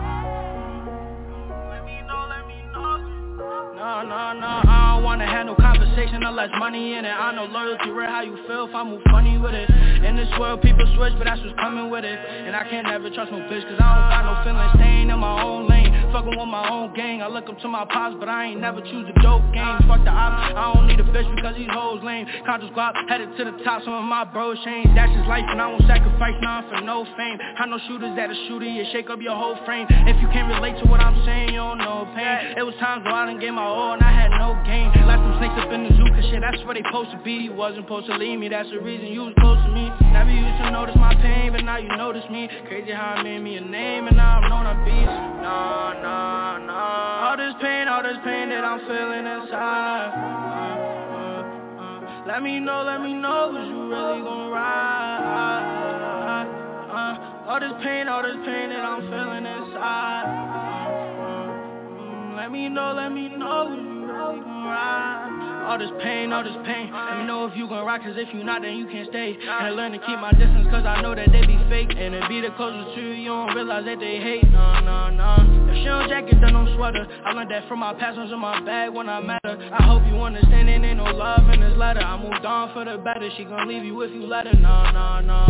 Speaker 21: Let me know, let me know.
Speaker 6: No, no, no, I don't wanna have no conversation unless money in it. I know loyalty, real how you feel if I move funny with it. In this world people switch, but that's what's coming with it. And I can't never trust no bitch, cause I don't got no feelings. Staying in my own lane, fucking with my own gang. I look up to my pops, but I ain't never choose the dope game. Fuck the op, I don't need a bitch because these hoes lame. Conscious guap, headed to the top, some of my bros change. That's just life and I won't sacrifice none for no fame. I know shooters that a shooter, you shake up your whole frame. If you can't relate to what I'm saying, you don't know pain. It was times where I done gave my all and I had no gain. Left them snakes up in the zoo, cause shit, that's where they supposed to be. You wasn't supposed to leave me, that's the reason you was close to me. Never used to notice my pain, but now you notice me. Crazy how I made me a name and now I'm known on beats. Nah, nah, nah. All this pain, all this pain that I'm feeling inside. uh, uh, uh. Let me know, let me know, cause you really gon' ride. uh, All this pain, all this pain that I'm feeling inside. uh, uh, Let me know, let me know, cause you really gon' ride. All this pain, all this pain. Let me know if you gon' rock, cause if you not, then you can't stay. And I learn to keep my distance, cause I know that they be fake. And to be the closest to you, you don't realize that they hate. Nah, nah, nah. If she don't jacket, then don't sweater. I learned that from my past, was in my bag when I met her. I hope you understand it ain't no love in this letter. I moved on for the better, she gon' leave you if you let her. Nah, nah, nah.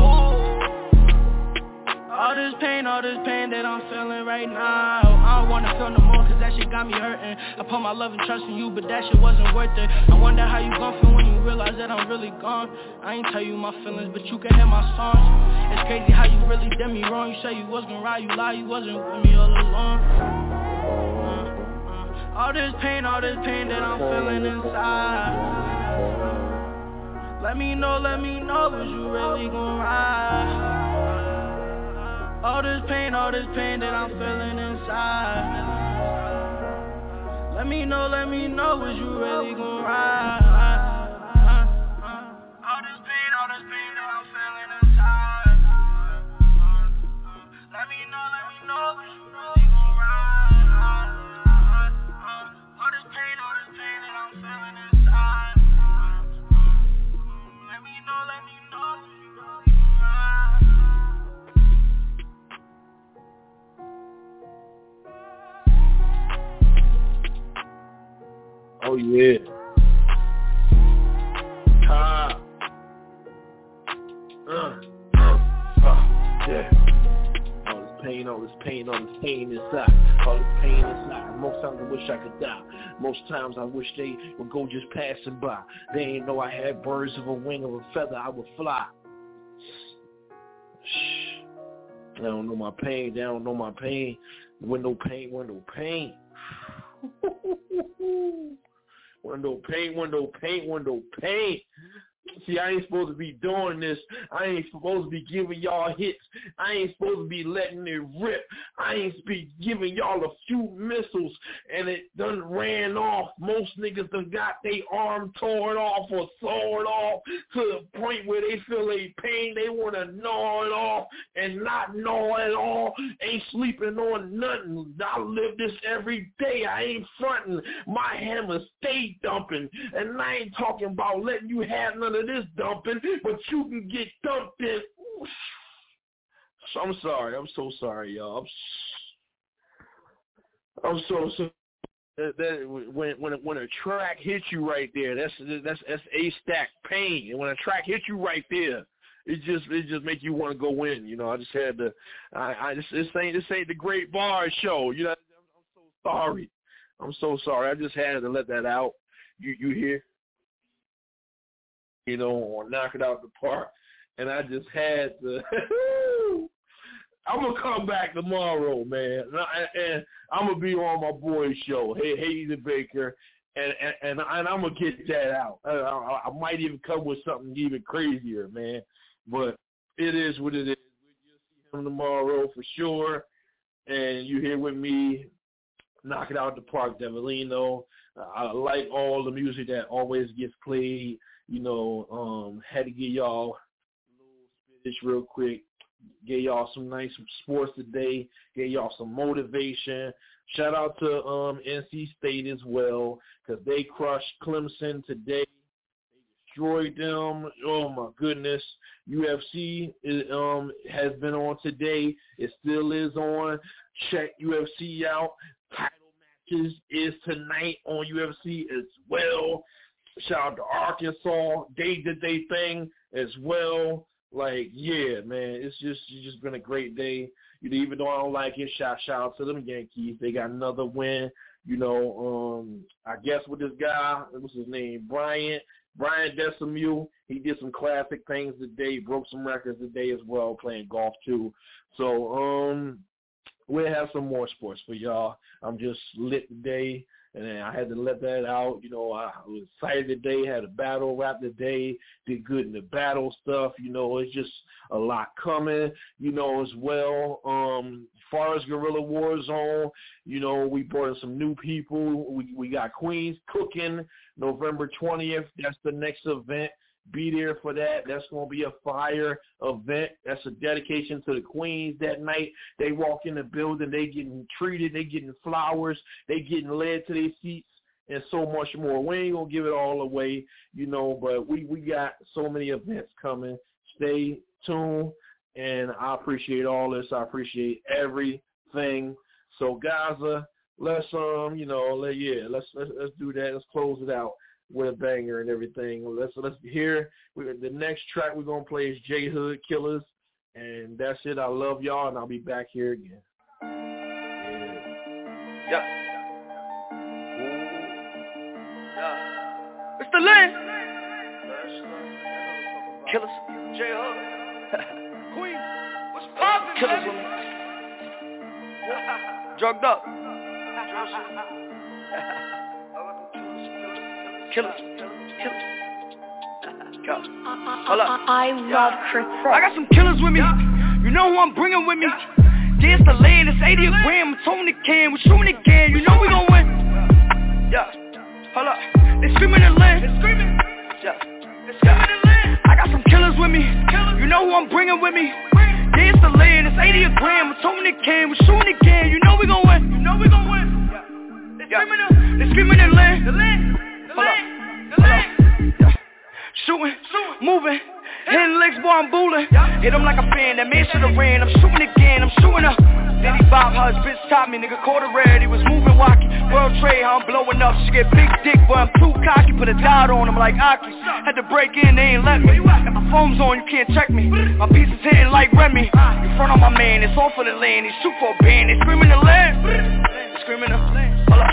Speaker 6: All this pain, all this pain that I'm feeling right now. I don't wanna feel no more cause that shit got me hurting. I put my love and trust in you but that shit wasn't worth it. I wonder how you gon' feel when you realize that I'm really gone. I ain't tell you my feelings but you can hear my songs. It's crazy how you really did me wrong. You say you was gon' ride, you lie, you wasn't with me all along. uh, uh, All this pain, all this pain that I'm feeling inside. Let me know, let me know cause you really gon' ride. All this pain, all this pain that I'm feeling inside. Let me know, let me know, was you really gon' ride? All this pain, all this pain that I'm feeling inside. Let me know, let me know, was you really gon' ride? All this pain, all this pain that I'm feeling inside. Let me know, let me know, was you really gon' ride?
Speaker 9: Oh yeah. Ah. Uh. Uh. Yeah. All this pain, all this pain, all this pain inside. All this pain inside. Most times I wish I could die. Most times I wish they would go just passing by. They ain't know I had birds of a wing of a feather, I would fly. Shh. They don't know my pain. They don't know my pain. Window pain, window pain. Window paint, window paint, window paint. See, I ain't supposed to be doing this. I ain't supposed to be giving y'all hits. I ain't supposed to be letting it rip. I ain't be giving y'all a few missiles and it done ran off. Most niggas done got their arm torn off or sawed off to the point where they feel a pain. They want to gnaw it off and not gnaw it all. Ain't sleeping on nothing. I live this every day. I ain't fronting. My hammer stay dumping. And I ain't talking about letting you have none of this dumping, but you can get dumped in. So I'm sorry. I'm so sorry, y'all. I'm, I'm so sorry. That, that, when when when a track hits you right there, that's that's that's a stack pain. And when a track hits you right there, it just it just make you want to go in. You know, I just had to. I, I just this ain't this ain't the Great Bar Show. You know, I'm, I'm so sorry. I'm so sorry. I just had to let that out. You you hear? You know, or knock it out the park. And I just had to, I'm going to come back tomorrow, man. And, I, and I'm going to be on my boy's show, Hey, Hazy Baker, and, and, and, and I'm going to get that out. I, I, I might even come with something even crazier, man. but it is what it is. We'll see him tomorrow for sure. And you here with me, knock it out the park, Devilino. I like all the music that always gets played. You know, um, had to give y'all a little spinach real quick. Gave y'all some nice sports today. Gave y'all some motivation. Shout out to um, N C State as well, because they crushed Clemson today. They destroyed them. Oh, my goodness. U F C is, um, has been on today. It still is on. Check U F C out. Title matches is tonight on U F C as well. Shout out to Arkansas. They did their thing as well. Like, yeah, man, it's just it's just been a great day. You know, even though I don't like it, shout, shout out to them Yankees. They got another win. You know, um, I guess with this guy, what's his name, Bryant, Brian Desamu, he did some classic things today, broke some records today as well, playing golf too. So um, we'll have some more sports for y'all. I'm just lit today. And then I had to let that out. You know, I was excited today, had a battle rap today, did good in the battle stuff. You know, it's just a lot coming, you know, as well. Um, as far as Guerrilla Warzone, you know, we brought in some new people. We, we got Queens cooking November twentieth. That's the next event. Be there for that. That's going to be a fire event. That's a dedication to the Queens that night. They walk in the building. They getting treated. They getting flowers. They getting led to their seats and so much more. We ain't going to give it all away, you know, but we, we got so many events coming. Stay tuned, and I appreciate all this. I appreciate everything. So, Gaza, let's, um, you know, let, yeah, let's, let's, let's do that. Let's close it out with a banger and everything. Let's let's hear we, the next track we're gonna play is J Hood Killers, and that's it. I love y'all, and I'll be back here again.
Speaker 20: Yeah. Yeah. yeah. It's the Lynn. Killers. J Hood. Queen. What's poppin'? Killers with me. Drugged up. Killers, killers. Hold up.
Speaker 22: I love Chris.
Speaker 20: I got some killers with me. You know who I'm bringing with me. Dance the land, it's eighty a gram. I'm Tony Can, we're shooting again. You know we gon' win. Yeah. Hold up. They screaming in land. They screaming. Yeah. They screaming in land. I got some killers with me. You know who I'm bringing with me. Dance the land, it's eighty a gram. I'm Tony Can, we're shooting again. You know we gon' win. You know we gon' win. Yeah. They screaming in land. The land. Hold up, hold up, yeah. Shooting, moving, hitting legs, boy, I'm booling. Hit him like a fan, that man should've ran. I'm shooting again, I'm shooting up. Then he bob, how his bitch top me, nigga, quarter red. He was moving wacky, world trade, how I'm blowing up. She get big dick, but I'm too cocky. Put a dot on him like Aki. Had to break in, they ain't let me. Got my phone's on, you can't check me. My pieces hitting like Remy. In front of my man, it's all for the land. He shoot for a band, they screaming the land. They screaming the land, hold up.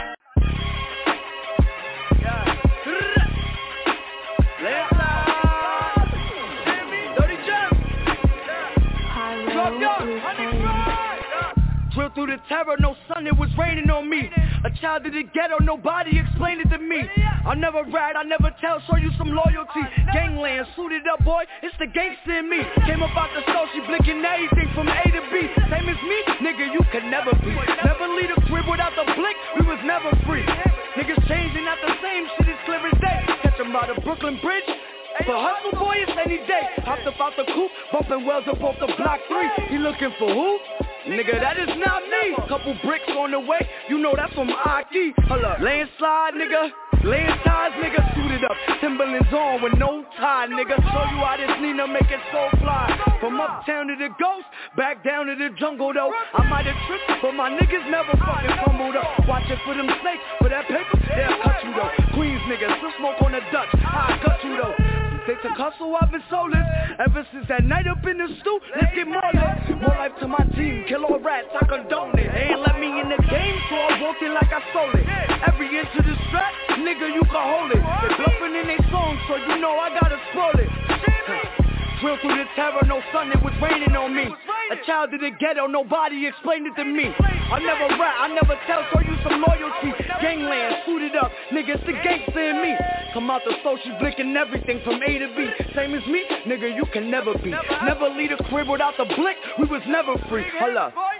Speaker 20: Drill through the terror, no sun, it was raining on me. A child of the ghetto, nobody explained it to me. I never rat, I never tell, show you some loyalty. Gangland, suited up boy, it's the gangster in me. Came up out the soul, she blinking everything from A to B. Same as me, nigga, you could never be. Never leave a crib without the blink, we was never free. Niggas changing, not the same, shit is clear as day. Catch them by the Brooklyn Bridge. For hustle boy, it's any day. Hopped up out the coupe, bumping wells up off the block three. He looking for who? Nigga, that is not me. Couple bricks on the way, you know that's from Aki. Hold up, landslide, nigga. Land ties, nigga, suited up. Timberlands on with no tie, nigga. Show you how this Nina make it so fly. From uptown to the ghost, back down to the jungle though. I might have tripped, but my niggas never fucking fumbled up. Watch it for them snakes, for that paper, they'll cut you though. Queens niggas, still smoke on the Dutch, I cut you though. They took hustle, I've been soulless. Ever since that night up in the stew, let's get more lit. More life to my team, kill all rats, I condone it. They ain't let me in the game, so I walked in like I stole it. Every inch of the strap, nigga, you can hold it. They bluffing in they songs, so you know I gotta spoil it. Drill through the terror, no sun, it was raining on me. A child of the ghetto, nobody explained it to me. I never rap, I never tell, show you some loyalty. Gangland, suited up, nigga, it's the gangsta in me. Come out the social blinking everything from A to B. Same as me, nigga, you can never be. Never leave the crib without the blick, we was never free. Hold up,